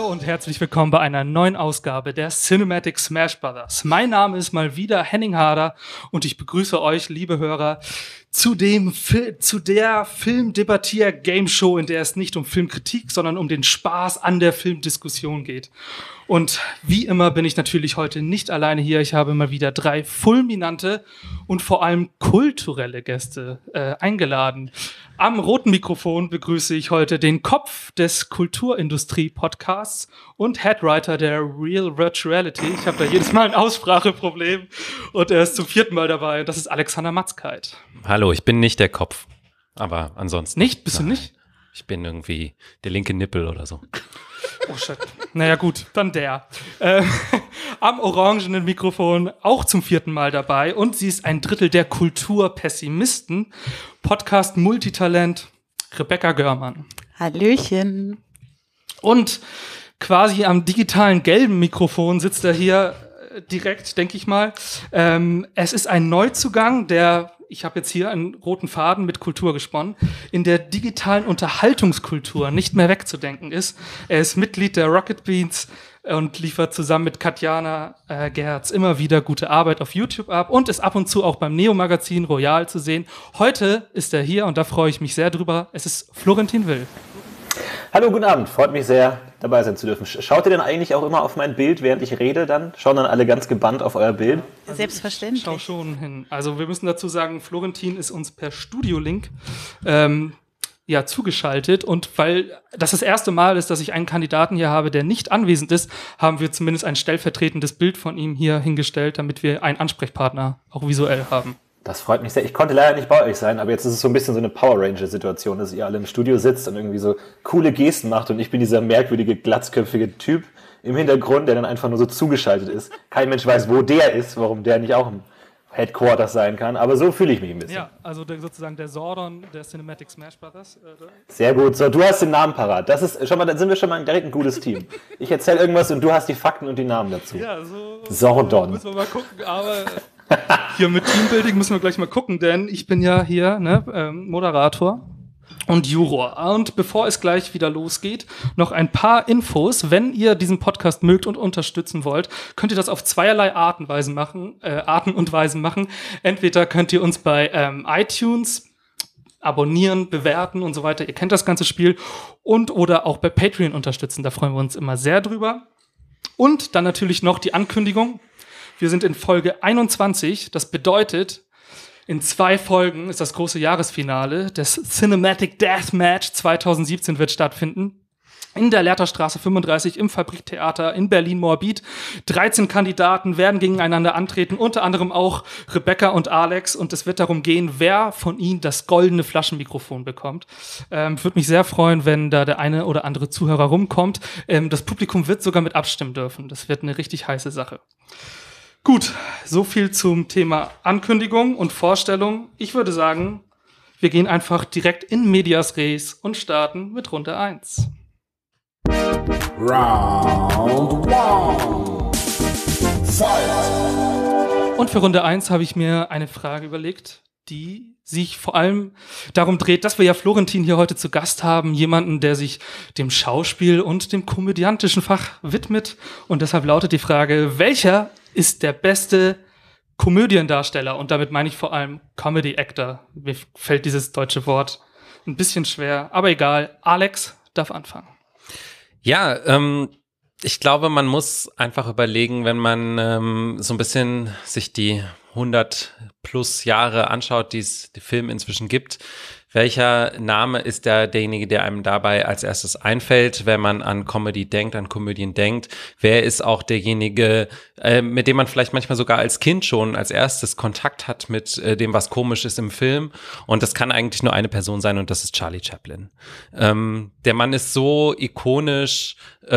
Hallo und herzlich willkommen bei einer neuen Ausgabe der Cinematic Smash Brothers. Mein Name ist mal wieder Henning Harder und ich begrüße euch, liebe Hörer, zu der Filmdebattier-Game-Show, in der es nicht um Filmkritik, sondern um den Spaß an der Filmdiskussion geht. Und wie immer bin ich natürlich heute nicht alleine hier. Ich habe mal wieder 3 fulminante und vor allem kulturelle Gäste eingeladen. Am roten Mikrofon begrüße ich heute den Kopf des Kulturindustrie-Podcasts und Headwriter der Real Virtuality. Ich habe da jedes Mal ein Ausspracheproblem und er ist zum 4. Mal dabei. Das ist Alexander Matzkeit. Hallo, ich bin nicht der Kopf, aber ansonsten. Nicht? Bist du nicht? Ich bin irgendwie der linke Nippel oder so. Oh shit. Naja gut, dann der. Am orangenen Mikrofon auch zum 4. Mal dabei und sie ist ein Drittel der Kulturpessimisten. Podcast Multitalent Rebecca Görmann. Hallöchen. Und quasi am digitalen gelben Mikrofon sitzt er hier direkt, denke ich mal. Es ist ein Neuzugang, ich habe jetzt hier einen roten Faden mit Kultur gesponnen, in der digitalen Unterhaltungskultur nicht mehr wegzudenken ist. Er ist Mitglied der Rocket Beans und liefert zusammen mit Katjana Gerz immer wieder gute Arbeit auf YouTube ab und ist ab und zu auch beim Neo-Magazin Royal zu sehen. Heute ist er hier und da freue ich mich sehr drüber. Es ist Florentin Will. Hallo, guten Abend. Freut mich sehr, dabei sein zu dürfen. Schaut ihr denn eigentlich auch immer auf mein Bild, während ich rede dann? Schauen dann alle ganz gebannt auf euer Bild? Selbstverständlich. Schau schon hin. Also wir müssen dazu sagen, Florentin ist uns per Studio-Link zugeschaltet und weil das erste Mal ist, dass ich einen Kandidaten hier habe, der nicht anwesend ist, haben wir zumindest ein stellvertretendes Bild von ihm hier hingestellt, damit wir einen Ansprechpartner auch visuell haben. Das freut mich sehr. Ich konnte leider nicht bei euch sein, aber jetzt ist es so ein bisschen so eine Power Ranger-Situation, dass ihr alle im Studio sitzt und irgendwie so coole Gesten macht und ich bin dieser merkwürdige, glatzköpfige Typ im Hintergrund, der dann einfach nur so zugeschaltet ist. Kein Mensch weiß, wo der ist, warum der nicht auch im Headquarters sein kann, aber so fühle ich mich ein bisschen. Ja, also sozusagen der Sordon der Cinematic Smash Brothers. Sehr gut. So, du hast den Namen parat. Das ist schon mal, dann sind wir schon mal direkt ein gutes Team. Ich erzähle irgendwas und du hast die Fakten und die Namen dazu. Ja, so Sordon. Müssen wir mal gucken, aber hier mit Teambuilding müssen wir gleich mal gucken, denn ich bin ja hier Moderator und Juror. Und bevor es gleich wieder losgeht, noch ein paar Infos. Wenn ihr diesen Podcast mögt und unterstützen wollt, könnt ihr das auf zweierlei Arten und Weisen machen. Entweder könnt ihr uns bei iTunes abonnieren, bewerten und so weiter. Ihr kennt das ganze Spiel. Oder auch bei Patreon unterstützen. Da freuen wir uns immer sehr drüber. Und dann natürlich noch die Ankündigung. Wir sind in Folge 21. Das bedeutet, in 2 Folgen ist das große Jahresfinale. Das Cinematic Deathmatch 2017 wird stattfinden. In der Lehrterstraße 35 im Fabriktheater in Berlin-Moabit. 13 Kandidaten werden gegeneinander antreten, unter anderem auch Rebecca und Alex. Und es wird darum gehen, wer von ihnen das goldene Flaschenmikrofon bekommt. Würde mich sehr freuen, wenn da der eine oder andere Zuhörer rumkommt. Das Publikum wird sogar mit abstimmen dürfen. Das wird eine richtig heiße Sache. Gut, so viel zum Thema Ankündigung und Vorstellung. Ich würde sagen, wir gehen einfach direkt in Medias Res und starten mit Runde 1. Round 1. Fight! Und für Runde 1 habe ich mir eine Frage überlegt, die sich vor allem darum dreht, dass wir ja Florentin hier heute zu Gast haben, jemanden, der sich dem Schauspiel und dem komödiantischen Fach widmet. Und deshalb lautet die Frage, welcher ist der beste Komödiendarsteller? Und damit meine ich vor allem Comedy Actor. Mir fällt dieses deutsche Wort ein bisschen schwer, aber egal. Alex darf anfangen. Ja, ich glaube, man muss einfach überlegen, wenn man so ein bisschen sich die 100 plus Jahre anschaut, die es der Film inzwischen gibt, welcher Name ist derjenige, der einem dabei als erstes einfällt, wenn man an Comedy denkt, an Komödien denkt? Wer ist auch derjenige, mit dem man vielleicht manchmal sogar als Kind schon als erstes Kontakt hat mit dem, was komisch ist im Film? Und das kann eigentlich nur eine Person sein und das ist Charlie Chaplin. Der Mann ist so ikonisch,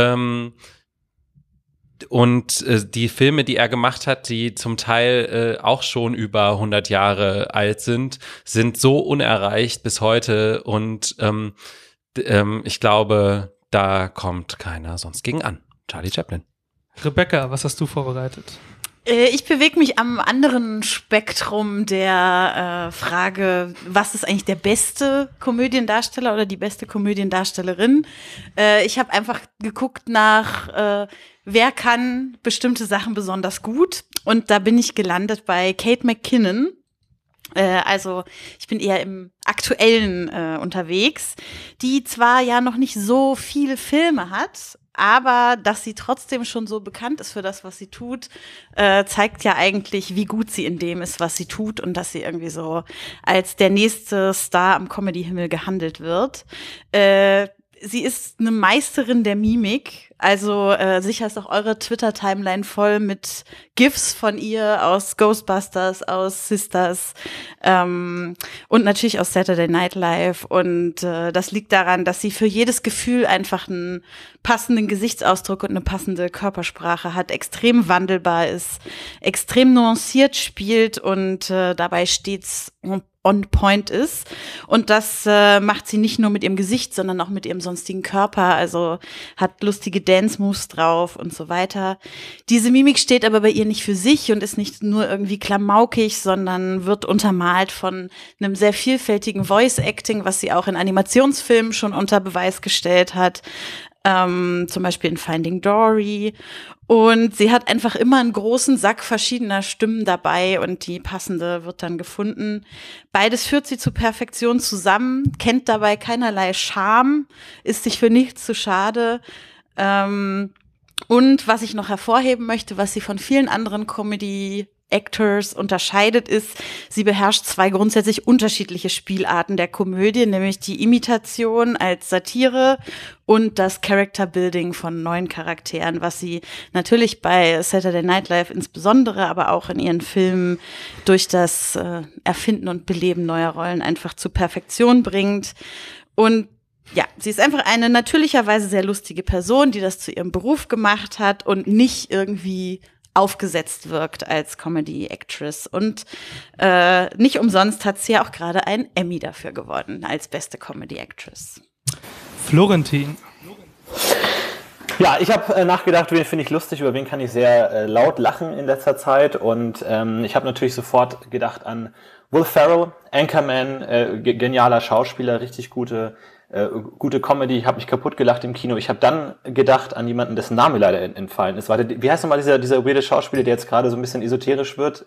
und die Filme, die er gemacht hat, die zum Teil auch schon über 100 Jahre alt sind so unerreicht bis heute und ich glaube, da kommt keiner sonst gegen an. Charlie Chaplin. Rebecca, was hast du vorbereitet? Ich bewege mich am anderen Spektrum der Frage, was ist eigentlich der beste Komödiendarsteller oder die beste Komödiendarstellerin? Ich habe einfach geguckt nach, wer kann bestimmte Sachen besonders gut? Und da bin ich gelandet bei Kate McKinnon. Also ich bin eher im Aktuellen unterwegs, die zwar ja noch nicht so viele Filme hat, aber dass sie trotzdem schon so bekannt ist für das, was sie tut, zeigt ja eigentlich, wie gut sie in dem ist, was sie tut und dass sie irgendwie so als der nächste Star am Comedy-Himmel gehandelt wird. Sie ist eine Meisterin der Mimik, also sicher ist auch eure Twitter-Timeline voll mit GIFs von ihr aus Ghostbusters, aus Sisters und natürlich aus Saturday Night Live. Und das liegt daran, dass sie für jedes Gefühl einfach einen passenden Gesichtsausdruck und eine passende Körpersprache hat, extrem wandelbar ist, extrem nuanciert spielt und dabei stets on point ist. Und das macht sie nicht nur mit ihrem Gesicht, sondern auch mit ihrem sonstigen Körper. Also hat lustige Dance-Moves drauf und so weiter. Diese Mimik steht aber bei ihr nicht für sich und ist nicht nur irgendwie klamaukig, sondern wird untermalt von einem sehr vielfältigen Voice-Acting, was sie auch in Animationsfilmen schon unter Beweis gestellt hat. Zum Beispiel in Finding Dory. Und sie hat einfach immer einen großen Sack verschiedener Stimmen dabei und die passende wird dann gefunden. Beides führt sie zur Perfektion zusammen, kennt dabei keinerlei Scham, ist sich für nichts zu schade. Und was ich noch hervorheben möchte, was sie von vielen anderen Comedy-Actors unterscheidet, ist, sie beherrscht zwei grundsätzlich unterschiedliche Spielarten der Komödie, nämlich die Imitation als Satire und das Character-Building von neuen Charakteren, was sie natürlich bei Saturday Night Live insbesondere, aber auch in ihren Filmen durch das Erfinden und Beleben neuer Rollen einfach zu Perfektion bringt. Und ja, sie ist einfach eine natürlicherweise sehr lustige Person, die das zu ihrem Beruf gemacht hat und nicht irgendwie aufgesetzt wirkt als Comedy-Actress. Und nicht umsonst hat sie ja auch gerade einen Emmy dafür gewonnen, als beste Comedy-Actress. Florentin. Ja, ich habe nachgedacht, wen finde ich lustig, über wen kann ich sehr laut lachen in letzter Zeit. Und ich habe natürlich sofort gedacht an Will Ferrell, Anchorman, genialer Schauspieler, richtig gute Comedy. Ich habe mich kaputt gelacht im Kino. Ich habe dann gedacht an jemanden, dessen Name leider entfallen ist. Warte, wie heißt nochmal dieser weirde Schauspieler, der jetzt gerade so ein bisschen esoterisch wird?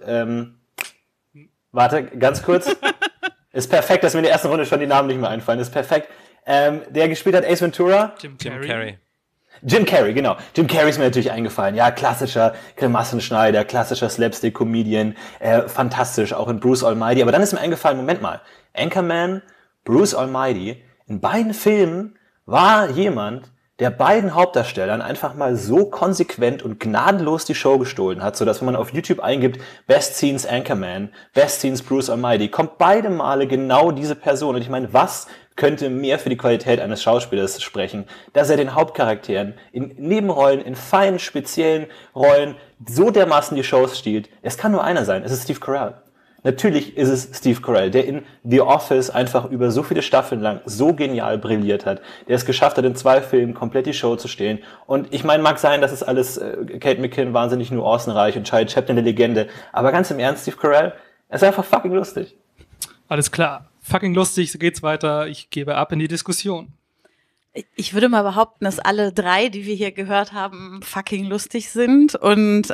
Warte, ganz kurz. Ist perfekt, dass mir in der ersten Runde schon die Namen nicht mehr einfallen. Ist perfekt. Der gespielt hat Ace Ventura. Jim Carrey. Jim Carrey, genau. Jim Carrey ist mir natürlich eingefallen. Ja, klassischer Grimassenschneider, klassischer Slapstick-Comedian, fantastisch, auch in Bruce Almighty. Aber dann ist mir eingefallen, Moment mal, Anchorman, Bruce Almighty, in beiden Filmen war jemand, der beiden Hauptdarstellern einfach mal so konsequent und gnadenlos die Show gestohlen hat, sodass wenn man auf YouTube eingibt, Best Scenes Anchorman, Best Scenes Bruce Almighty, kommt beide Male genau diese Person. Und ich meine, was könnte mehr für die Qualität eines Schauspielers sprechen, dass er den Hauptcharakteren in Nebenrollen, in feinen, speziellen Rollen so dermaßen die Shows stiehlt. Es kann nur einer sein, es ist Steve Carell. Natürlich ist es Steve Carell, der in The Office einfach über so viele Staffeln lang so genial brilliert hat, der es geschafft hat, in 2 Filmen komplett die Show zu stehlen. Und ich meine, mag sein, dass es alles Kate McKinnon wahnsinnig nuancenreich und Charlie Chaplin eine Legende, aber ganz im Ernst, Steve Carell, er ist einfach fucking lustig. Alles klar. Fucking lustig, so geht's weiter. Ich gebe ab in die Diskussion. Ich würde mal behaupten, dass alle 3, die wir hier gehört haben, fucking lustig sind und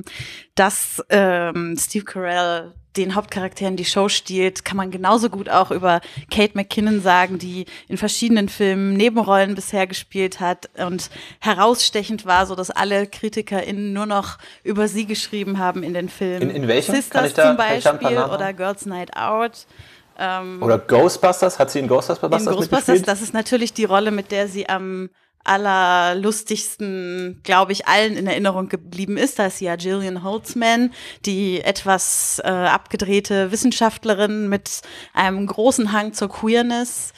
dass Steve Carell den Hauptcharakteren die Show stiehlt, kann man genauso gut auch über Kate McKinnon sagen, die in verschiedenen Filmen Nebenrollen bisher gespielt hat und herausstechend war, so dass alle KritikerInnen nur noch über sie geschrieben haben in den Filmen. In welchen? Sisters zum Beispiel oder Girls Night Out. Oder Ghostbusters? Hat sie in Ghostbusters mitgespielt? Das ist natürlich die Rolle, mit der sie am allerlustigsten, glaube ich, allen in Erinnerung geblieben ist. Da ist sie ja Gillian Holtzman, die etwas abgedrehte Wissenschaftlerin mit einem großen Hang zur Queerness.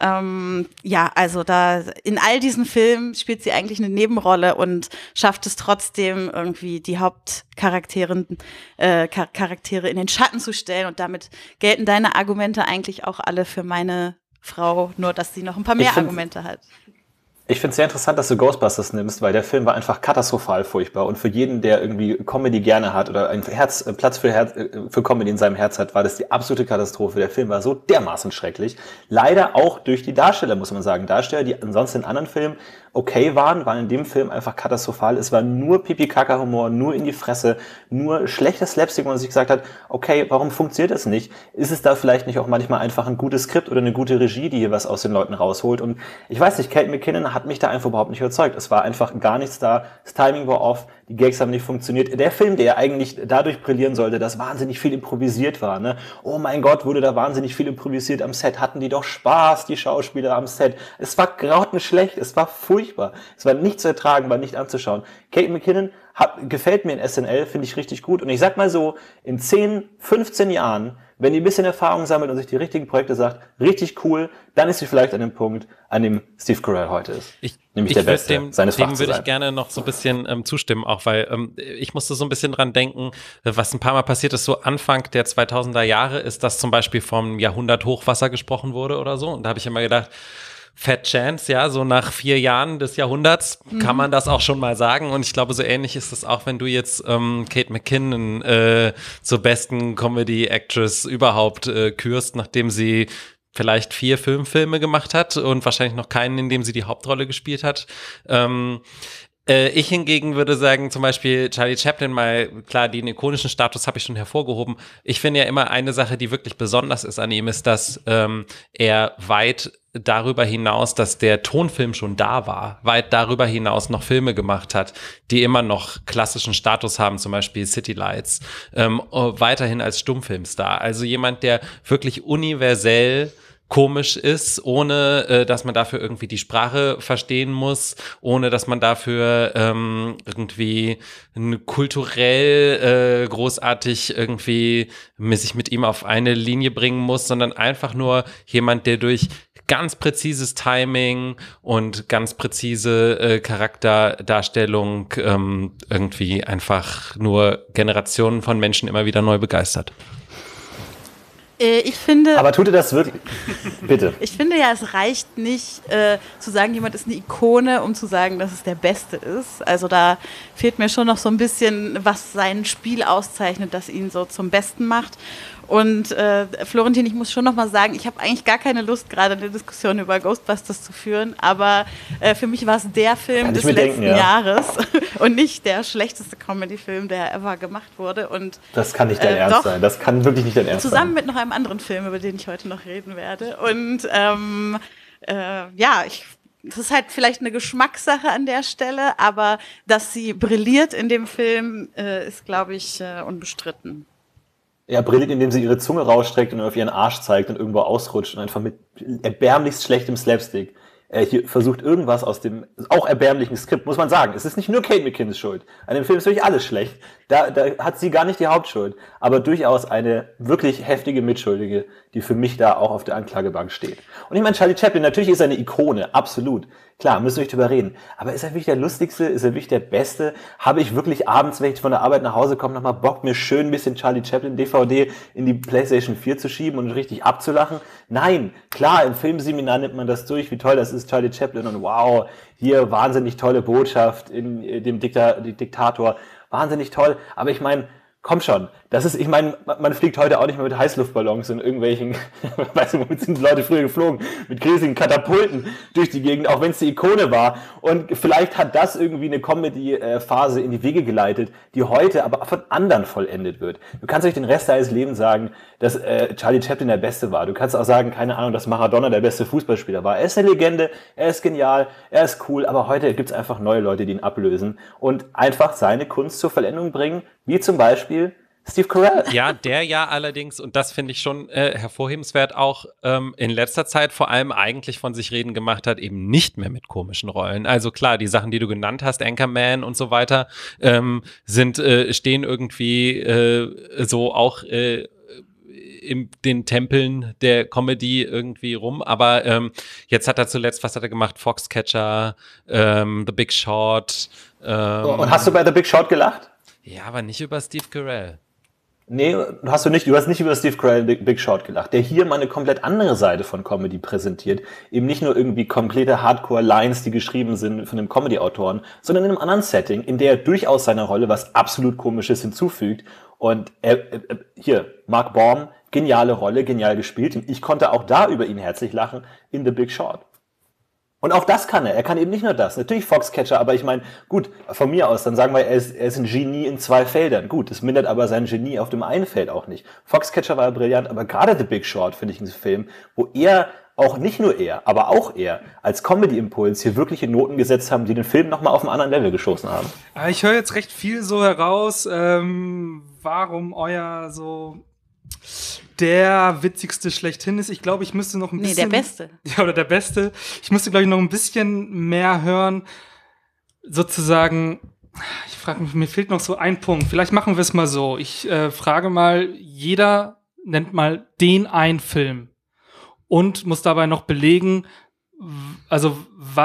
Ja, also da in all diesen Filmen spielt sie eigentlich eine Nebenrolle und schafft es trotzdem irgendwie die Hauptcharaktere Charaktere in den Schatten zu stellen und damit gelten deine Argumente eigentlich auch alle für meine Frau, nur dass sie noch ein paar mehr Argumente hat. Ich finde es sehr interessant, dass du Ghostbusters nimmst, weil der Film war einfach katastrophal furchtbar. Und für jeden, der irgendwie Comedy gerne hat oder einen Platz für Comedy in seinem Herz hat, war das die absolute Katastrophe. Der Film war so dermaßen schrecklich. Leider auch durch die Darsteller, muss man sagen. Darsteller, die ansonsten in anderen Filmen okay waren in dem Film einfach katastrophal. Es war nur Pipi-Kaka-Humor, nur in die Fresse, nur schlechter Slapstick, wo man sich gesagt hat, okay, warum funktioniert das nicht? Ist es da vielleicht nicht auch manchmal einfach ein gutes Skript oder eine gute Regie, die hier was aus den Leuten rausholt? Und ich weiß nicht, Kate McKinnon hat mich da einfach überhaupt nicht überzeugt. Es war einfach gar nichts da, das Timing war off, die Gags haben nicht funktioniert. Der Film, der eigentlich dadurch brillieren sollte, dass wahnsinnig viel improvisiert war, ne? Oh mein Gott, wurde da wahnsinnig viel improvisiert am Set. Hatten die doch Spaß, die Schauspieler am Set. Es war grauenschlecht, es war furchtbar. Es war nicht zu ertragen, war nicht anzuschauen. Kate McKinnon gefällt mir in SNL, finde ich richtig gut. Und ich sag mal so, in 10, 15 Jahren, wenn die ein bisschen Erfahrung sammelt und sich die richtigen Projekte sagt, richtig cool, dann ist sie vielleicht an dem Punkt, an dem Steve Carell heute ist. Nämlich der Beste seines Fachs. Dem würde ich gerne noch so ein bisschen zustimmen, auch weil ich musste so ein bisschen dran denken, was ein paar Mal passiert ist, so Anfang der 2000er Jahre ist, dass zum Beispiel vom Jahrhundert Hochwasser gesprochen wurde oder so. Und da habe ich immer gedacht, Fat Chance, ja, so nach 4 Jahren des Jahrhunderts kann man das auch schon mal sagen. Und ich glaube, so ähnlich ist es auch, wenn du jetzt Kate McKinnon zur besten Comedy-Actress überhaupt kürst, nachdem sie vielleicht 4 Filme gemacht hat und wahrscheinlich noch keinen, in dem sie die Hauptrolle gespielt hat. Ich hingegen würde sagen, zum Beispiel Charlie Chaplin, mal klar, den ikonischen Status habe ich schon hervorgehoben. Ich finde ja immer eine Sache, die wirklich besonders ist an ihm, ist, dass er weit darüber hinaus, dass der Tonfilm schon da war, weit darüber hinaus noch Filme gemacht hat, die immer noch klassischen Status haben, zum Beispiel City Lights, weiterhin als Stummfilmstar. Also jemand, der wirklich universell komisch ist, ohne dass man dafür irgendwie die Sprache verstehen muss, ohne dass man dafür irgendwie kulturell großartig irgendwie sich mit ihm auf eine Linie bringen muss, sondern einfach nur jemand, der durch ganz präzises Timing und ganz präzise Charakterdarstellung irgendwie einfach nur Generationen von Menschen immer wieder neu begeistert. Ich finde. Aber tut er das wirklich? Bitte. Ich finde ja, es reicht nicht zu sagen, jemand ist eine Ikone, um zu sagen, dass es der Beste ist. Also da fehlt mir schon noch so ein bisschen, was sein Spiel auszeichnet, das ihn so zum Besten macht. Und Florentin, ich muss schon noch mal sagen, ich habe eigentlich gar keine Lust, gerade eine Diskussion über Ghostbusters zu führen, aber für mich war es der Film des letzten Jahres und nicht der schlechteste Comedy-Film, der ever gemacht wurde. Und, das kann nicht dein Ernst sein. Das kann wirklich nicht dein Ernst sein. Zusammen mit noch einem anderen Film, über den ich heute noch reden werde. Und das ist halt vielleicht eine Geschmackssache an der Stelle, aber dass sie brilliert in dem Film, ist, glaube ich, unbestritten. Ja, brilliert, indem sie ihre Zunge rausstreckt und auf ihren Arsch zeigt und irgendwo ausrutscht und einfach mit erbärmlichst schlechtem Slapstick hier versucht irgendwas aus dem auch erbärmlichen Skript, muss man sagen. Es ist nicht nur Kate McKinnons Schuld. An dem Film ist wirklich alles schlecht. Da hat sie gar nicht die Hauptschuld. Aber durchaus eine wirklich heftige Mitschuldige, die für mich da auch auf der Anklagebank steht. Und ich meine, Charlie Chaplin, natürlich ist er eine Ikone, absolut. Klar, müssen wir nicht drüber reden. Aber ist er wirklich der Lustigste? Ist er wirklich der Beste? Habe ich wirklich abends, wenn ich von der Arbeit nach Hause komme, nochmal Bock, mir schön ein bisschen Charlie Chaplin DVD in die PlayStation 4 zu schieben und richtig abzulachen? Nein, klar, im Filmseminar nimmt man das durch, wie toll das ist, Charlie Chaplin. Und wow, hier wahnsinnig tolle Botschaft in dem Diktator. Wahnsinnig toll. Aber ich meine, komm schon, das ist, ich meine, man fliegt heute auch nicht mehr mit Heißluftballons in irgendwelchen, weißt du, womit sind die Leute früher geflogen? Mit riesigen Katapulten durch die Gegend, auch wenn es die Ikone war. Und vielleicht hat das irgendwie eine Comedy-Phase in die Wege geleitet, die heute aber von anderen vollendet wird. Du kannst euch den Rest deines Lebens sagen, dass Charlie Chaplin der Beste war. Du kannst auch sagen, keine Ahnung, dass Maradona der beste Fußballspieler war. Er ist eine Legende, er ist genial, er ist cool, aber heute gibt es einfach neue Leute, die ihn ablösen und einfach seine Kunst zur Vollendung bringen, wie zum Beispiel Steve Carell. Ja, der ja allerdings, und das finde ich schon hervorhebenswert, auch in letzter Zeit vor allem eigentlich von sich reden gemacht hat, eben nicht mehr mit komischen Rollen. Also klar, die Sachen, die du genannt hast, Anchorman und so weiter, stehen irgendwie so auch in den Tempeln der Comedy irgendwie rum, aber jetzt hat er zuletzt, was hat er gemacht? Foxcatcher, The Big Short. Und hast du bei The Big Short gelacht? Ja, aber nicht über Steve Carell. Nee, du hast nicht über Steve Carell Big Short gelacht, der hier mal eine komplett andere Seite von Comedy präsentiert. Eben nicht nur irgendwie komplette Hardcore-Lines, die geschrieben sind von einem Comedy-Autoren, sondern in einem anderen Setting, in der er durchaus seiner Rolle was absolut Komisches hinzufügt. Und hier, Mark Baum, geniale Rolle, genial gespielt. Und ich konnte auch da über ihn herzlich lachen in The Big Short. Und auch das kann er. Er kann eben nicht nur das. Natürlich Foxcatcher, aber ich meine, gut, von mir aus, dann sagen wir, er ist ein Genie in 2 Feldern. Gut, das mindert aber sein Genie auf dem einen Feld auch nicht. Foxcatcher war brillant, aber gerade The Big Short finde ich ein Film, wo er, auch nicht nur er, aber auch er, als Comedy-Impuls hier wirkliche Noten gesetzt haben, die den Film nochmal auf einen anderen Level geschossen haben. Ich höre jetzt recht viel so heraus, warum euer so der witzigste schlechthin ist. Ich glaube, ich müsste noch ein bisschen... der Beste. Ja, oder der Beste. Ich müsste, glaube ich, noch ein bisschen mehr hören. Sozusagen, ich frage mich, mir fehlt noch so ein Punkt. Vielleicht machen wir es mal so. Ich frage mal, jeder nennt mal den einen Film und muss dabei noch belegen, also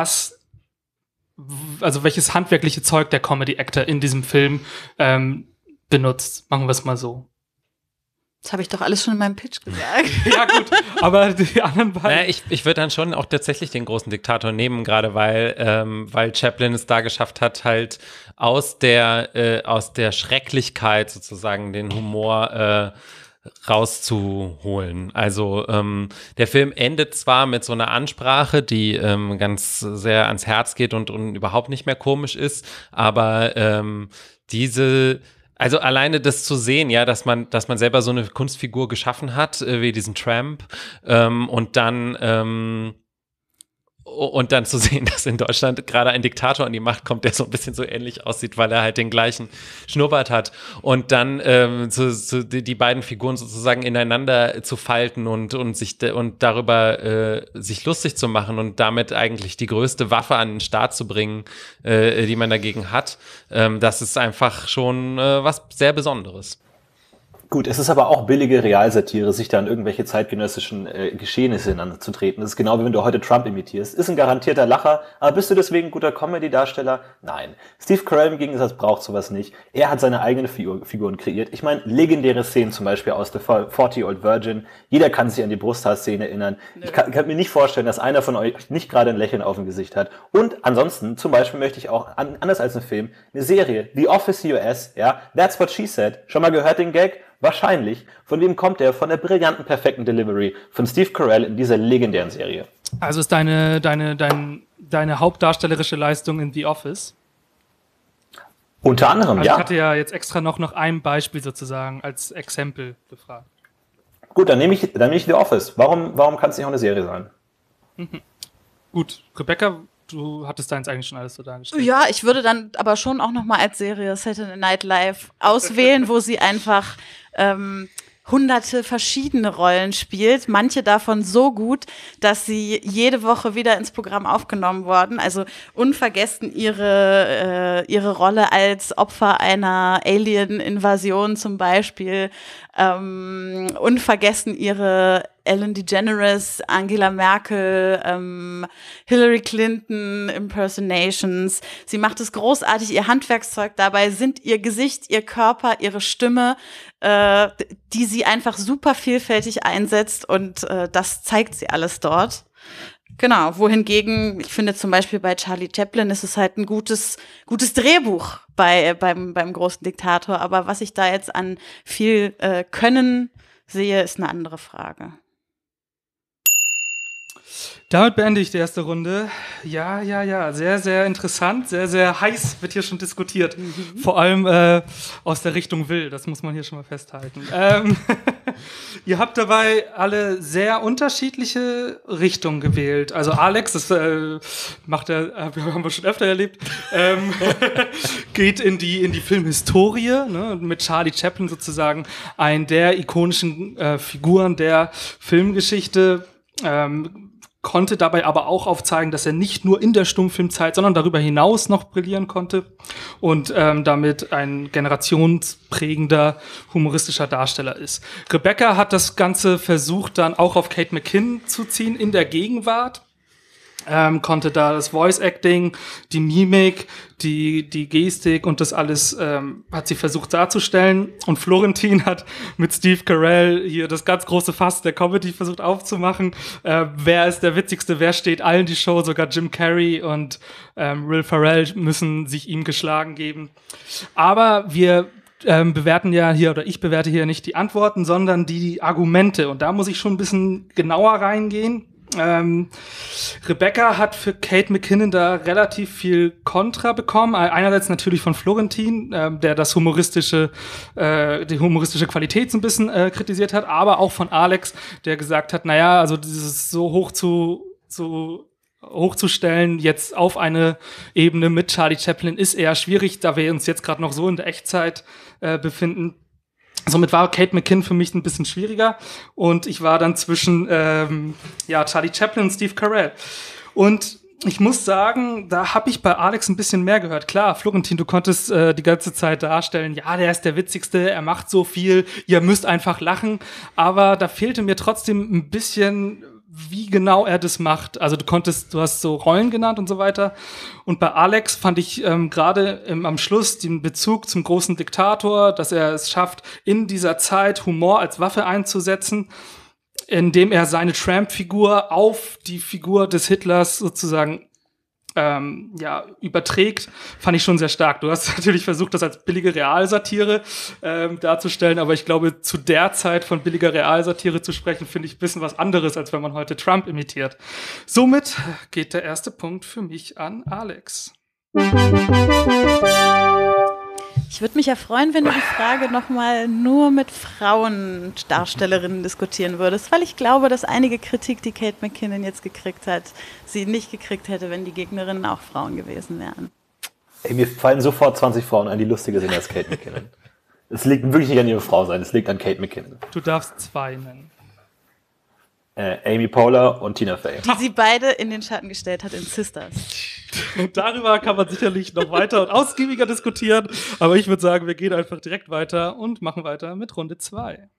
welches handwerkliche Zeug der Comedy-Actor in diesem Film benutzt. Machen wir es mal so. Das habe ich doch alles schon in meinem Pitch gesagt. Ja gut, aber die anderen beiden... Naja, ich würde dann schon auch tatsächlich den großen Diktator nehmen, gerade weil Chaplin es da geschafft hat, halt aus der Schrecklichkeit sozusagen den Humor rauszuholen. Also der Film endet zwar mit so einer Ansprache, die ganz sehr ans Herz geht und überhaupt nicht mehr komisch ist, aber also alleine das zu sehen, ja, dass man selber so eine Kunstfigur geschaffen hat, wie diesen Tramp, und dann zu sehen, dass in Deutschland gerade ein Diktator an die Macht kommt, der so ein bisschen so ähnlich aussieht, weil er halt den gleichen Schnurrbart hat. Und dann die beiden Figuren sozusagen ineinander zu falten und darüber sich lustig zu machen und damit eigentlich die größte Waffe an den Start zu bringen, die man dagegen hat, das ist einfach schon was sehr Besonderes. Gut, es ist aber auch billige Realsatire, sich da an irgendwelche zeitgenössischen Geschehnisse hinanzutreten. Das ist genau wie wenn du heute Trump imitierst. Ist ein garantierter Lacher, aber bist du deswegen ein guter Comedy-Darsteller? Nein. Steve Carell im Gegensatz braucht sowas nicht. Er hat seine eigenen Figuren kreiert. Ich meine, legendäre Szenen zum Beispiel aus The 40-Year-Old Virgin. Jeder kann sich an die Brusthaar-Szene erinnern. Ich kann mir nicht vorstellen, dass einer von euch nicht gerade ein Lächeln auf dem Gesicht hat. Und ansonsten, zum Beispiel möchte ich auch, anders als ein Film, eine Serie. The Office US, ja, That's What She Said. Schon mal gehört den Gag? Wahrscheinlich. Von wem kommt der? Von der brillanten, perfekten Delivery von Steve Carell in dieser legendären Serie. Also ist deine hauptdarstellerische Leistung in The Office? Unter anderem, Also ja. Ich hatte ja jetzt extra noch ein Beispiel sozusagen als Exempel gefragt. Gut, dann nehme ich The Office. Warum kann es nicht auch eine Serie sein? Gut, Rebecca, du hattest deins eigentlich schon alles so dargestellt. Ja, ich würde dann aber schon auch noch mal als Serie Saturday Night Live auswählen, wo sie einfach hunderte verschiedene Rollen spielt, manche davon so gut, dass sie jede Woche wieder ins Programm aufgenommen wurden. Also unvergessen ihre Rolle als Opfer einer Alien-Invasion zum Beispiel, unvergessen ihre Ellen DeGeneres, Angela Merkel, Hillary Clinton Impersonations. Sie macht es großartig, ihr Handwerkszeug dabei sind ihr Gesicht, ihr Körper, ihre Stimme, die sie einfach super vielfältig einsetzt und das zeigt sie alles dort. Genau, wohingegen, ich finde zum Beispiel bei Charlie Chaplin ist es halt ein gutes Drehbuch beim großen Diktator, aber was ich da jetzt an viel Können sehe, ist eine andere Frage. Damit beende ich die erste Runde. Ja, sehr, sehr interessant, sehr, sehr heiß wird hier schon diskutiert. Vor allem aus der Richtung Will, das muss man hier schon mal festhalten. Ihr habt dabei alle sehr unterschiedliche Richtungen gewählt. Also Alex, das macht er, haben wir schon öfter erlebt, geht in die Filmhistorie, ne, mit Charlie Chaplin sozusagen ein der ikonischen Figuren der Filmgeschichte, konnte dabei aber auch aufzeigen, dass er nicht nur in der Stummfilmzeit, sondern darüber hinaus noch brillieren konnte und damit ein generationsprägender humoristischer Darsteller ist. Rebecca hat das Ganze versucht, dann auch auf Kate McKinnon zu ziehen in der Gegenwart. konnte da das Voice Acting, die Mimik, die Gestik und das alles hat sie versucht darzustellen. Und Florentin hat mit Steve Carell hier das ganz große Fass der Comedy versucht aufzumachen. Wer ist der Witzigste? Wer steht allen die Show? Sogar Jim Carrey und Will Ferrell müssen sich ihm geschlagen geben. Aber wir bewerten ja hier, oder ich bewerte hier nicht die Antworten, sondern die Argumente. Und da muss ich schon ein bisschen genauer reingehen. Rebecca hat für Kate McKinnon da relativ viel Kontra bekommen. Einerseits natürlich von Florentin, der die humoristische Qualität so ein bisschen kritisiert hat, aber auch von Alex, der gesagt hat, naja, also dieses so hochzustellen jetzt auf eine Ebene mit Charlie Chaplin ist eher schwierig, da wir uns jetzt gerade noch so in der Echtzeit befinden. Somit war Kate McKinnon für mich ein bisschen schwieriger und ich war dann zwischen Charlie Chaplin und Steve Carell. Und ich muss sagen, da habe ich bei Alex ein bisschen mehr gehört. Klar, Florentin, du konntest die ganze Zeit darstellen, ja, der ist der Witzigste, er macht so viel, ihr müsst einfach lachen. Aber da fehlte mir trotzdem ein bisschen, wie genau er das macht. Also du hast so Rollen genannt und so weiter. Und bei Alex fand ich gerade am Schluss den Bezug zum großen Diktator, dass er es schafft, in dieser Zeit Humor als Waffe einzusetzen, indem er seine Tramp-Figur auf die Figur des Hitlers sozusagen überträgt, fand ich schon sehr stark. Du hast natürlich versucht, das als billige Realsatire darzustellen, aber ich glaube, zu der Zeit von billiger Realsatire zu sprechen, finde ich ein bisschen was anderes, als wenn man heute Trump imitiert. Somit geht der erste Punkt für mich an Alex. Ich würde mich ja freuen, wenn du die Frage nochmal nur mit Frauendarstellerinnen diskutieren würdest, weil ich glaube, dass einige Kritik, die Kate McKinnon jetzt gekriegt hat, sie nicht gekriegt hätte, wenn die Gegnerinnen auch Frauen gewesen wären. Ey, mir fallen sofort 20 Frauen ein, die lustiger sind als Kate McKinnon. Es liegt wirklich nicht an ihrer Frau sein, es liegt an Kate McKinnon. Du darfst 2 nennen. Amy Poehler und Tina Fey. Die sie beide in den Schatten gestellt hat in Sisters. Darüber kann man sicherlich noch weiter und ausgiebiger diskutieren, aber ich würde sagen, wir gehen einfach direkt weiter und machen weiter mit Runde 2.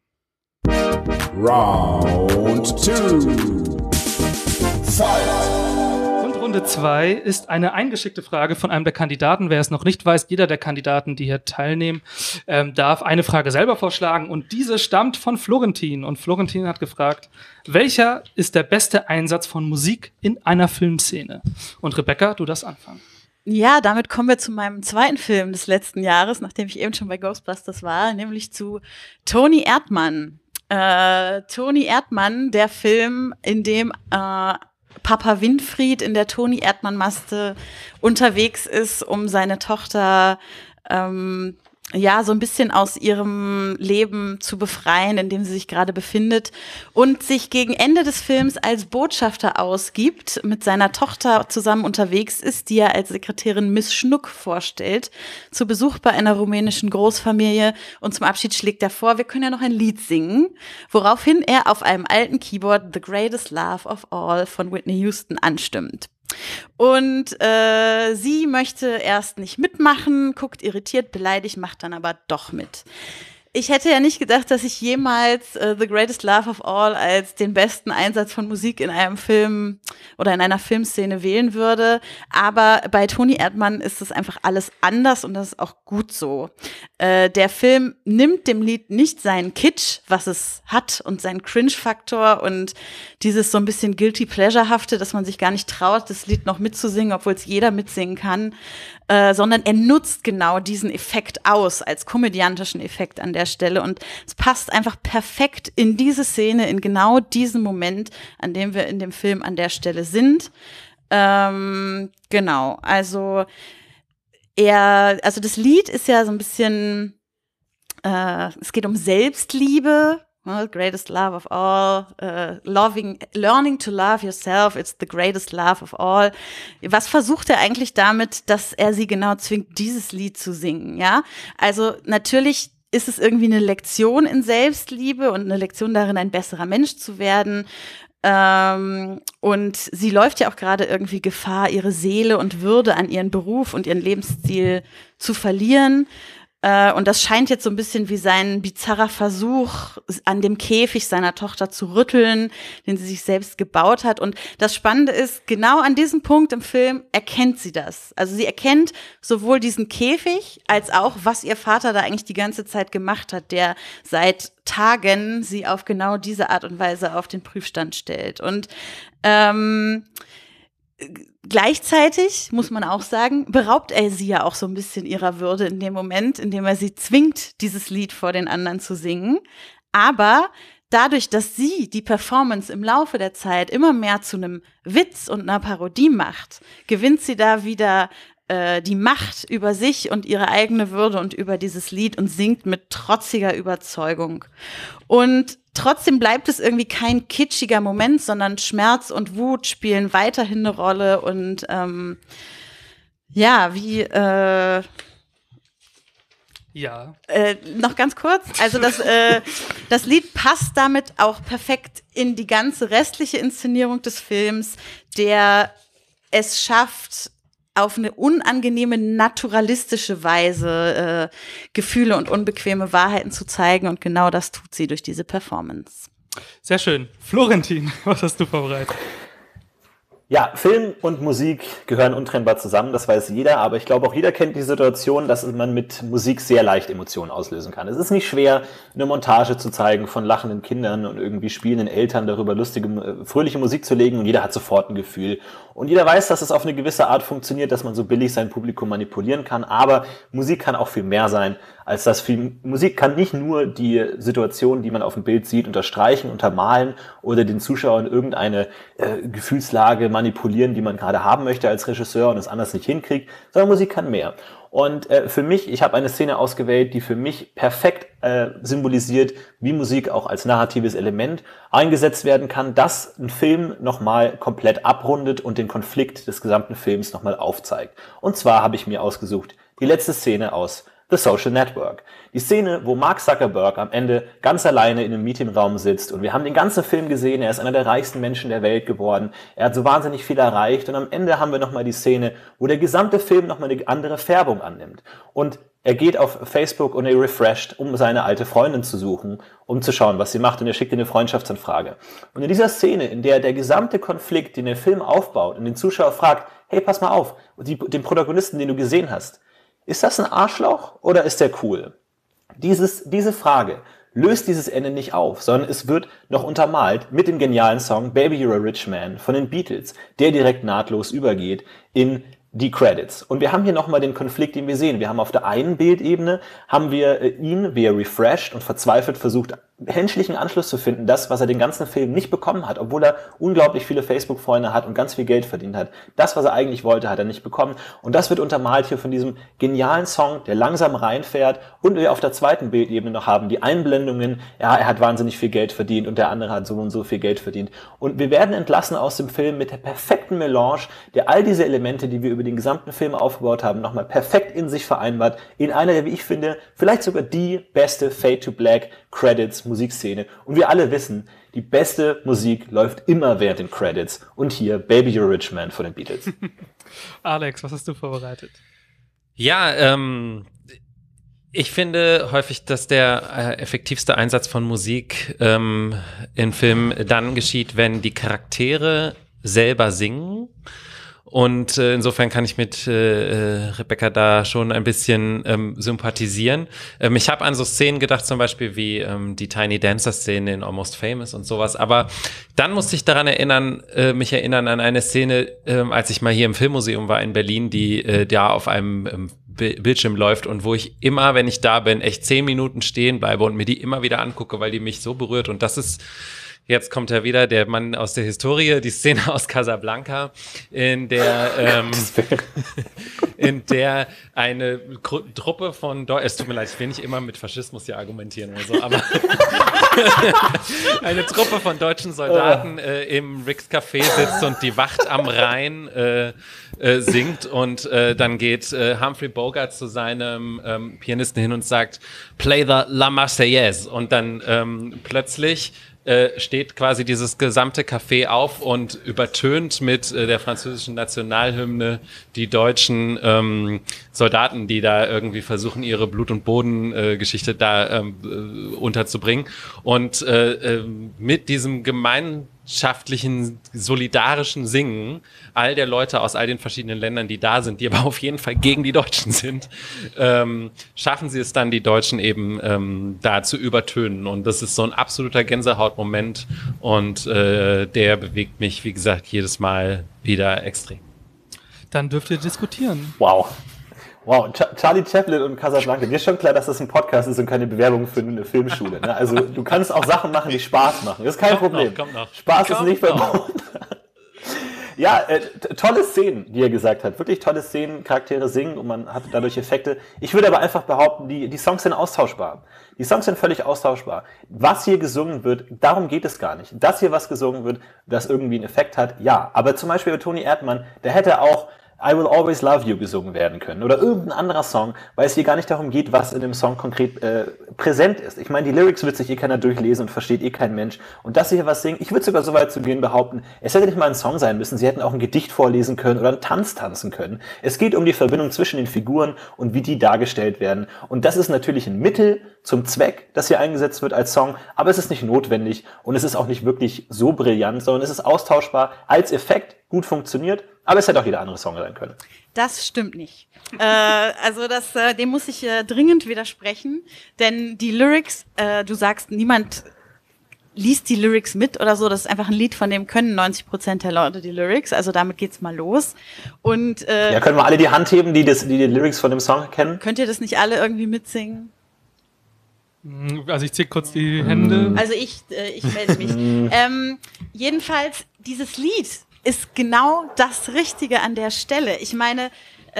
Round 2. Fight! Und Runde 2 ist eine eingeschickte Frage von einem der Kandidaten. Wer es noch nicht weiß, jeder der Kandidaten, die hier teilnehmen, darf eine Frage selber vorschlagen und diese stammt von Florentin. Und Florentin hat gefragt, welcher ist der beste Einsatz von Musik in einer Filmszene? Und Rebecca, du darfst anfangen. Ja, damit kommen wir zu meinem zweiten Film des letzten Jahres, nachdem ich eben schon bei Ghostbusters war, nämlich zu Toni Erdmann. Toni Erdmann, der Film, in dem Papa Winfried in der Toni Erdmann-Maske unterwegs ist, um seine Tochter so ein bisschen aus ihrem Leben zu befreien, in dem sie sich gerade befindet und sich gegen Ende des Films als Botschafter ausgibt, mit seiner Tochter zusammen unterwegs ist, die er als Sekretärin Miss Schnuck vorstellt, zu Besuch bei einer rumänischen Großfamilie und zum Abschied schlägt er vor, wir können ja noch ein Lied singen, woraufhin er auf einem alten Keyboard The Greatest Love of All von Whitney Houston anstimmt. Und sie möchte erst nicht mitmachen, guckt irritiert, beleidigt, macht dann aber doch mit. Ich hätte ja nicht gedacht, dass ich jemals The Greatest Love of All als den besten Einsatz von Musik in einem Film oder in einer Filmszene wählen würde. Aber bei Toni Erdmann ist es einfach alles anders und das ist auch gut so. Der Film nimmt dem Lied nicht seinen Kitsch, was es hat, und seinen Cringe-Faktor und dieses so ein bisschen Guilty-Pleasure-hafte, dass man sich gar nicht traut, das Lied noch mitzusingen, obwohl es jeder mitsingen kann. Sondern er nutzt genau diesen Effekt aus, als komödiantischen Effekt an der Stelle. Und es passt einfach perfekt in diese Szene, in genau diesen Moment, an dem wir in dem Film an der Stelle sind. Genau, also das Lied ist ja so ein bisschen, es geht um Selbstliebe. Greatest love of all, learning to love yourself, it's the greatest love of all. Was versucht er eigentlich damit, dass er sie genau zwingt, dieses Lied zu singen, ja? Also natürlich ist es irgendwie eine Lektion in Selbstliebe und eine Lektion darin, ein besserer Mensch zu werden. Und sie läuft ja auch gerade irgendwie Gefahr, ihre Seele und Würde an ihren Beruf und ihren Lebensstil zu verlieren. Und das scheint jetzt so ein bisschen wie sein bizarrer Versuch, an dem Käfig seiner Tochter zu rütteln, den sie sich selbst gebaut hat. Und das Spannende ist, genau an diesem Punkt im Film erkennt sie das. Also sie erkennt sowohl diesen Käfig als auch, was ihr Vater da eigentlich die ganze Zeit gemacht hat, der seit Tagen sie auf genau diese Art und Weise auf den Prüfstand stellt. Und gleichzeitig, muss man auch sagen, beraubt er sie ja auch so ein bisschen ihrer Würde in dem Moment, indem er sie zwingt, dieses Lied vor den anderen zu singen. Aber dadurch, dass sie die Performance im Laufe der Zeit immer mehr zu einem Witz und einer Parodie macht, gewinnt sie da wieder die Macht über sich und ihre eigene Würde und über dieses Lied und singt mit trotziger Überzeugung. Und trotzdem bleibt es irgendwie kein kitschiger Moment, sondern Schmerz und Wut spielen weiterhin eine Rolle und noch ganz kurz, also das Lied passt damit auch perfekt in die ganze restliche Inszenierung des Films, der es schafft, auf eine unangenehme, naturalistische Weise Gefühle und unbequeme Wahrheiten zu zeigen. Und genau das tut sie durch diese Performance. Sehr schön. Florentin, was hast du vorbereitet? Ja, Film und Musik gehören untrennbar zusammen, das weiß jeder, aber ich glaube auch jeder kennt die Situation, dass man mit Musik sehr leicht Emotionen auslösen kann. Es ist nicht schwer, eine Montage zu zeigen von lachenden Kindern und irgendwie spielenden Eltern, darüber lustige, fröhliche Musik zu legen und jeder hat sofort ein Gefühl. Und jeder weiß, dass es auf eine gewisse Art funktioniert, dass man so billig sein Publikum manipulieren kann, aber Musik kann auch viel mehr sein als das. Musik kann nicht nur die Situation, die man auf dem Bild sieht, unterstreichen, untermalen oder den Zuschauern irgendeine Gefühlslage manipulieren, die man gerade haben möchte als Regisseur und es anders nicht hinkriegt, sondern Musik kann mehr. Und für mich, ich habe eine Szene ausgewählt, die für mich perfekt symbolisiert, wie Musik auch als narratives Element eingesetzt werden kann, das einen Film nochmal komplett abrundet und den Konflikt des gesamten Films nochmal aufzeigt. Und zwar habe ich mir ausgesucht die letzte Szene aus The Social Network. Die Szene, wo Mark Zuckerberg am Ende ganz alleine in einem Meetingraum sitzt und wir haben den ganzen Film gesehen, er ist einer der reichsten Menschen der Welt geworden, er hat so wahnsinnig viel erreicht und am Ende haben wir nochmal die Szene, wo der gesamte Film nochmal eine andere Färbung annimmt. Und er geht auf Facebook und er refresht, um seine alte Freundin zu suchen, um zu schauen, was sie macht und er schickt ihr eine Freundschaftsanfrage. Und in dieser Szene, in der der gesamte Konflikt, den der Film aufbaut und den Zuschauer fragt, hey, pass mal auf, den Protagonisten, den du gesehen hast, ist das ein Arschloch oder ist der cool? Diese Frage löst dieses Ende nicht auf, sondern es wird noch untermalt mit dem genialen Song Baby You're a Rich Man von den Beatles, der direkt nahtlos übergeht in die Credits. Und wir haben hier nochmal den Konflikt, den wir sehen. Wir haben auf der einen Bildebene, haben wir ihn, wie er refreshed und verzweifelt versucht, menschlichen Anschluss zu finden, das, was er den ganzen Film nicht bekommen hat, obwohl er unglaublich viele Facebook-Freunde hat und ganz viel Geld verdient hat. Das, was er eigentlich wollte, hat er nicht bekommen. Und das wird untermalt hier von diesem genialen Song, der langsam reinfährt und wir auf der zweiten Bildebene noch haben die Einblendungen, ja, er hat wahnsinnig viel Geld verdient und der andere hat so und so viel Geld verdient. Und wir werden entlassen aus dem Film mit der perfekten Melange, der all diese Elemente, die wir über den gesamten Film aufgebaut haben, nochmal perfekt in sich vereinbart, in einer, wie ich finde, vielleicht sogar die beste Fade to Black Credits Musikszene. Und wir alle wissen, die beste Musik läuft immer während den Credits. Und hier Baby You're a Rich Man von den Beatles. Alex, was hast du vorbereitet? Ja, ich finde häufig, dass der effektivste Einsatz von Musik in Filmen dann geschieht, wenn die Charaktere selber singen. Und insofern kann ich mit Rebecca da schon ein bisschen sympathisieren. Ich habe an so Szenen gedacht, zum Beispiel wie die Tiny Dancer-Szene in Almost Famous und sowas. Aber dann musste ich daran mich erinnern an eine Szene, als ich mal hier im Filmmuseum war in Berlin, die da auf einem Bildschirm läuft und wo ich immer, wenn ich da bin, echt 10 Minuten stehen bleibe und mir die immer wieder angucke, weil die mich so berührt. Und das ist, jetzt kommt ja wieder der Mann aus der Historie, die Szene aus Casablanca, in der eine Truppe von es tut mir leid, ich will nicht immer mit Faschismus hier argumentieren oder so, aber eine Truppe von deutschen Soldaten im Rix Café sitzt und die Wacht am Rhein singt und dann geht Humphrey Bogart zu seinem Pianisten hin und sagt, play the La Marseillaise und dann plötzlich steht quasi dieses gesamte Café auf und übertönt mit der französischen Nationalhymne die deutschen Soldaten, die da irgendwie versuchen, ihre Blut- und Boden-Geschichte da unterzubringen. Und mit diesem gemeinschaftlichen, solidarischen Singen all der Leute aus all den verschiedenen Ländern, die da sind, die aber auf jeden Fall gegen die Deutschen sind, schaffen sie es dann, die Deutschen eben da zu übertönen. Und das ist so ein absoluter Gänsehautmoment und der bewegt mich, wie gesagt, jedes Mal wieder extrem. Dann dürft ihr diskutieren. Wow. Charlie Chaplin und Casablanca. Mir ist schon klar, dass das ein Podcast ist und keine Bewerbung für eine Filmschule. Ne? Also du kannst auch Sachen machen, die Spaß machen. Das ist kein Problem. Kommt noch. Spaß ist nicht verboten. Ja, tolle Szenen, die er gesagt hat. Wirklich tolle Szenen, Charaktere singen und man hat dadurch Effekte. Ich würde aber einfach behaupten, die Songs sind austauschbar. Die Songs sind völlig austauschbar. Was hier gesungen wird, darum geht es gar nicht. Dass hier was gesungen wird, das irgendwie einen Effekt hat, ja. Aber zum Beispiel bei Toni Erdmann, der hätte auch I Will Always Love You gesungen werden können oder irgendein anderer Song, weil es hier gar nicht darum geht, was in dem Song konkret präsent ist. Ich meine, die Lyrics wird sich keiner durchlesen und versteht kein Mensch. Und dass sie hier was singen, ich würde sogar so weit zu gehen behaupten, es hätte nicht mal ein Song sein müssen, sie hätten auch ein Gedicht vorlesen können oder einen Tanz tanzen können. Es geht um die Verbindung zwischen den Figuren und wie die dargestellt werden. Und das ist natürlich ein Mittel zum Zweck, das hier eingesetzt wird als Song, aber es ist nicht notwendig und es ist auch nicht wirklich so brillant, sondern es ist austauschbar als Effekt, gut funktioniert, aber es hätte auch jeder andere Song sein können. Das stimmt nicht. Dem muss ich dringend widersprechen, denn die Lyrics, du sagst, niemand liest die Lyrics mit oder so, das ist einfach ein Lied, von dem können 90% der Leute die Lyrics, also damit geht's mal los. Und ja, können wir alle die Hand heben, die die Lyrics von dem Song kennen? Könnt ihr das nicht alle irgendwie mitsingen? Also ich ziehe kurz die Hände. Also ich melde mich. Jedenfalls, dieses Lied ist genau das Richtige an der Stelle. Ich meine,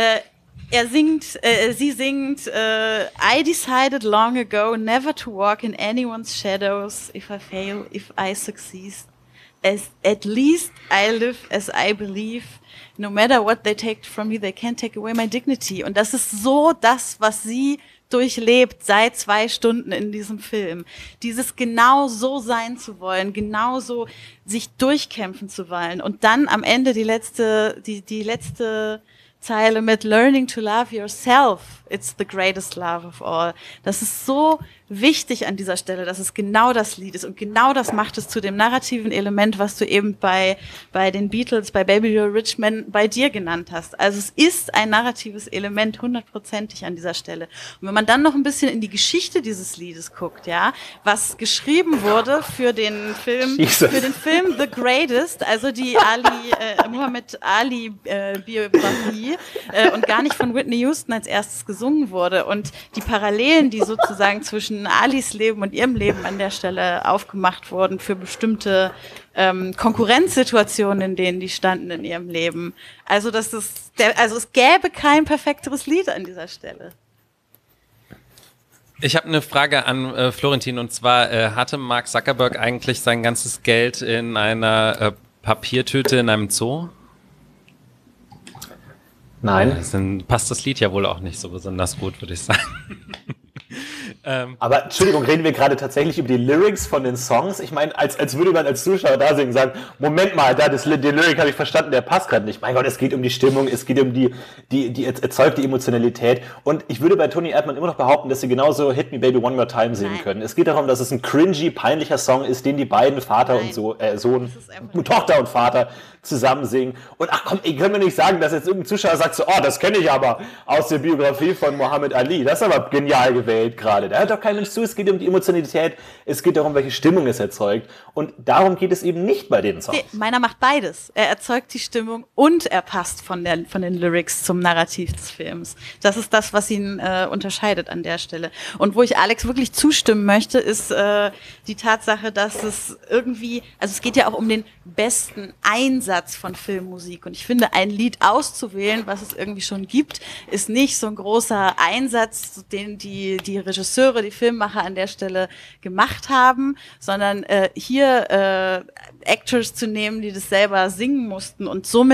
sie singt, I decided long ago never to walk in anyone's shadows. If I fail, if I succeed, at least I live as I believe. No matter what they take from me, they can't take away my dignity. Und das ist so das, was sie durchlebt seit 2 Stunden in diesem Film. Dieses genau so sein zu wollen, genau so sich durchkämpfen zu wollen und dann am Ende die letzte Zeile mit Learning to love yourself, it's the greatest love of all. Das ist so wichtig an dieser Stelle, dass es genau das Lied ist und genau das macht es zu dem narrativen Element, was du eben bei den Beatles, bei Baby You're a Rich Man bei dir genannt hast. Also es ist ein narratives Element 100%ig an dieser Stelle. Und wenn man dann noch ein bisschen in die Geschichte dieses Liedes guckt, ja, was geschrieben wurde für den Film The Greatest, also die Muhammad Ali Biografie und gar nicht von Whitney Houston als erstes gesungen wurde und die Parallelen, die sozusagen zwischen Alis Leben und ihrem Leben an der Stelle aufgemacht wurden für bestimmte Konkurrenzsituationen, in denen die standen in ihrem Leben. Also es gäbe kein perfekteres Lied an dieser Stelle. Ich habe eine Frage an Florentin und zwar hatte Mark Zuckerberg eigentlich sein ganzes Geld in einer Papiertüte in einem Zoo? Nein. Dann passt das Lied ja wohl auch nicht so besonders gut, würde ich sagen. Aber Entschuldigung, reden wir gerade tatsächlich über die Lyrics von den Songs? Ich meine, als würde man als Zuschauer da singen und sagen, Moment mal, den Lyric habe ich verstanden, der passt gerade nicht. Mein Gott, es geht um die Stimmung, es geht um die erzeugte Emotionalität. Und ich würde bei Toni Erdmann immer noch behaupten, dass sie genauso Hit Me Baby One More Time singen können. Es geht darum, dass es ein cringy, peinlicher Song ist, den die beiden Tochter und Vater zusammen singen. Und ach komm, können wir nicht sagen, dass jetzt irgendein Zuschauer sagt so, oh, das kenne ich aber aus der Biografie von Muhammad Ali. Das ist aber genial gewählt gerade. Da hört doch kein Mensch zu. Es geht um die Emotionalität. Es geht darum, welche Stimmung es erzeugt. Und darum geht es eben nicht bei den Songs. Nee, meiner macht beides. Er erzeugt die Stimmung und er passt von den Lyrics zum Narrativ des Films. Das ist das, was ihn unterscheidet an der Stelle. Und wo ich Alex wirklich zustimmen möchte, ist die Tatsache, dass es irgendwie, also es geht ja auch um den besten Einsatz von Filmmusik. Und ich finde, ein Lied auszuwählen, was es irgendwie schon gibt, ist nicht so ein großer Einsatz, den die Regisseure, die Filmemacher an der Stelle gemacht haben, sondern hier Actors zu nehmen, die das selber singen mussten und somit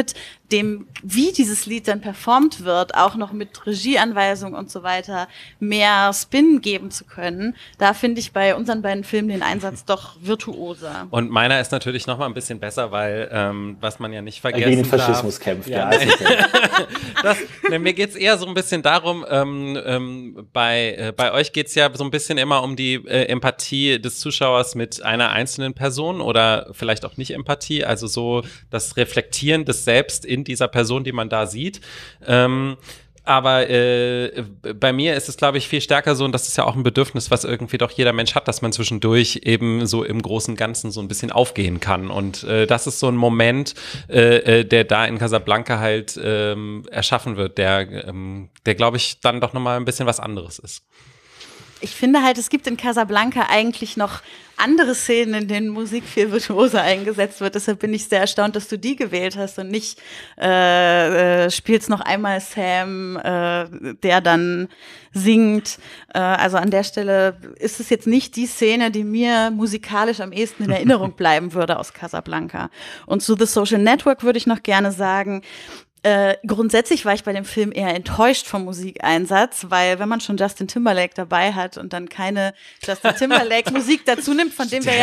dem, wie dieses Lied dann performt wird, auch noch mit Regieanweisung und so weiter, mehr Spin geben zu können, da finde ich bei unseren beiden Filmen den Einsatz doch virtuoser. Und meiner ist natürlich noch mal ein bisschen besser, weil, was man ja nicht vergessen gegen den darf. Faschismus kämpft. Ja, Mir geht's eher so ein bisschen darum, bei euch geht's ja so ein bisschen immer um die Empathie des Zuschauers mit einer einzelnen Person oder vielleicht auch nicht Empathie, also so das Reflektieren des Selbst in dieser Person, die man da sieht. Aber bei mir ist es, glaube ich, viel stärker so, und das ist ja auch ein Bedürfnis, was irgendwie doch jeder Mensch hat, dass man zwischendurch eben so im großen Ganzen so ein bisschen aufgehen kann. Und das ist so ein Moment, der da in Casablanca halt erschaffen wird, der glaube ich, dann doch nochmal ein bisschen was anderes ist. Ich finde halt, es gibt in Casablanca eigentlich noch andere Szenen, in denen Musik viel virtuoser eingesetzt wird. Deshalb bin ich sehr erstaunt, dass du die gewählt hast und nicht spielst noch einmal Sam, der dann singt. Also an der Stelle ist es jetzt nicht die Szene, die mir musikalisch am ehesten in Erinnerung bleiben würde aus Casablanca. Und zu The Social Network würde ich noch gerne sagen, grundsätzlich war ich bei dem Film eher enttäuscht vom Musikeinsatz, weil wenn man schon Justin Timberlake dabei hat und dann keine Justin Timberlake Musik dazu nimmt, von dem wir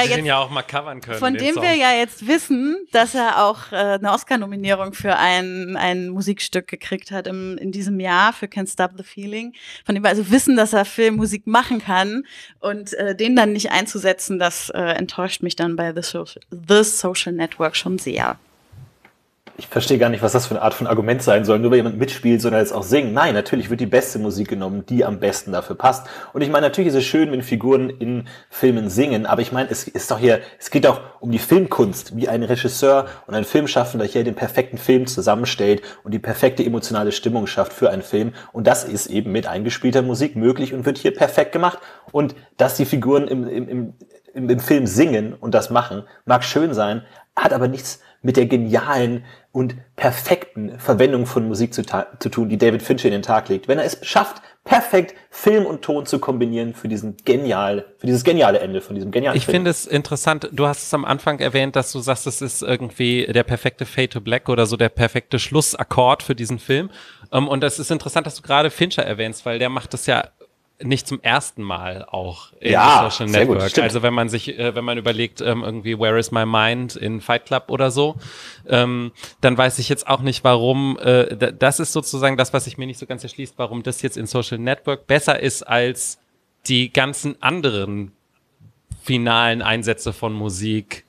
ja jetzt wissen, dass er auch eine Oscar-Nominierung für ein Musikstück gekriegt hat in diesem Jahr für Can't Stop the Feeling, von dem wir also wissen, dass er Filmmusik machen kann und den dann nicht einzusetzen, das enttäuscht mich dann bei The Social Network schon sehr. Ich verstehe gar nicht, was das für eine Art von Argument sein soll, nur weil jemand mitspielt, soll er jetzt auch singen. Nein, natürlich wird die beste Musik genommen, die am besten dafür passt. Und ich meine, natürlich ist es schön, wenn Figuren in Filmen singen, aber ich meine, es geht auch um die Filmkunst, wie ein Regisseur und ein Filmschaffender hier den perfekten Film zusammenstellt und die perfekte emotionale Stimmung schafft für einen Film. Und das ist eben mit eingespielter Musik möglich und wird hier perfekt gemacht. Und dass die Figuren im Film singen und das machen, mag schön sein, hat aber nichts mit der genialen und perfekten Verwendung von Musik zu tun, die David Fincher in den Tag legt. Wenn er es schafft, perfekt Film und Ton zu kombinieren für dieses geniale Ende von diesem genialen Ich Film. finde es interessant, du hast es am Anfang erwähnt, dass du sagst, es ist irgendwie der perfekte Fade to Black oder so der perfekte Schlussakkord für diesen Film. Und es ist interessant, dass du gerade Fincher erwähnst, weil der macht das ja nicht zum ersten Mal auch in Social Network. Gut, also wenn man überlegt, irgendwie Where is my mind in Fight Club oder so, dann weiß ich jetzt auch nicht, warum, das ist sozusagen das, was sich mir nicht so ganz erschließt, warum das jetzt in Social Network besser ist als die ganzen anderen finalen Einsätze von Musik,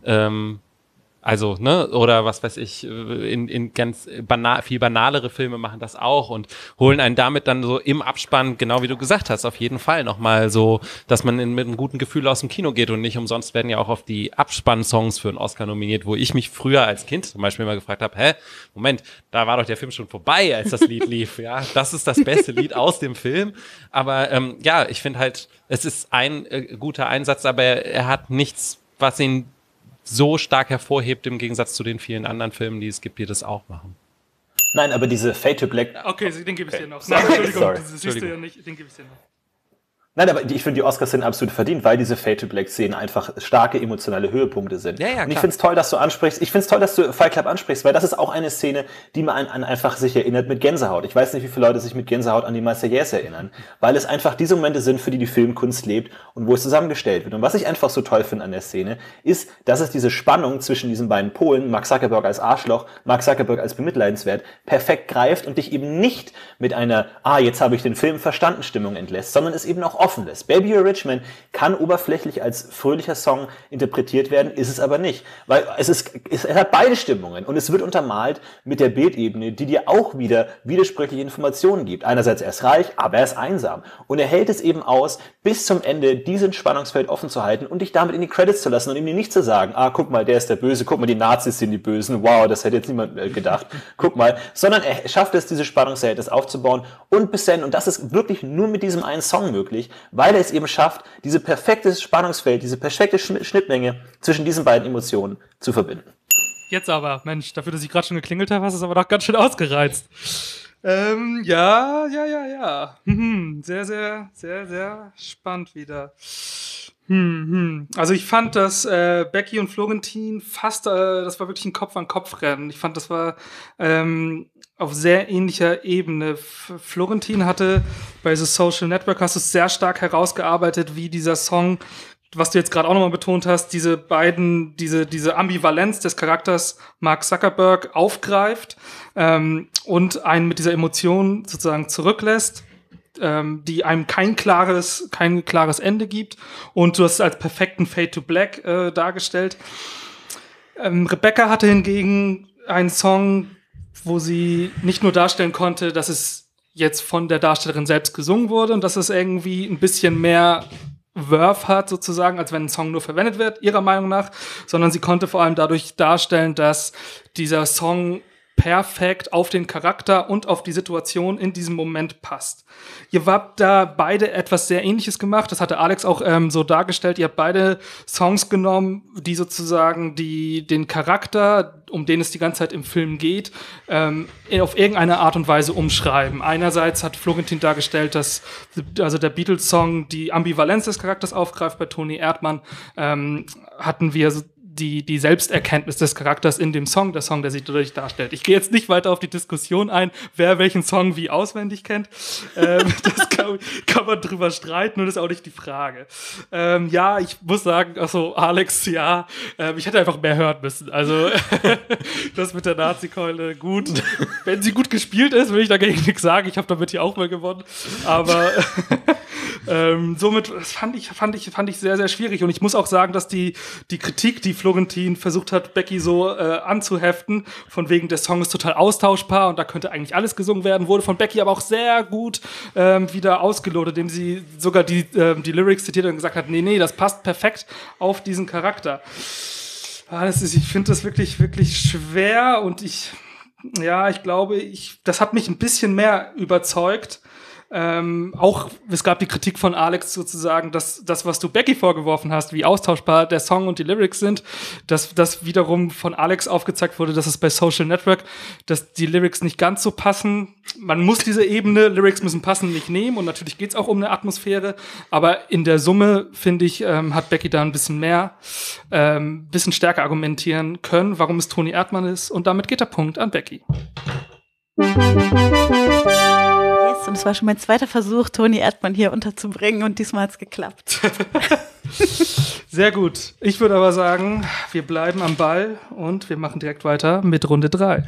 also, ne, oder was weiß ich, in ganz viel banalere Filme machen das auch und holen einen damit dann so im Abspann, genau wie du gesagt hast, auf jeden Fall nochmal so, dass man mit einem guten Gefühl aus dem Kino geht und nicht umsonst werden ja auch auf die Abspann-Songs für einen Oscar nominiert, wo ich mich früher als Kind zum Beispiel mal gefragt habe, Moment, da war doch der Film schon vorbei, als das Lied lief, ja, das ist das beste Lied aus dem Film, aber ja, ich finde halt, es ist ein guter Einsatz, aber er hat nichts, was ihn so stark hervorhebt im Gegensatz zu den vielen anderen Filmen, die es gibt, die das auch machen. Nein, aber diese Fade to Black... Okay, den gebe ich dir noch. Sorry. Entschuldigung, das siehst du ja nicht, den gebe ich dir noch. Nein, aber ich finde, die Oscars sind absolut verdient, weil diese Fade-to-Black-Szenen einfach starke emotionale Höhepunkte sind. Ja, und ich finde es toll, dass du ansprichst. Ich finde es toll, dass du Fight Club ansprichst, weil das ist auch eine Szene, die man an einfach sich erinnert mit Gänsehaut. Ich weiß nicht, wie viele Leute sich mit Gänsehaut an die Marseillaise erinnern, weil es einfach diese Momente sind, für die Filmkunst lebt und wo es zusammengestellt wird. Und was ich einfach so toll finde an der Szene, ist, dass es diese Spannung zwischen diesen beiden Polen, Mark Zuckerberg als Arschloch, Mark Zuckerberg als bemitleidenswert, perfekt greift und dich eben nicht mit einer, jetzt habe ich den Film verstanden, Stimmung entlässt, sondern es eben auch offen lässt. Baby You're a Rich Man kann oberflächlich als fröhlicher Song interpretiert werden, ist es aber nicht. Weil es hat beide Stimmungen und es wird untermalt mit der Bildebene, die dir auch wieder widersprüchliche Informationen gibt. Einerseits er ist reich, aber er ist einsam. Und er hält es eben aus, bis zum Ende diesen Spannungsfeld offen zu halten und dich damit in die Credits zu lassen und ihm nicht zu sagen, guck mal, der ist der Böse, guck mal, die Nazis sind die Bösen, wow, das hätte jetzt niemand gedacht, guck mal. Sondern er schafft es, diese Spannungsverhältnis aufzubauen und bis dann, und das ist wirklich nur mit diesem einen Song möglich, weil er es eben schafft, diese perfekte Spannungsfeld, diese perfekte Schnittmenge zwischen diesen beiden Emotionen zu verbinden. Jetzt aber, Mensch, dafür, dass ich gerade schon geklingelt habe, hast du es aber doch ganz schön ausgereizt. Ja. Sehr, sehr, sehr, sehr spannend wieder. Also ich fand, dass Becky und Florentin fast, das war wirklich ein Kopf-an-Kopf-Rennen. Ich fand, das war auf sehr ähnlicher Ebene. Florentin hatte bei The Social Network, hast du es sehr stark herausgearbeitet, wie dieser Song, was du jetzt gerade auch nochmal betont hast, diese Ambivalenz des Charakters Mark Zuckerberg aufgreift und einen mit dieser Emotion sozusagen zurücklässt, die einem kein klares Ende gibt, und du hast es als perfekten Fade to Black dargestellt. Rebecca hatte hingegen einen Song, wo sie nicht nur darstellen konnte, dass es jetzt von der Darstellerin selbst gesungen wurde und dass es irgendwie ein bisschen mehr Verve hat sozusagen, als wenn ein Song nur verwendet wird, ihrer Meinung nach, sondern sie konnte vor allem dadurch darstellen, dass dieser Song perfekt auf den Charakter und auf die Situation in diesem Moment passt. Ihr habt da beide etwas sehr Ähnliches gemacht, das hatte Alex auch so dargestellt, ihr habt beide Songs genommen, die sozusagen den Charakter, um den es die ganze Zeit im Film geht, auf irgendeine Art und Weise umschreiben. Einerseits hat Florentin dargestellt, dass also der Beatles-Song die Ambivalenz des Charakters aufgreift. Bei Toni Erdmann hatten wir die Selbsterkenntnis des Charakters in dem Song, der Song, der sich dadurch darstellt. Ich gehe jetzt nicht weiter auf die Diskussion ein, wer welchen Song wie auswendig kennt. Das kann man drüber streiten, und das ist auch nicht die Frage. Ja, ich muss sagen, also Alex, ja, ich hätte einfach mehr hören müssen. Also das mit der Nazi-Keule, gut. Wenn sie gut gespielt ist, will ich dagegen nichts sagen. Ich habe damit hier auch mal gewonnen. Aber somit fand ich sehr, sehr schwierig. Und ich muss auch sagen, dass die Kritik, die Florentin versucht hat, Becky so anzuheften, von wegen, der Song ist total austauschbar und da könnte eigentlich alles gesungen werden, wurde von Becky aber auch sehr gut wieder ausgelotet, indem sie sogar die Lyrics zitiert und gesagt hat, nee, das passt perfekt auf diesen Charakter. Ich finde das wirklich, wirklich schwer, und ich glaube, das hat mich ein bisschen mehr überzeugt. Auch, es gab die Kritik von Alex sozusagen, dass das, was du Becky vorgeworfen hast, wie austauschbar der Song und die Lyrics sind, dass das wiederum von Alex aufgezeigt wurde, dass es bei Social Network, dass die Lyrics nicht ganz so passen. Man muss diese Ebene, Lyrics müssen passen, nicht nehmen, und natürlich geht's auch um eine Atmosphäre, aber in der Summe, finde ich, hat Becky da ein bisschen mehr, bisschen stärker argumentieren können, warum es Toni Erdmann ist, und damit geht der Punkt an Becky. Und es war schon mein zweiter Versuch, Toni Erdmann hier unterzubringen, und diesmal hat es geklappt. Sehr gut. Ich würde aber sagen, wir bleiben am Ball und wir machen direkt weiter mit Runde 3.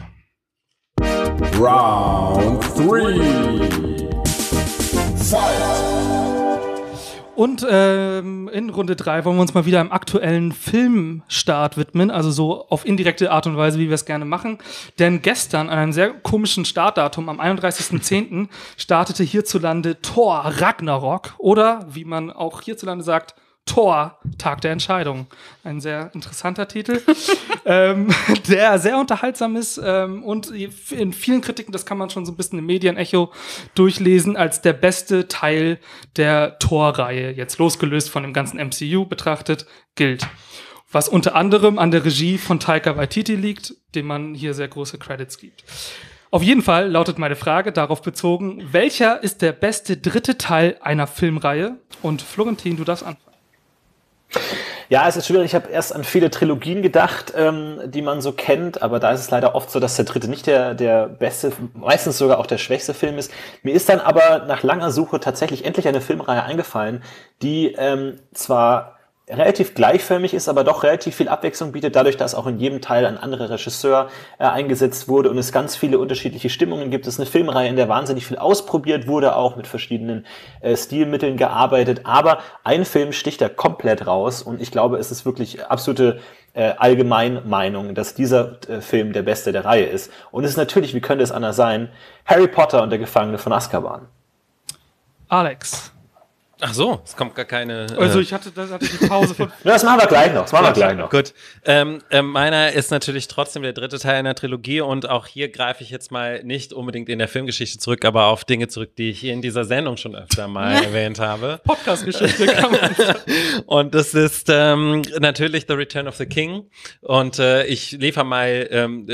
Round 3. Fight! Und in Runde 3 wollen wir uns mal wieder einem aktuellen Filmstart widmen, also so auf indirekte Art und Weise, wie wir es gerne machen. Denn gestern, an einem sehr komischen Startdatum, am 31.10., startete hierzulande Thor Ragnarok, oder wie man auch hierzulande sagt, Thor, Tag der Entscheidung. Ein sehr interessanter Titel, der sehr unterhaltsam ist und in vielen Kritiken, das kann man schon so ein bisschen im Medienecho durchlesen, als der beste Teil der Thor-Reihe, jetzt losgelöst von dem ganzen MCU betrachtet, gilt. Was unter anderem an der Regie von Taika Waititi liegt, dem man hier sehr große Credits gibt. Auf jeden Fall lautet meine Frage darauf bezogen, welcher ist der beste dritte Teil einer Filmreihe? Und Florentin, du darfst anfangen. Ja, es ist schwierig. Ich habe erst an viele Trilogien gedacht, die man so kennt, aber da ist es leider oft so, dass der dritte nicht der beste, meistens sogar auch der schwächste Film ist. Mir ist dann aber nach langer Suche tatsächlich endlich eine Filmreihe eingefallen, die zwar relativ gleichförmig ist, aber doch relativ viel Abwechslung bietet, dadurch, dass auch in jedem Teil ein anderer Regisseur eingesetzt wurde und es ganz viele unterschiedliche Stimmungen gibt. Es ist eine Filmreihe, in der wahnsinnig viel ausprobiert wurde, auch mit verschiedenen Stilmitteln gearbeitet, aber ein Film sticht da komplett raus, und ich glaube, es ist wirklich absolute Allgemeinmeinung, dass dieser Film der beste der Reihe ist. Und es ist natürlich, wie könnte es anders sein, Harry Potter und der Gefangene von Azkaban. Alex. Ach so, es kommt gar keine. Also ich hatte die Pause von. Ja, das machen wir gleich noch. Gut. Meiner ist natürlich trotzdem der dritte Teil einer Trilogie, und auch hier greife ich jetzt mal nicht unbedingt in der Filmgeschichte zurück, aber auf Dinge zurück, die ich hier in dieser Sendung schon öfter mal erwähnt habe. Podcast-Geschichte kann man sagen. Und das ist natürlich The Return of the King. Und ich liefere mal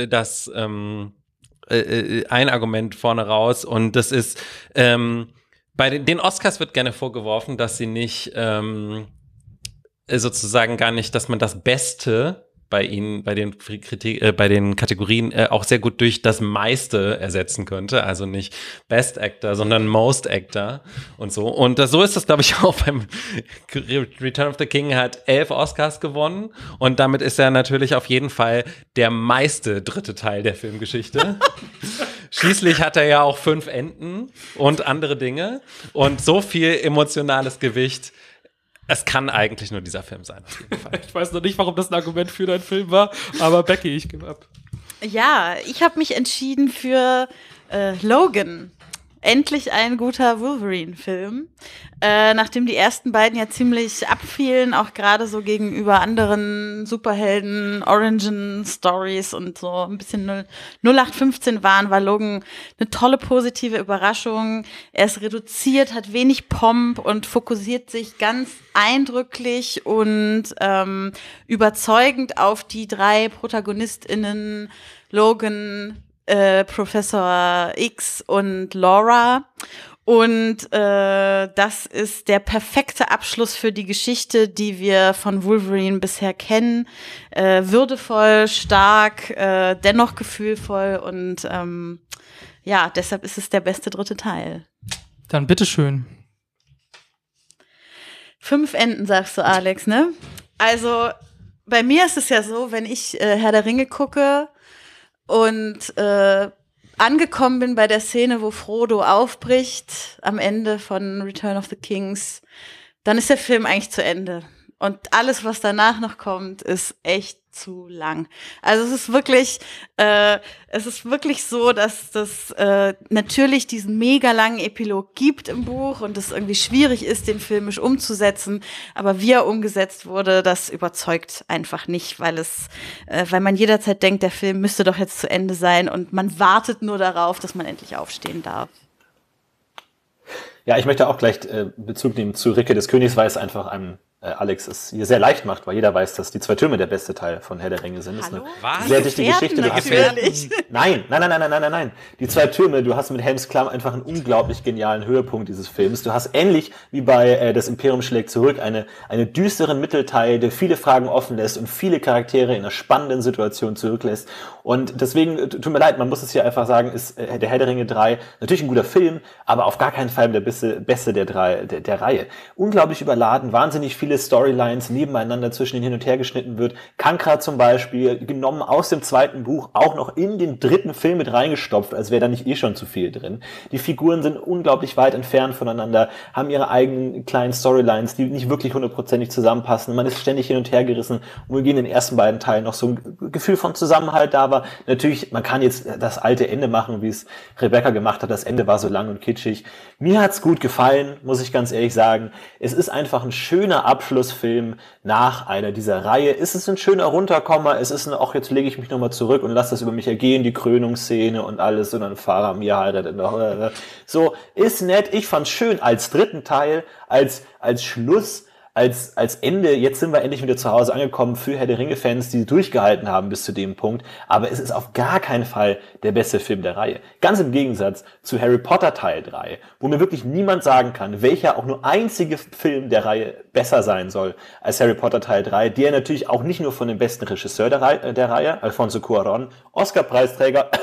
ein Argument vorne raus, und das ist bei den Oscars wird gerne vorgeworfen, dass sie nicht sozusagen gar nicht, dass man das Beste bei ihnen, bei den Kategorien auch sehr gut durch das meiste ersetzen könnte. Also nicht Best Actor, sondern Most Actor und so. Und so ist das, glaube ich, auch beim Return of the King, hat 11 Oscars gewonnen und damit ist er natürlich auf jeden Fall der meiste dritte Teil der Filmgeschichte. Schließlich hat er ja auch 5 Enten und andere Dinge und so viel emotionales Gewicht. Es kann eigentlich nur dieser Film sein, auf jeden Fall. Ich weiß noch nicht, warum das ein Argument für deinen Film war, aber Becky, ich gebe ab. Ja, ich habe mich entschieden für Logan. Endlich ein guter Wolverine-Film. Nachdem die ersten beiden ja ziemlich abfielen, auch gerade so gegenüber anderen Superhelden, Origin-Stories und so ein bisschen 0815 waren, war Logan eine tolle positive Überraschung. Er ist reduziert, hat wenig Pomp und fokussiert sich ganz eindrücklich und überzeugend auf die 3 ProtagonistInnen Logan, Professor X und Laura. Und das ist der perfekte Abschluss für die Geschichte, die wir von Wolverine bisher kennen. Würdevoll, stark, dennoch gefühlvoll und ja, deshalb ist es der beste dritte Teil. Dann bitteschön. 5 Enden, sagst du, Alex, ne? Also, bei mir ist es ja so, wenn ich Herr der Ringe gucke und angekommen bin bei der Szene, wo Frodo aufbricht am Ende von Return of the Kings, dann ist der Film eigentlich zu Ende. Und alles, was danach noch kommt, ist echt zu lang. Also es ist wirklich so, dass das natürlich diesen mega langen Epilog gibt im Buch und es irgendwie schwierig ist, den filmisch umzusetzen. Aber wie er umgesetzt wurde, das überzeugt einfach nicht, weil man jederzeit denkt, der Film müsste doch jetzt zu Ende sein und man wartet nur darauf, dass man endlich aufstehen darf. Ja, ich möchte auch gleich Bezug nehmen zu Ricke des Königs, weil es einfach einem Alex es hier sehr leicht macht, weil jeder weiß, dass die 2 Türme der beste Teil von Herr der Ringe sind. Hallo? Das ist eine sehr dichte Geschichte. Nein. Die 2 Türme, du hast mit Helms Klamm einfach einen unglaublich genialen Höhepunkt dieses Films. Du hast ähnlich wie bei Das Imperium schlägt zurück eine düsteren Mittelteil, der viele Fragen offen lässt und viele Charaktere in einer spannenden Situation zurücklässt. Und deswegen, tut mir leid, man muss es hier einfach sagen, ist der Herr der Ringe 3 natürlich ein guter Film, aber auf gar keinen Fall der beste der Reihe. Unglaublich überladen, wahnsinnig viele Storylines nebeneinander zwischen denen hin und her geschnitten wird. Kankra zum Beispiel, genommen aus dem 2. Buch, auch noch in den 3. Film mit reingestopft, als wäre da nicht schon zu viel drin. Die Figuren sind unglaublich weit entfernt voneinander, haben ihre eigenen kleinen Storylines, die nicht wirklich 100%ig zusammenpassen. Man ist ständig hin und her gerissen, wohingegen in den ersten beiden Teilen noch so ein Gefühl von Zusammenhalt da war. Natürlich, man kann jetzt das alte Ende machen, wie es Rebecca gemacht hat. Das Ende war so lang und kitschig. Mir hat's gut gefallen, muss ich ganz ehrlich sagen. Es ist einfach ein schöner Abschlussfilm nach einer dieser Reihe. Es ist ein schöner Runterkommer. Es ist auch jetzt lege ich mich nochmal zurück und lasse das über mich ergehen, die Krönungsszene und alles und dann Faramir heiratet noch. So, ist nett. Ich fand's schön als 3. Teil, als Schluss, als Ende. Jetzt sind wir endlich wieder zu Hause angekommen für Herr der Ringe-Fans, die durchgehalten haben bis zu dem Punkt. Aber es ist auf gar keinen Fall der beste Film der Reihe. Ganz im Gegensatz zu Harry Potter Teil 3, wo mir wirklich niemand sagen kann, welcher auch nur einzige Film der Reihe besser sein soll als Harry Potter Teil 3, der natürlich auch nicht nur von dem besten Regisseur der Reihe, Alfonso Cuarón, Oscar-Preisträger,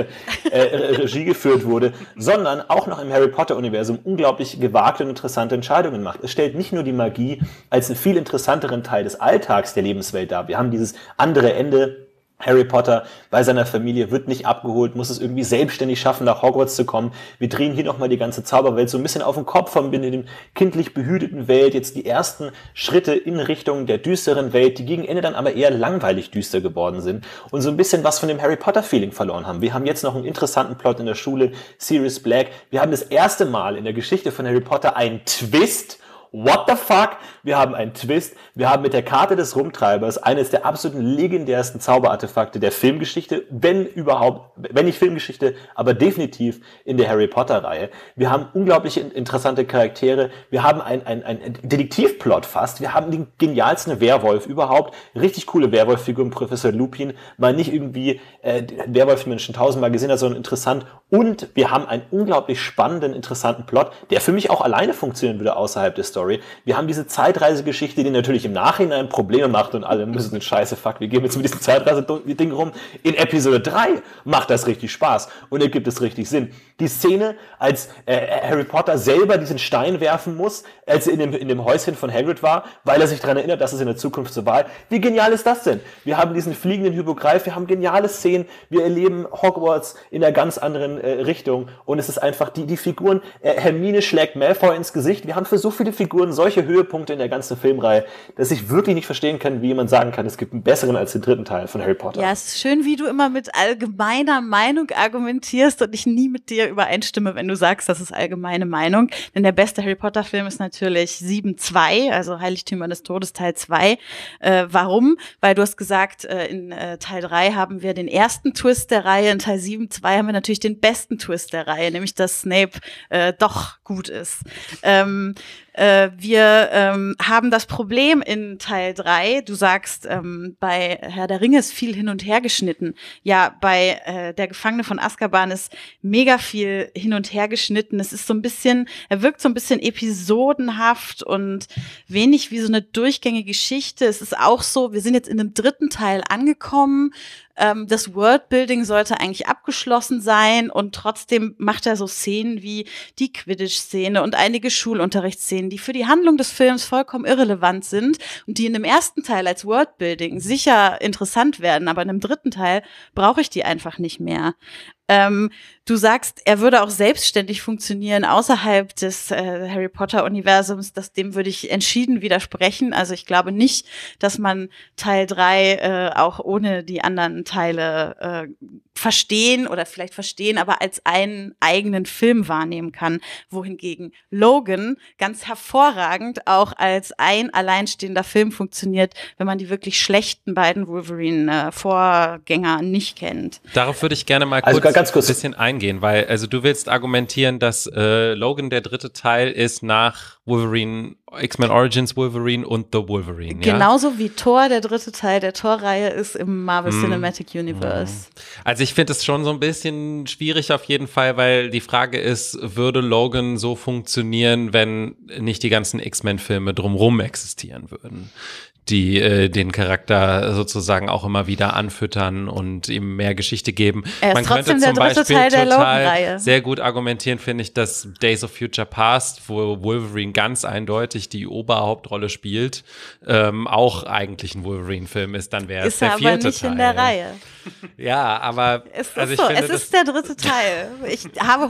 Regie geführt wurde, sondern auch noch im Harry Potter-Universum unglaublich gewagte und interessante Entscheidungen macht. Es stellt nicht nur die Magie als einen viel interessanteren Teil des Alltags der Lebenswelt dar. Wir haben dieses andere Ende. Harry Potter bei seiner Familie wird nicht abgeholt, muss es irgendwie selbstständig schaffen, nach Hogwarts zu kommen. Wir drehen hier nochmal die ganze Zauberwelt so ein bisschen auf den Kopf von dem kindlich behüteten Welt. Jetzt die ersten Schritte in Richtung der düsteren Welt, die gegen Ende dann aber eher langweilig düster geworden sind und so ein bisschen was von dem Harry Potter-Feeling verloren haben. Wir haben jetzt noch einen interessanten Plot in der Schule, Sirius Black. Wir haben das erste Mal in der Geschichte von Harry Potter einen Twist. What the fuck? Wir haben einen Twist. Wir haben mit der Karte des Rumtreibers eines der absoluten legendärsten Zauberartefakte der Filmgeschichte, wenn nicht Filmgeschichte, aber definitiv in der Harry Potter Reihe. Wir haben unglaublich interessante Charaktere. Wir haben ein Detektivplot fast. Wir haben den genialsten Werwolf überhaupt. Richtig coole Werwolffigur, Professor Lupin. Mal nicht irgendwie Werwolf, den man schon 1000-mal gesehen hat, sondern interessant. Und wir haben einen unglaublich spannenden, interessanten Plot, der für mich auch alleine funktionieren würde außerhalb des Story. Story. Wir haben diese Zeitreisegeschichte, die natürlich im Nachhinein Probleme macht und alle müssen den Scheiße, fuck, wir gehen jetzt mit diesem Zeitreise-Ding rum. In Episode 3 macht das richtig Spaß und ergibt es richtig Sinn. Die Szene, als Harry Potter selber diesen Stein werfen muss, als er in dem Häuschen von Hagrid war, weil er sich daran erinnert, dass es in der Zukunft so war. Wie genial ist das denn? Wir haben diesen fliegenden Hypogreif, wir haben geniale Szenen, wir erleben Hogwarts in einer ganz anderen Richtung und es ist einfach die Figuren, Hermine schlägt Malfoy ins Gesicht. Wir haben für so viele Figuren solche Höhepunkte in der ganzen Filmreihe, dass ich wirklich nicht verstehen kann, wie jemand sagen kann, es gibt einen besseren als den dritten Teil von Harry Potter. Ja, es ist schön, wie du immer mit allgemeiner Meinung argumentierst und ich nie mit dir übereinstimme, wenn du sagst, das ist allgemeine Meinung. Denn der beste Harry Potter Film ist natürlich 7-2, also Heiligtümer des Todes Teil 2. Warum? Weil du hast gesagt, in Teil 3 haben wir den ersten Twist der Reihe, in Teil 7-2 haben wir natürlich den besten Twist der Reihe, nämlich dass Snape doch gut ist. Wir haben das Problem in Teil 3, du sagst, bei Herr der Ringe ist viel hin und her geschnitten. Ja, bei der Gefangene von Azkaban ist mega viel hin und her geschnitten. Es ist so ein bisschen, er wirkt so ein bisschen episodenhaft und wenig wie so eine durchgängige Geschichte. Es ist auch so, wir sind jetzt in dem dritten Teil angekommen. Das Worldbuilding sollte eigentlich abgeschlossen sein und trotzdem macht er so Szenen wie die Quidditch-Szene und einige Schulunterrichtsszenen, die für die Handlung des Films vollkommen irrelevant sind und die in dem ersten Teil als Worldbuilding sicher interessant werden, aber in dem dritten Teil brauche ich die einfach nicht mehr. Du sagst, er würde auch selbstständig funktionieren außerhalb des Harry Potter-Universums. Dem würde ich entschieden widersprechen. Also ich glaube nicht, dass man Teil 3 auch ohne die anderen Teile verstehen oder vielleicht verstehen, aber als einen eigenen Film wahrnehmen kann. Wohingegen Logan ganz hervorragend auch als ein alleinstehender Film funktioniert, wenn man die wirklich schlechten beiden Wolverine-Vorgänger nicht kennt. Darauf würde ich gerne mal kurz ein bisschen eingehen, weil also du willst argumentieren, dass Logan der dritte Teil ist nach Wolverine, X-Men Origins Wolverine und The Wolverine, ja? Genauso wie Thor der dritte Teil der Thor-Reihe ist im Marvel Cinematic Universe. Also ich finde es schon so ein bisschen schwierig auf jeden Fall, weil die Frage ist, würde Logan so funktionieren, wenn nicht die ganzen X-Men-Filme drumherum existieren würden, die den Charakter sozusagen auch immer wieder anfüttern und ihm mehr Geschichte geben. Man könnte zum Beispiel total sehr gut argumentieren, finde ich, dass Days of Future Past, wo Wolverine ganz eindeutig die Oberhauptrolle spielt, auch eigentlich ein Wolverine-Film ist, dann wäre es der vierte Teil. Ist aber nicht in der Reihe. Ja, aber es ist der dritte Teil. Ich habe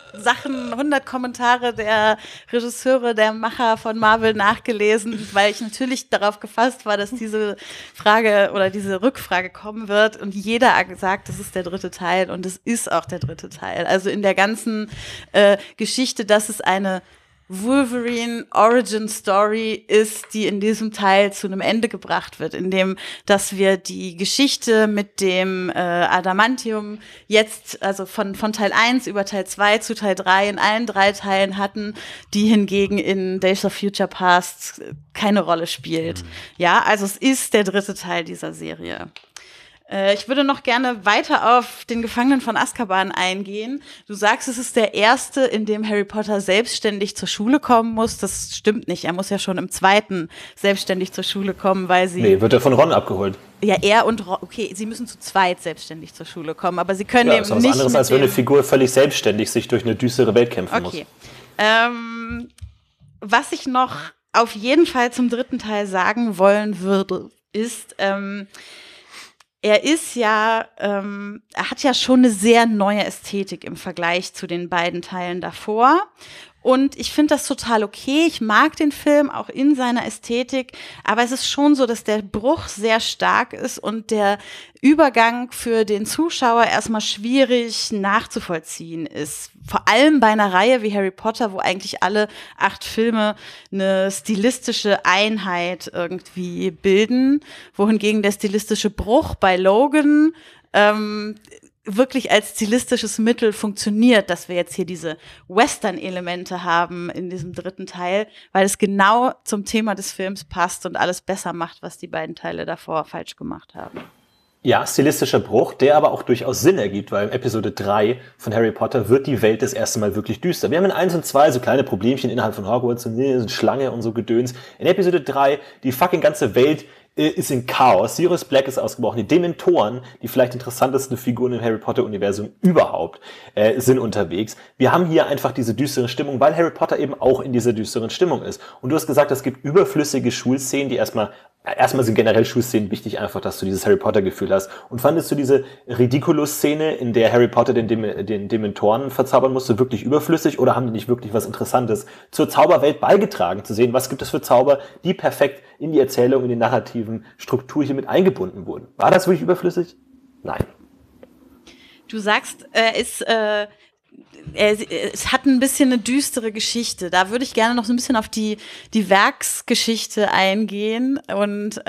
100 Kommentare der Regisseure, der Macher von Marvel nachgelesen, weil ich natürlich darauf gefasst war, dass diese Frage oder diese Rückfrage kommen wird und jeder sagt, das ist der dritte Teil und es ist auch der dritte Teil. Also in der ganzen Geschichte, dass es eine Wolverine Origin Story ist, die in diesem Teil zu einem Ende gebracht wird, indem, dass wir die Geschichte mit dem Adamantium jetzt, also von Teil 1 über Teil 2 zu Teil 3 in allen 3 Teilen hatten, die hingegen in Days of Future Past keine Rolle spielt. Ja, also es ist der dritte Teil dieser Serie. Ich würde noch gerne weiter auf den Gefangenen von Azkaban eingehen. Du sagst, es ist der erste, in dem Harry Potter selbstständig zur Schule kommen muss. Das stimmt nicht. Er muss ja schon im zweiten selbstständig zur Schule kommen, weil sie... Nee, wird er von Ron abgeholt. Ja, er und Ron. Okay, sie müssen zu zweit selbstständig zur Schule kommen, aber sie können eben nicht... Ja, ist was anderes, als wenn eine Figur völlig selbstständig sich durch eine düstere Welt kämpfen muss. Was ich noch auf jeden Fall zum dritten Teil sagen wollen würde, ist... Er ist ja, er hat ja schon eine sehr neue Ästhetik im Vergleich zu den beiden Teilen davor. Und ich finde das total okay. Ich mag den Film auch in seiner Ästhetik. Aber es ist schon so, dass der Bruch sehr stark ist und der Übergang für den Zuschauer erstmal schwierig nachzuvollziehen ist. Vor allem bei einer Reihe wie Harry Potter, wo eigentlich alle 8 Filme eine stilistische Einheit irgendwie bilden, wohingegen der stilistische Bruch bei Logan wirklich als stilistisches Mittel funktioniert, dass wir jetzt hier diese Western-Elemente haben in diesem dritten Teil, weil es genau zum Thema des Films passt und alles besser macht, was die beiden Teile davor falsch gemacht haben. Ja, stilistischer Bruch, der aber auch durchaus Sinn ergibt, weil in Episode 3 von Harry Potter wird die Welt das erste Mal wirklich düster. Wir haben in 1 und 2 so kleine Problemchen innerhalb von Hogwarts, so eine Schlange und so Gedöns. In Episode 3, die fucking ganze Welt ist in Chaos. Sirius Black ist ausgebrochen. Die Dementoren, die vielleicht interessantesten Figuren im Harry Potter-Universum überhaupt, sind unterwegs. Wir haben hier einfach diese düstere Stimmung, weil Harry Potter eben auch in dieser düsteren Stimmung ist. Und du hast gesagt, es gibt überflüssige Schulszenen, die erstmal sind generell Schulszenen wichtig, einfach, dass du dieses Harry Potter-Gefühl hast. Und fandest du diese Ridiculous-Szene, in der Harry Potter den Dementoren verzaubern musste, wirklich überflüssig, oder haben die nicht wirklich was Interessantes zur Zauberwelt beigetragen, zu sehen, was gibt es für Zauber, die perfekt in die Erzählung, in die narrativen Struktur hier mit eingebunden wurden? War das wirklich überflüssig? Nein. Du sagst, es hat ein bisschen eine düstere Geschichte. Da würde ich gerne noch so ein bisschen auf die Werksgeschichte eingehen. Und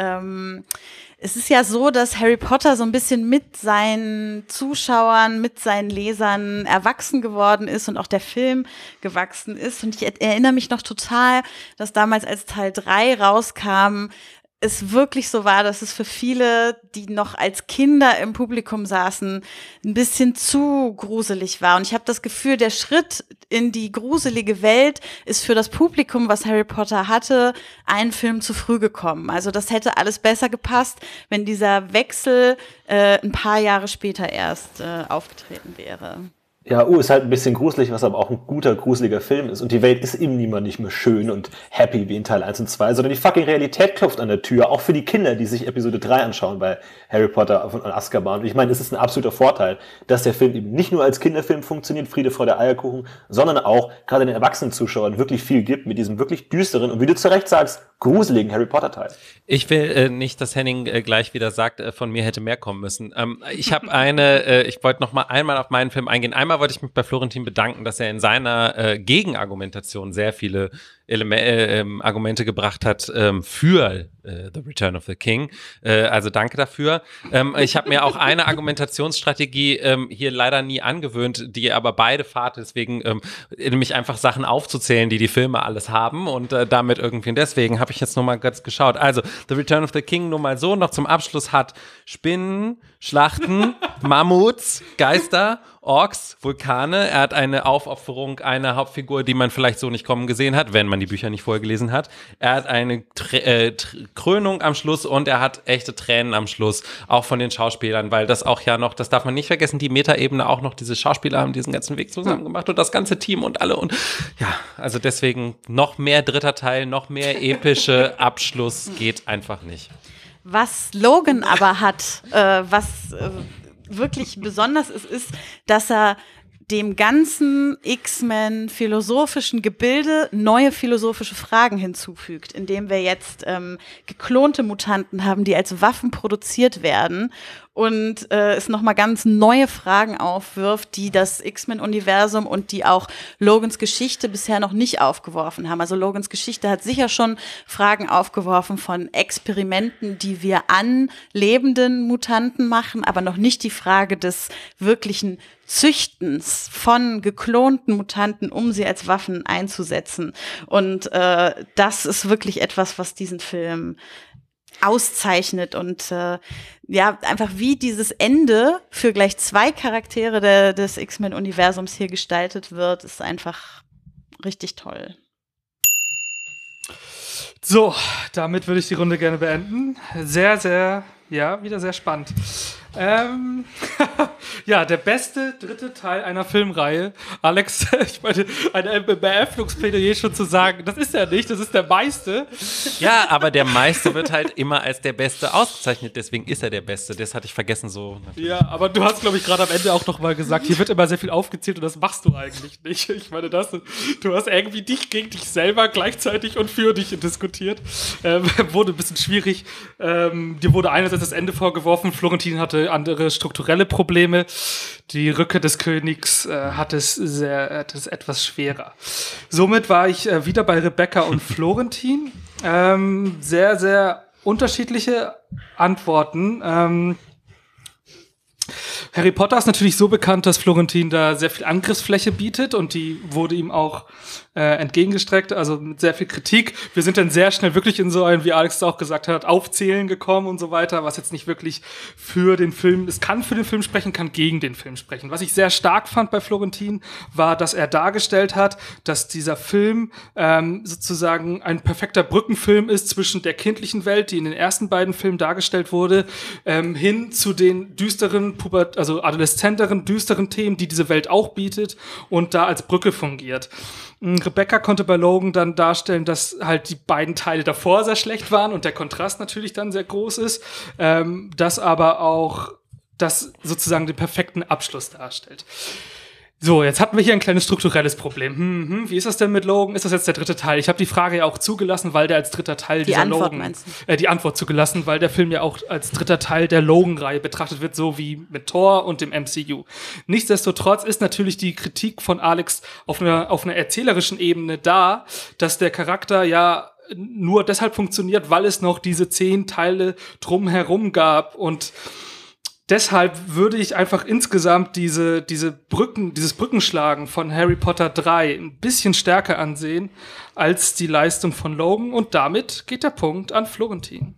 es ist ja so, dass Harry Potter so ein bisschen mit seinen Zuschauern, mit seinen Lesern erwachsen geworden ist und auch der Film gewachsen ist. Und ich erinnere mich noch total, dass damals, als Teil 3 rauskam, es wirklich so war, dass es für viele, die noch als Kinder im Publikum saßen, ein bisschen zu gruselig war. Und ich habe das Gefühl, der Schritt in die gruselige Welt ist für das Publikum, was Harry Potter hatte, einen Film zu früh gekommen. Also das hätte alles besser gepasst, wenn dieser Wechsel ein paar Jahre später erst aufgetreten wäre. Ja, ist halt ein bisschen gruselig, was aber auch ein guter, gruseliger Film ist. Und die Welt ist eben nicht mehr schön und happy wie in Teil 1 und 2, sondern die fucking Realität klopft an der Tür, auch für die Kinder, die sich Episode 3 anschauen bei Harry Potter von Azkaban. Und ich meine, es ist ein absoluter Vorteil, dass der Film eben nicht nur als Kinderfilm funktioniert, Friede, Freude, Eierkuchen, sondern auch gerade den erwachsenen Zuschauern wirklich viel gibt mit diesem wirklich düsteren und, wie du zu Recht sagst, gruseligen Harry Potter-Teil. Ich will nicht, dass Henning gleich wieder sagt, von mir hätte mehr kommen müssen. Ich habe ich wollte noch mal einmal auf meinen Film eingehen. Einmal wollte ich mich bei Florentin bedanken, dass er in seiner Gegenargumentation sehr viele Argumente gebracht hat für The Return of the King. Also danke dafür. Ich habe mir auch eine Argumentationsstrategie hier leider nie angewöhnt, die aber beide fahrt, deswegen nämlich einfach Sachen aufzuzählen, die Filme alles haben und damit irgendwie, deswegen habe ich jetzt nochmal ganz geschaut. Also The Return of the King nur mal so, noch zum Abschluss hat Spinnen, Schlachten, Mammuts, Geister, Orks, Vulkane. Er hat eine Aufopferung einer Hauptfigur, die man vielleicht so nicht kommen gesehen hat, wenn man die Bücher nicht vorher gelesen hat. Er hat eine Krönung am Schluss und er hat echte Tränen am Schluss, auch von den Schauspielern, weil das auch ja noch, das darf man nicht vergessen, die Metaebene auch noch, diese Schauspieler haben diesen ganzen Weg zusammen gemacht und das ganze Team und alle und ja, also deswegen noch mehr dritter Teil, noch mehr epische Abschluss geht einfach nicht. Was Logan aber hat, wirklich besonders ist, dass er dem ganzen X-Men philosophischen Gebilde neue philosophische Fragen hinzufügt, indem wir jetzt geklonte Mutanten haben, die als Waffen produziert werden und es nochmal ganz neue Fragen aufwirft, die das X-Men-Universum und die auch Logans Geschichte bisher noch nicht aufgeworfen haben. Also Logans Geschichte hat sicher schon Fragen aufgeworfen von Experimenten, die wir an lebenden Mutanten machen, aber noch nicht die Frage des wirklichen Züchtens von geklonten Mutanten, um sie als Waffen einzusetzen. Und das ist wirklich etwas, was diesen Film auszeichnet und ja, einfach wie dieses Ende für gleich 2 Charaktere des X-Men-Universums hier gestaltet wird, ist einfach richtig toll. So, damit würde ich die Runde gerne beenden. Sehr, sehr, ja, wieder sehr spannend. Ja, der beste dritte Teil einer Filmreihe. Alex, ich meine, ein Eröffnungsplädoyer schon zu sagen, das ist er nicht, das ist der meiste. Ja, aber der meiste wird halt immer als der Beste ausgezeichnet, deswegen ist er der Beste. Das hatte ich vergessen so. Natürlich. Ja, aber du hast, glaube ich, gerade am Ende auch noch mal gesagt, hier wird immer sehr viel aufgezählt und das machst du eigentlich nicht. Ich meine, du hast irgendwie dich gegen dich selber gleichzeitig und für dich diskutiert. Wurde ein bisschen schwierig. Dir wurde einerseits das Ende vorgeworfen, Florentin hatte andere strukturelle Probleme. Die Rückkehr des Königs hat es etwas schwerer. Somit war ich wieder bei Rebecca und Florentin. Sehr, sehr unterschiedliche Antworten. Harry Potter ist natürlich so bekannt, dass Florentin da sehr viel Angriffsfläche bietet und die wurde ihm auch entgegengestreckt, also mit sehr viel Kritik. Wir sind dann sehr schnell wirklich in so ein, wie Alex es auch gesagt hat, Aufzählen gekommen und so weiter, was jetzt nicht wirklich für den Film, es kann für den Film sprechen, kann gegen den Film sprechen. Was ich sehr stark fand bei Florentin, war, dass er dargestellt hat, dass dieser Film sozusagen ein perfekter Brückenfilm ist zwischen der kindlichen Welt, die in den ersten beiden Filmen dargestellt wurde, hin zu den düsteren, also adoleszenteren, düsteren Themen, die diese Welt auch bietet und da als Brücke fungiert. Rebecca konnte bei Logan dann darstellen, dass halt die beiden Teile davor sehr schlecht waren und der Kontrast natürlich dann sehr groß ist, dass aber auch das sozusagen den perfekten Abschluss darstellt. So, jetzt hatten wir hier ein kleines strukturelles Problem. Wie ist das denn mit Logan? Ist das jetzt der dritte Teil? Ich habe die Frage ja auch zugelassen, weil der als dritter Teil die dieser Antwort, Logan... meinst du? Die Antwort zugelassen, weil der Film ja auch als dritter Teil der Logan-Reihe betrachtet wird, so wie mit Thor und dem MCU. Nichtsdestotrotz ist natürlich die Kritik von Alex auf einer erzählerischen Ebene da, dass der Charakter ja nur deshalb funktioniert, weil es noch diese 10 Teile drumherum gab und deshalb würde ich einfach insgesamt dieses Brückenschlagen von Harry Potter 3 ein bisschen stärker ansehen als die Leistung von Logan und damit geht der Punkt an Florentin.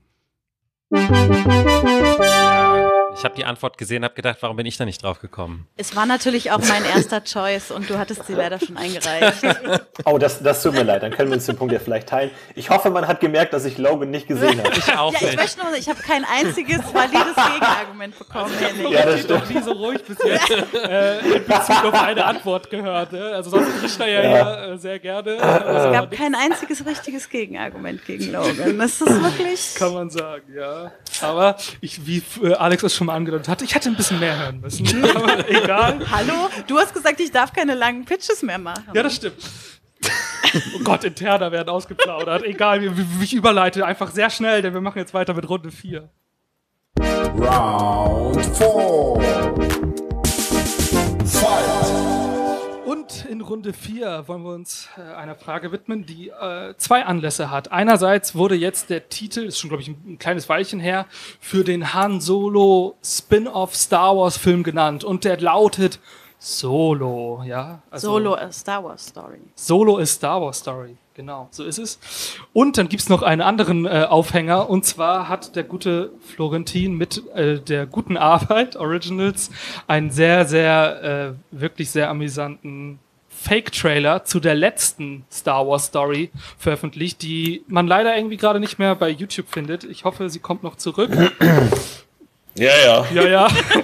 Ich habe die Antwort gesehen, habe gedacht, warum bin ich da nicht drauf gekommen? Es war natürlich auch mein erster Choice und du hattest sie leider schon eingereicht. Oh, das tut mir leid, dann können wir uns den Punkt ja vielleicht teilen. Ich hoffe, man hat gemerkt, dass ich Logan nicht gesehen habe. Ich auch Ja, ich nicht. möchte nur, ich habe kein einziges valides Gegenargument bekommen. Henning. Ja, das Ich bin doch nie so ruhig bis jetzt in Bezug auf eine Antwort gehört. Ne? Also sonst kriegt er hier sehr gerne. Es gab kein einziges richtiges Gegenargument gegen Logan. Das ist wirklich... Kann man sagen, ja. Aber wie Alex es schon mal angedeutet hat, ich hätte ein bisschen mehr hören müssen. Aber egal. Hallo? Du hast gesagt, ich darf keine langen Pitches mehr machen. Ja, das stimmt. Oh Gott, Interner werden ausgeplaudert. Egal, ich überleite einfach sehr schnell, denn wir machen jetzt weiter mit Runde 4. Round 4. Fight. Und in Runde 4 wollen wir uns einer Frage widmen, die 2 Anlässe hat. Einerseits wurde jetzt der Titel, ist schon, glaube ich, ein kleines Weilchen her, für den Han Solo Spin-off Star Wars Film genannt. Und der lautet Solo, ja. Also Solo, a Star Wars Story. Solo ist Star Wars Story, genau, so ist es. Und dann gibt's noch einen anderen Aufhänger, und zwar hat der gute Florentin mit der guten Arbeit Originals einen sehr, sehr, wirklich sehr amüsanten Fake-Trailer zu der letzten Star Wars Story veröffentlicht, die man leider irgendwie gerade nicht mehr bei YouTube findet. Ich hoffe, sie kommt noch zurück. Ja. Ja.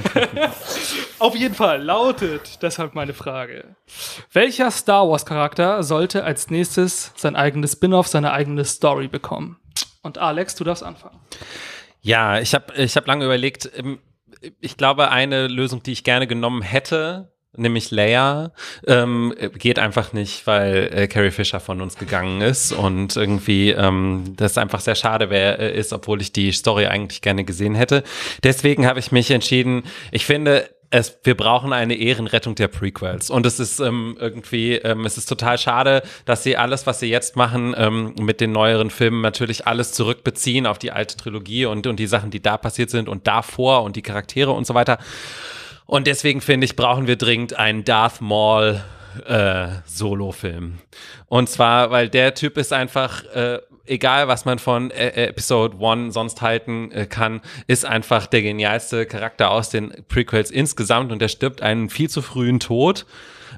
Auf jeden Fall lautet deshalb meine Frage: Welcher Star Wars Charakter sollte als nächstes sein eigenes Spin-off, seine eigene Story bekommen? Und Alex, du darfst anfangen. Ja, ich hab lange überlegt. Ich glaube, eine Lösung, die ich gerne genommen hätte, nämlich Leia, geht einfach nicht, weil Carrie Fisher von uns gegangen ist und irgendwie das ist einfach sehr schade, wer ist, obwohl ich die Story eigentlich gerne gesehen hätte. Deswegen habe ich mich entschieden, ich finde, wir brauchen eine Ehrenrettung der Prequels und es ist es ist total schade, dass sie alles, was sie jetzt machen mit den neueren Filmen, natürlich alles zurückbeziehen auf die alte Trilogie und die Sachen, die da passiert sind und davor und die Charaktere und so weiter. Und deswegen finde ich, brauchen wir dringend einen Darth Maul Solo-Film. Und zwar, weil der Typ ist einfach, egal was man von Episode 1 sonst halten kann, ist einfach der genialste Charakter aus den Prequels insgesamt und der stirbt einen viel zu frühen Tod.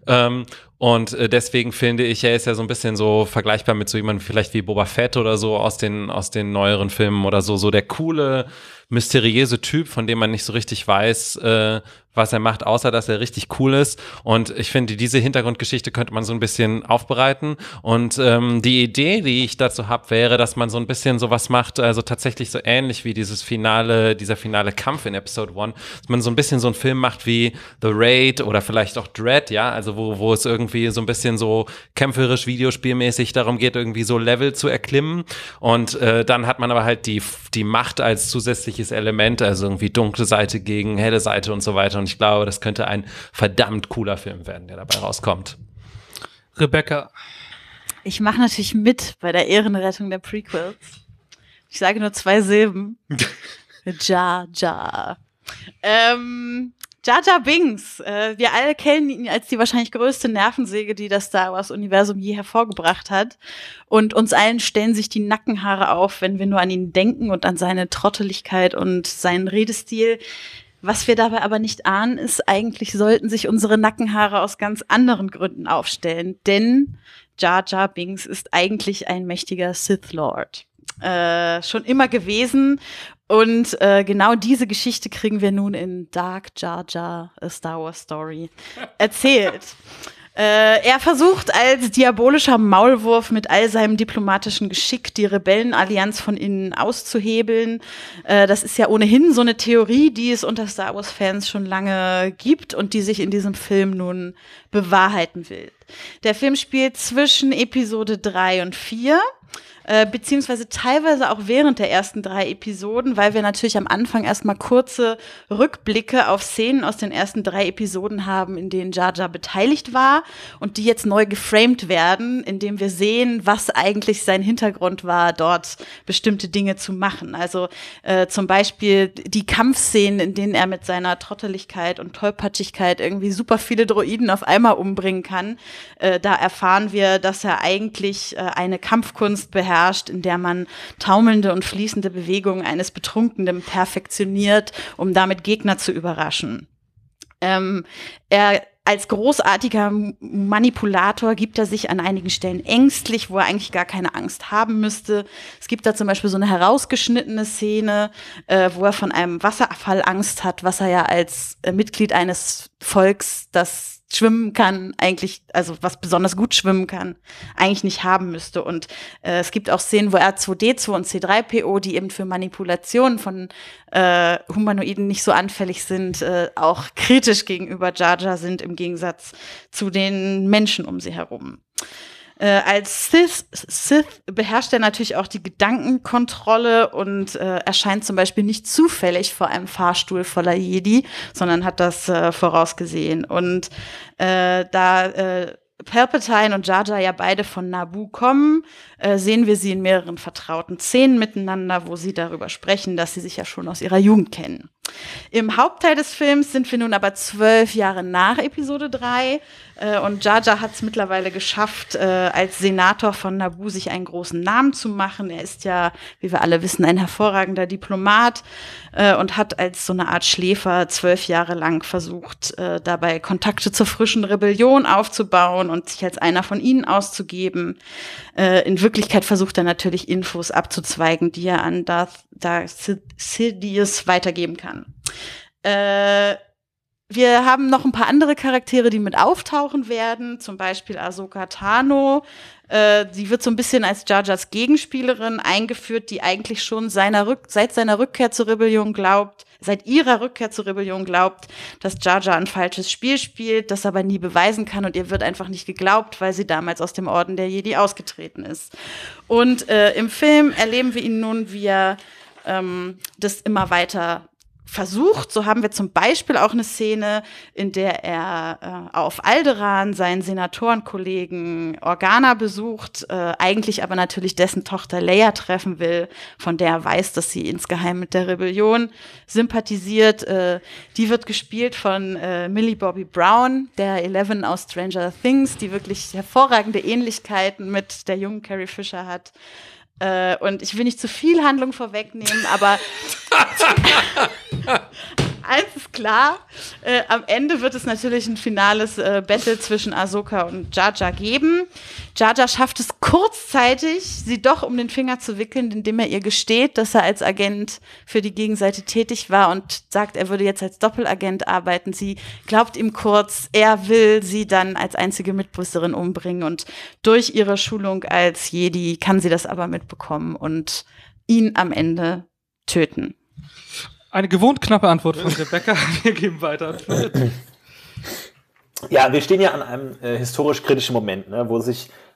Und deswegen finde ich, er ist ja so ein bisschen so vergleichbar mit so jemandem vielleicht wie Boba Fett oder so aus den neueren Filmen oder so der coole, mysteriöse Typ, von dem man nicht so richtig weiß, was er macht, außer dass er richtig cool ist. Und ich finde, diese Hintergrundgeschichte könnte man so ein bisschen aufbereiten. Und die Idee, die ich dazu habe, wäre, dass man so ein bisschen sowas macht, also tatsächlich so ähnlich wie dieser finale Kampf in Episode 1, dass man so ein bisschen so einen Film macht wie The Raid oder vielleicht auch Dread, ja, also wo es irgendwie so ein bisschen so kämpferisch, videospielmäßig darum geht, irgendwie so Level zu erklimmen. Und dann hat man aber halt die Macht als zusätzliches Element, also irgendwie dunkle Seite gegen helle Seite und so weiter. Und ich glaube, das könnte ein verdammt cooler Film werden, der dabei rauskommt. Rebecca. Ich mache natürlich mit bei der Ehrenrettung der Prequels. Ich sage nur 2 Silben. Jar Jar. Jar Jar Binks, wir alle kennen ihn als die wahrscheinlich größte Nervensäge, die das Star Wars-Universum je hervorgebracht hat. Und uns allen stellen sich die Nackenhaare auf, wenn wir nur an ihn denken und an seine Trotteligkeit und seinen Redestil. Was wir dabei aber nicht ahnen, ist, eigentlich sollten sich unsere Nackenhaare aus ganz anderen Gründen aufstellen. Denn Jar Jar Binks ist eigentlich ein mächtiger Sith Lord. Schon immer gewesen. Und genau diese Geschichte kriegen wir nun in Dark Jar Jar, A Star Wars Story, erzählt. Er versucht als diabolischer Maulwurf mit all seinem diplomatischen Geschick die Rebellenallianz von innen auszuhebeln. Das ist ja ohnehin so eine Theorie, die es unter Star Wars-Fans schon lange gibt und die sich in diesem Film nun bewahrheiten will. Der Film spielt zwischen Episode 3 und 4. Beziehungsweise teilweise auch während der ersten 3 Episoden, weil wir natürlich am Anfang erstmal kurze Rückblicke auf Szenen aus den ersten 3 Episoden haben, in denen Jar Jar beteiligt war und die jetzt neu geframed werden, indem wir sehen, was eigentlich sein Hintergrund war, dort bestimmte Dinge zu machen. Also zum Beispiel die Kampfszenen, in denen er mit seiner Trotteligkeit und Tollpatschigkeit irgendwie super viele Droiden auf einmal umbringen kann. Da erfahren wir, dass er eigentlich eine Kampfkunst beherrscht, in der man taumelnde und fließende Bewegungen eines Betrunkenen perfektioniert, um damit Gegner zu überraschen. Er als großartiger Manipulator gibt er sich an einigen Stellen ängstlich, wo er eigentlich gar keine Angst haben müsste. Es gibt da zum Beispiel so eine herausgeschnittene Szene, wo er von einem Wasserfall Angst hat, was er ja als Mitglied eines Volks, das schwimmen kann, eigentlich, also was besonders gut schwimmen kann, eigentlich nicht haben müsste. Und es gibt auch Szenen, wo R2D2 und C3PO, die eben für Manipulationen von Humanoiden nicht so anfällig sind, auch kritisch gegenüber Jar Jar sind, im Gegensatz zu den Menschen um sie herum. Als Sith beherrscht er natürlich auch die Gedankenkontrolle und erscheint zum Beispiel nicht zufällig vor einem Fahrstuhl voller Jedi, sondern hat das vorausgesehen. Und da Palpatine und Jar Jar ja beide von Naboo kommen, sehen wir sie in mehreren vertrauten Szenen miteinander, wo sie darüber sprechen, dass sie sich ja schon aus ihrer Jugend kennen. Im Hauptteil des Films sind wir nun aber 12 Jahre nach Episode 3 und Jar Jar hat es mittlerweile geschafft, als Senator von Naboo sich einen großen Namen zu machen. Er ist ja, wie wir alle wissen, ein hervorragender Diplomat und hat als so eine Art Schläfer 12 Jahre lang versucht, dabei Kontakte zur frischen Rebellion aufzubauen und sich als einer von ihnen auszugeben. In Wirklichkeit versucht er natürlich Infos abzuzweigen, die er an Darth Sidious weitergeben kann. Wir haben noch ein paar andere Charaktere, die mit auftauchen werden, zum Beispiel Ahsoka Tano. Sie wird so ein bisschen als Jar Jars Gegenspielerin eingeführt, die eigentlich schon seit ihrer Rückkehr zur Rebellion glaubt, dass Jar Jar ein falsches Spiel spielt, das aber nie beweisen kann und ihr wird einfach nicht geglaubt, weil sie damals aus dem Orden der Jedi ausgetreten ist. Und im Film erleben wir ihn nun, wie er das immer weiter versucht. So haben wir zum Beispiel auch eine Szene, in der er auf Alderaan seinen Senatorenkollegen Organa besucht, eigentlich aber natürlich dessen Tochter Leia treffen will, von der er weiß, dass sie insgeheim mit der Rebellion sympathisiert. Die wird gespielt von Millie Bobby Brown, der Eleven aus Stranger Things, die wirklich hervorragende Ähnlichkeiten mit der jungen Carrie Fisher hat. Und ich will nicht zu viel Handlung vorwegnehmen, aber eins ist klar, am Ende wird es natürlich ein finales Battle zwischen Ahsoka und Jar Jar geben. Jar Jar schafft es kurzzeitig, sie doch um den Finger zu wickeln, indem er ihr gesteht, dass er als Agent für die Gegenseite tätig war und sagt, er würde jetzt als Doppelagent arbeiten. Sie glaubt ihm kurz, er will sie dann als einzige Mitbüsterin umbringen und durch ihre Schulung als Jedi kann sie das aber mitbekommen und ihn am Ende töten. Eine gewohnt knappe Antwort von Rebecca. Wir geben weiter. Ja, wir stehen ja an einem historisch kritischen Moment, ne, wo sich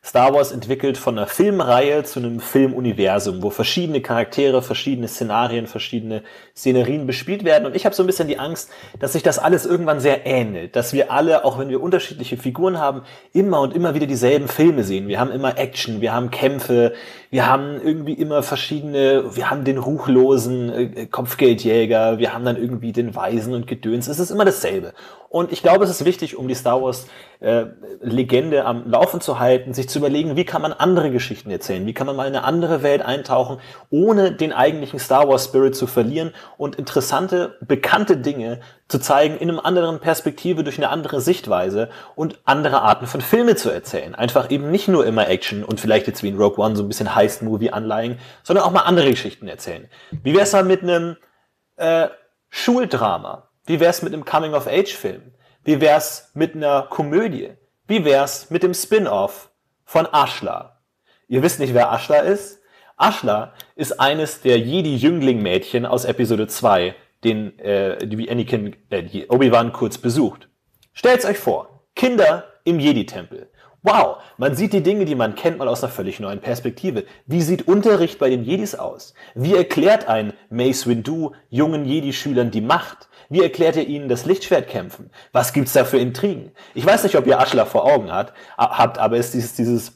Star Wars entwickelt von einer Filmreihe zu einem Filmuniversum, wo verschiedene Charaktere, verschiedene Szenarien, verschiedene Szenerien bespielt werden. Und ich habe so ein bisschen die Angst, dass sich das alles irgendwann sehr ähnelt. Dass wir alle, auch wenn wir unterschiedliche Figuren haben, immer und immer wieder dieselben Filme sehen. Wir haben immer Action, wir haben Kämpfe, wir haben irgendwie immer verschiedene, wir haben den ruchlosen Kopfgeldjäger, wir haben dann irgendwie den Weisen und Gedöns. Es ist immer dasselbe. Und ich glaube, es ist wichtig, um die Star Wars Legende am Laufen zu halten, sich zu überlegen, wie kann man andere Geschichten erzählen, wie kann man mal in eine andere Welt eintauchen, ohne den eigentlichen Star Wars Spirit zu verlieren und interessante, bekannte Dinge zu zeigen in einer anderen Perspektive, durch eine andere Sichtweise und andere Arten von Filme zu erzählen. Einfach eben nicht nur immer Action und vielleicht jetzt wie in Rogue One so ein bisschen Heist-Movie-Anleihen, sondern auch mal andere Geschichten erzählen. Wie wär's mal mit einem Schuldrama? Wie wär's mit einem Coming-of-Age-Film? Wie wär's mit einer Komödie? Wie wär's mit dem Spin-off von Ashla? Ihr wisst nicht, wer Ashla ist? Ashla ist eines der Jedi-Jüngling-Mädchen aus Episode 2, die Anakin, die Obi-Wan kurz besucht. Stellt's euch vor, Kinder im Jedi-Tempel. Wow, man sieht die Dinge, die man kennt, mal aus einer völlig neuen Perspektive. Wie sieht Unterricht bei den Jedis aus? Wie erklärt ein Mace Windu jungen Jedi-Schülern die Macht? Wie erklärt er ihnen das Lichtschwertkämpfen? Was gibt's da für Intrigen? Ich weiß nicht, ob ihr Ashla vor Augen habt, aber es ist dieses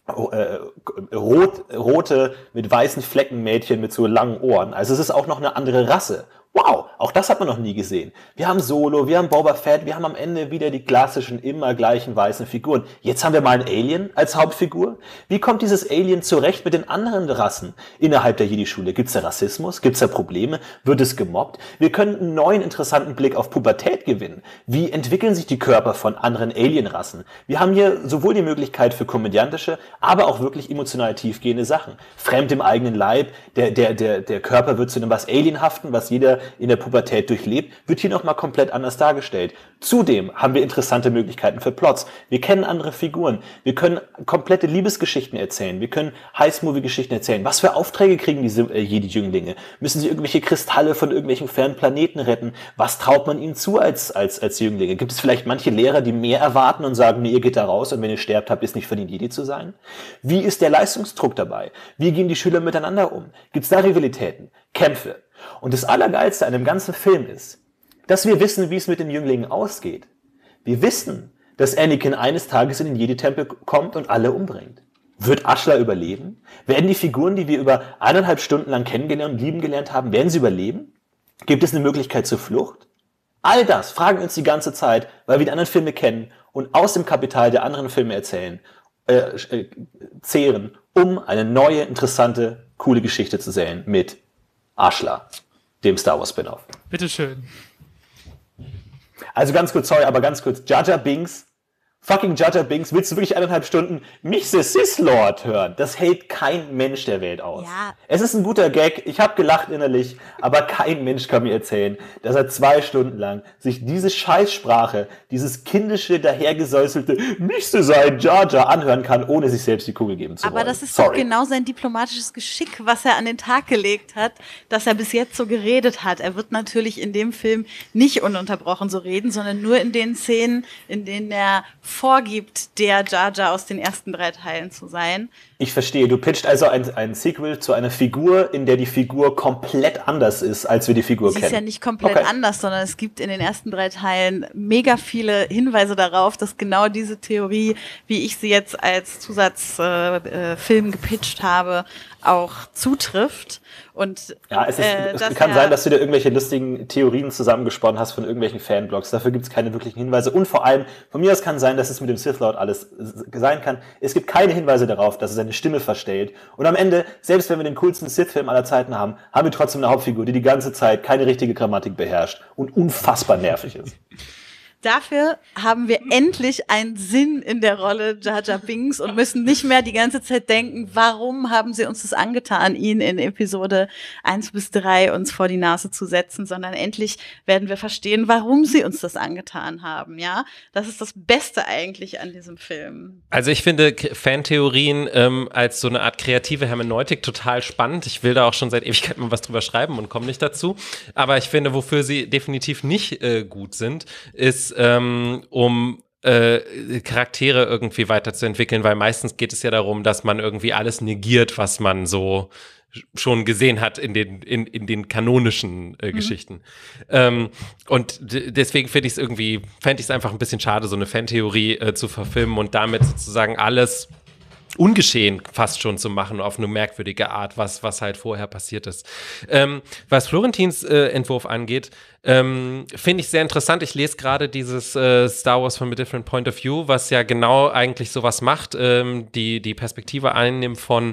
rote mit weißen Flecken Mädchen mit so langen Ohren. Also es ist auch noch eine andere Rasse. Wow, auch das hat man noch nie gesehen. Wir haben Solo, wir haben Boba Fett, wir haben am Ende wieder die klassischen, immer gleichen weißen Figuren. Jetzt haben wir mal einen Alien als Hauptfigur. Wie kommt dieses Alien zurecht mit den anderen Rassen innerhalb der Jedi-Schule? Gibt's da Rassismus? Gibt's da Probleme? Wird es gemobbt? Wir können einen neuen, interessanten Blick auf Pubertät gewinnen. Wie entwickeln sich die Körper von anderen Alien-Rassen? Wir haben hier sowohl die Möglichkeit für komödiantische, aber auch wirklich emotional tiefgehende Sachen. Fremd im eigenen Leib, der Körper wird zu einem was Alienhaften, was jeder in der Pubertät durchlebt, wird hier nochmal komplett anders dargestellt. Zudem haben wir interessante Möglichkeiten für Plots. Wir kennen andere Figuren. Wir können komplette Liebesgeschichten erzählen. Wir können Heist-Movie-Geschichten erzählen. Was für Aufträge kriegen diese Jedi-Jünglinge? Müssen sie irgendwelche Kristalle von irgendwelchen fernen Planeten retten? Was traut man ihnen zu als Jünglinge? Gibt es vielleicht manche Lehrer, die mehr erwarten und sagen, nee, ihr geht da raus und wenn ihr sterbt, habt ihr es nicht verdient, Jedi zu sein? Wie ist der Leistungsdruck dabei? Wie gehen die Schüler miteinander um? Gibt es da Rivalitäten? Kämpfe? Und das Allergeilste an dem ganzen Film ist, dass wir wissen, wie es mit den Jünglingen ausgeht. Wir wissen, dass Anakin eines Tages in den Jedi-Tempel kommt und alle umbringt. Wird Ashla überleben? Werden die Figuren, die wir über 1,5 Stunden lang kennengelernt und lieben gelernt haben, werden sie überleben? Gibt es eine Möglichkeit zur Flucht? All das fragen wir uns die ganze Zeit, weil wir die anderen Filme kennen und aus dem Kapital der anderen Filme zehren, um eine neue, interessante, coole Geschichte zu sehen mit Ashla, dem Star Wars Spin-off. Bitteschön. Also ganz kurz, sorry, aber ganz kurz. Jar Jar Binks, fucking Jar Jar Binks, willst du wirklich 1,5 Stunden Mr. Sith Lord hören? Das hält kein Mensch der Welt aus. Ja. Es ist ein guter Gag, ich habe gelacht innerlich, aber kein Mensch kann mir erzählen, dass er 2 Stunden lang sich diese Scheißsprache, dieses kindische, dahergesäuselte müsste sein Jar Jar anhören kann, ohne sich selbst die Kugel geben zu wollen. Aber das ist doch genau sein diplomatisches Geschick, was er an den Tag gelegt hat, dass er bis jetzt so geredet hat. Er wird natürlich in dem Film nicht ununterbrochen so reden, sondern nur in den Szenen, in denen er vorgibt, der Jar Jar aus den ersten 3 Teilen zu sein. Ich verstehe. Du pitcht also ein Sequel zu einer Figur, in der die Figur komplett anders ist, als wir die Figur kennen. Sie ist ja nicht komplett anders, sondern es gibt in den ersten 3 Teilen mega viele Hinweise darauf, dass genau diese Theorie, wie ich sie jetzt als Zusatzfilm gepitcht habe, auch zutrifft. Und ja, es kann sein, dass du dir irgendwelche lustigen Theorien zusammengesponnen hast von irgendwelchen Fanblogs. Dafür gibt es keine wirklichen Hinweise. Und vor allem, von mir aus kann sein, dass es mit dem Sith Lord alles sein kann. Es gibt keine Hinweise darauf, dass er seine Stimme verstellt. Und am Ende, selbst wenn wir den coolsten Sith-Film aller Zeiten haben, haben wir trotzdem eine Hauptfigur, die ganze Zeit keine richtige Grammatik beherrscht und unfassbar nervig ist. Dafür haben wir endlich einen Sinn in der Rolle Jar Jar Binks und müssen nicht mehr die ganze Zeit denken, warum haben sie uns das angetan, ihn in Episode 1-3 uns vor die Nase zu setzen, sondern endlich werden wir verstehen, warum sie uns das angetan haben, ja? Das ist das Beste eigentlich an diesem Film. Also ich finde Fantheorien als so eine Art kreative Hermeneutik total spannend. Ich will da auch schon seit Ewigkeit mal was drüber schreiben und komme nicht dazu. Aber ich finde, wofür sie definitiv nicht gut sind, ist um Charaktere irgendwie weiterzuentwickeln, weil meistens geht es ja darum, dass man irgendwie alles negiert, was man so schon gesehen hat in den kanonischen Geschichten. Und deswegen fände ich es einfach ein bisschen schade, so eine Fantheorie zu verfilmen und damit sozusagen alles ungeschehen fast schon zu machen, auf eine merkwürdige Art, was halt vorher passiert ist. Was Florentins Entwurf angeht, finde ich sehr interessant. Ich lese gerade dieses Star Wars from a Different Point of View, was ja genau eigentlich sowas macht, die Perspektive einnimmt von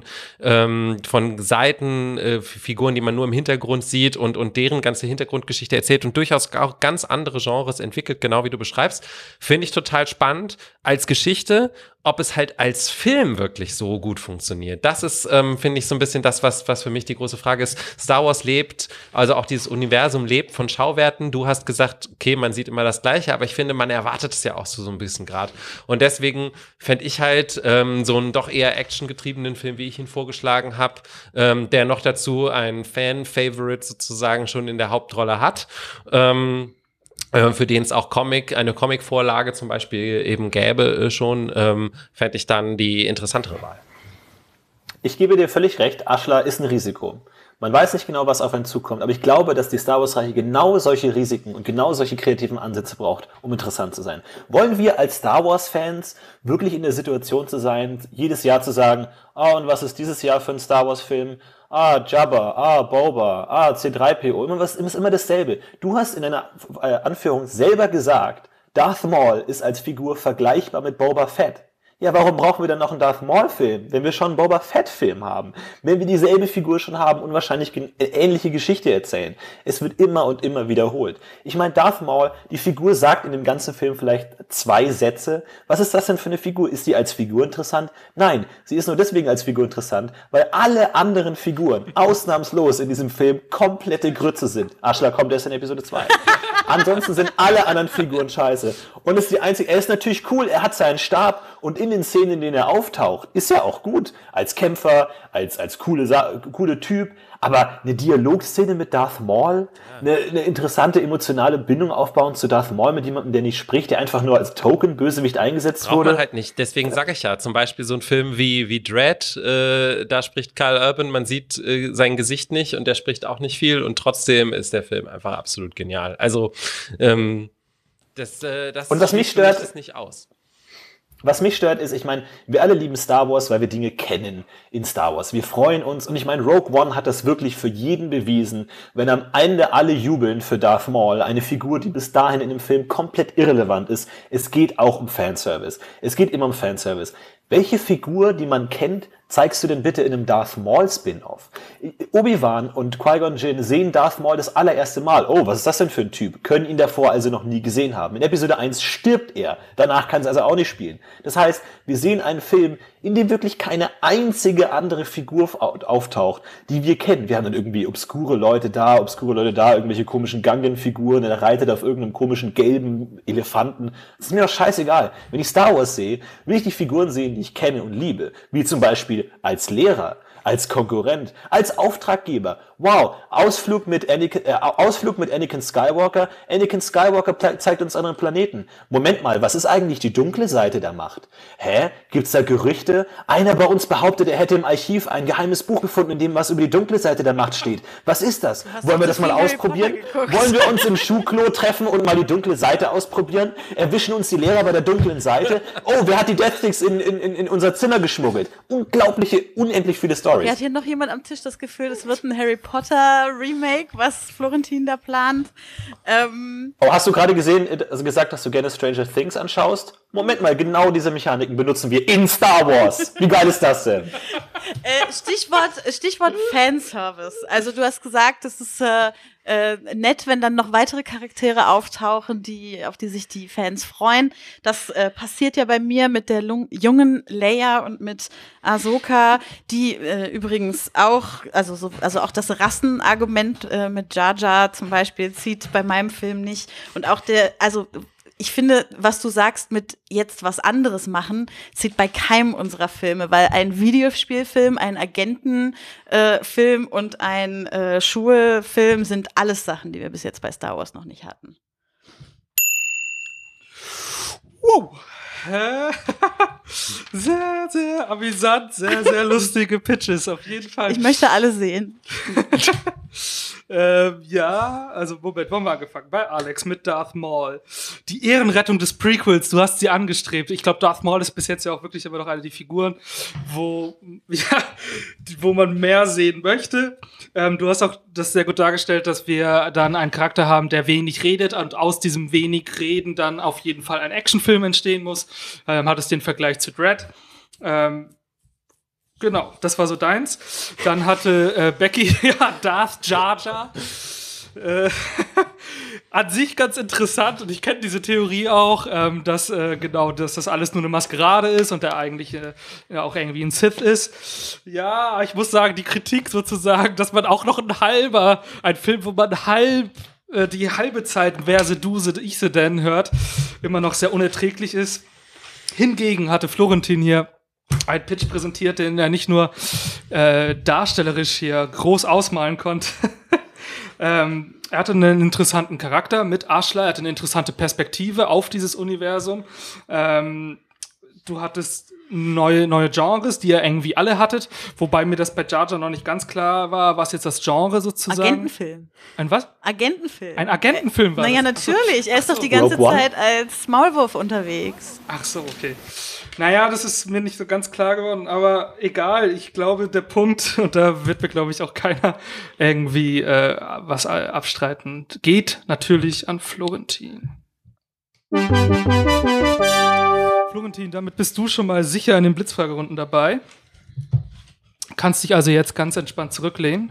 Seiten, Figuren, die man nur im Hintergrund sieht und deren ganze Hintergrundgeschichte erzählt und durchaus auch ganz andere Genres entwickelt, genau wie du beschreibst. Finde ich total spannend als Geschichte. Ob es halt als Film wirklich so gut funktioniert, das ist, finde ich, so ein bisschen das, was für mich die große Frage ist. Star Wars lebt, also auch dieses Universum lebt von Schauwerten. Du hast gesagt, okay, man sieht immer das Gleiche, aber ich finde, man erwartet es ja auch so ein bisschen gerade. Und deswegen fände ich halt so einen doch eher actiongetriebenen Film, wie ich ihn vorgeschlagen habe, der noch dazu einen Fan-Favorite sozusagen schon in der Hauptrolle hat. Für den es auch eine Comic-Vorlage zum Beispiel eben gäbe schon, fände ich dann die interessantere Wahl. Ich gebe dir völlig recht, Ashlar ist ein Risiko. Man weiß nicht genau, was auf einen zukommt, aber ich glaube, dass die Star Wars-Reihe genau solche Risiken und genau solche kreativen Ansätze braucht, um interessant zu sein. Wollen wir als Star Wars-Fans wirklich in der Situation zu sein, jedes Jahr zu sagen, und was ist dieses Jahr für ein Star Wars-Film? Jabba, Boba, C3PO, ist immer dasselbe. Du hast in deiner Anführung selber gesagt, Darth Maul ist als Figur vergleichbar mit Boba Fett. Ja, warum brauchen wir dann noch einen Darth Maul-Film, wenn wir schon einen Boba Fett-Film haben? Wenn wir dieselbe Figur schon haben und wahrscheinlich eine ähnliche Geschichte erzählen. Es wird immer und immer wiederholt. Ich meine, Darth Maul, die Figur sagt in dem ganzen Film vielleicht 2 Sätze. Was ist das denn für eine Figur? Ist die als Figur interessant? Nein, sie ist nur deswegen als Figur interessant, weil alle anderen Figuren ausnahmslos in diesem Film komplette Grütze sind. Ashlar kommt erst in Episode 2. Ansonsten sind alle anderen Figuren scheiße. Und ist die einzige, er ist natürlich cool, er hat seinen Stab und in den Szenen, in denen er auftaucht, ist er auch gut. Als Kämpfer, als coole Typ. Aber eine Dialogszene mit Darth Maul, eine interessante emotionale Bindung aufbauen zu Darth Maul mit jemandem, der nicht spricht, der einfach nur als Token-Bösewicht eingesetzt wurde. Braucht man halt nicht. Deswegen sage ich ja, zum Beispiel so ein Film wie Dredd, da spricht Karl Urban, man sieht sein Gesicht nicht und der spricht auch nicht viel und trotzdem ist der Film einfach absolut genial. Also das und was mich stört, ist nicht aus. Was mich stört ist, ich meine, wir alle lieben Star Wars, weil wir Dinge kennen in Star Wars. Wir freuen uns und ich meine, Rogue One hat das wirklich für jeden bewiesen, wenn am Ende alle jubeln für Darth Maul, eine Figur, die bis dahin in dem Film komplett irrelevant ist. Es geht auch um Fanservice. Es geht immer um Fanservice. Welche Figur, die man kennt, zeigst du denn bitte in einem Darth Maul Spin-Off? Obi-Wan und Qui-Gon Jinn sehen Darth Maul das allererste Mal. Oh, was ist das denn für ein Typ? Können ihn davor also noch nie gesehen haben. In Episode 1 stirbt er. Danach kann es also auch nicht spielen. Das heißt, wir sehen einen Film, in dem wirklich keine einzige andere Figur auftaucht, die wir kennen. Wir haben dann irgendwie obskure Leute da, irgendwelche komischen Gungan-Figuren, der reitet auf irgendeinem komischen gelben Elefanten. Das ist mir doch scheißegal. Wenn ich Star Wars sehe, will ich die Figuren sehen, die ich kenne und liebe. Wie zum Beispiel als Lehrer, als Konkurrent, als Auftraggeber. Wow, Ausflug mit Anakin Skywalker. Anakin Skywalker zeigt uns anderen Planeten. Moment mal, was ist eigentlich die dunkle Seite der Macht? Gibt's da Gerüchte? Einer bei uns behauptet, er hätte im Archiv ein geheimes Buch gefunden, in dem was über die dunkle Seite der Macht steht. Was ist das? Wollen wir das mal ausprobieren? Wollen wir uns im Schuhklo treffen und mal die dunkle Seite ausprobieren? Erwischen uns die Lehrer bei der dunklen Seite? Oh, wer hat die Death Sticks in unser Zimmer geschmuggelt? Unendlich viele Stories. Hat hier noch jemand am Tisch das Gefühl, es wird ein Harry Potter Remake, was Florentin da plant? Hast du gerade gesagt, dass du gerne Stranger Things anschaust? Moment mal, genau diese Mechaniken benutzen wir in Star Wars. Wie geil ist das denn? Stichwort Fanservice. Also du hast gesagt, es ist nett, wenn dann noch weitere Charaktere auftauchen, auf die sich die Fans freuen. Das passiert ja bei mir mit der jungen Leia und mit Ahsoka, die übrigens auch, also auch das Rassenargument mit Jar Jar zum Beispiel zieht bei meinem Film nicht. Und auch ich finde, was du sagst mit jetzt was anderes machen, zieht bei keinem unserer Filme, weil ein Videospielfilm, ein Agentenfilm und ein Schulfilm sind alles Sachen, die wir bis jetzt bei Star Wars noch nicht hatten. Wow. Sehr, sehr amüsant, sehr, sehr lustige Pitches, auf jeden Fall. Ich möchte alle sehen. Ja, also Moment, wo haben wir angefangen? Bei Alex mit Darth Maul. Die Ehrenrettung des Prequels, du hast sie angestrebt. Ich glaube, Darth Maul ist bis jetzt ja auch wirklich immer noch eine der Figuren, wo man mehr sehen möchte. Du hast auch das sehr gut dargestellt, dass wir dann einen Charakter haben, der wenig redet und aus diesem wenig Reden dann auf jeden Fall ein Actionfilm entstehen muss. Hattest den Vergleich zu Dredd. Genau, das war so deins. Dann hatte Becky, ja, Darth Jar Jar. An sich ganz interessant und ich kenne diese Theorie auch, dass das alles nur eine Maskerade ist und der eigentlich auch irgendwie ein Sith ist. Ja, ich muss sagen, die Kritik sozusagen, dass man auch noch ein Film, wo man die halbe Zeit wer se du se ich se denn hört, immer noch sehr unerträglich ist. Hingegen hatte Florentin hier ein Pitch präsentiert, den er nicht nur darstellerisch hier groß ausmalen konnte. Er hatte einen interessanten Charakter mit Ashla, er hatte eine interessante Perspektive auf dieses Universum. Du hattest neue Genres, die ihr irgendwie alle hattet, wobei mir das bei Jar Jar noch nicht ganz klar war, was jetzt das Genre sozusagen. Agentenfilm. Ein was? Agentenfilm. Ein Agentenfilm war Naja, das. natürlich. Er ist doch die ganze Zeit als Maulwurf unterwegs. Ach so, okay. Naja, das ist mir nicht so ganz klar geworden, aber egal. Ich glaube, der Punkt, und da wird mir, glaube ich, auch keiner irgendwie was abstreiten, geht natürlich an Florentin. Florentin, damit bist du schon mal sicher in den Blitzfragerunden dabei. Kannst dich also jetzt ganz entspannt zurücklehnen.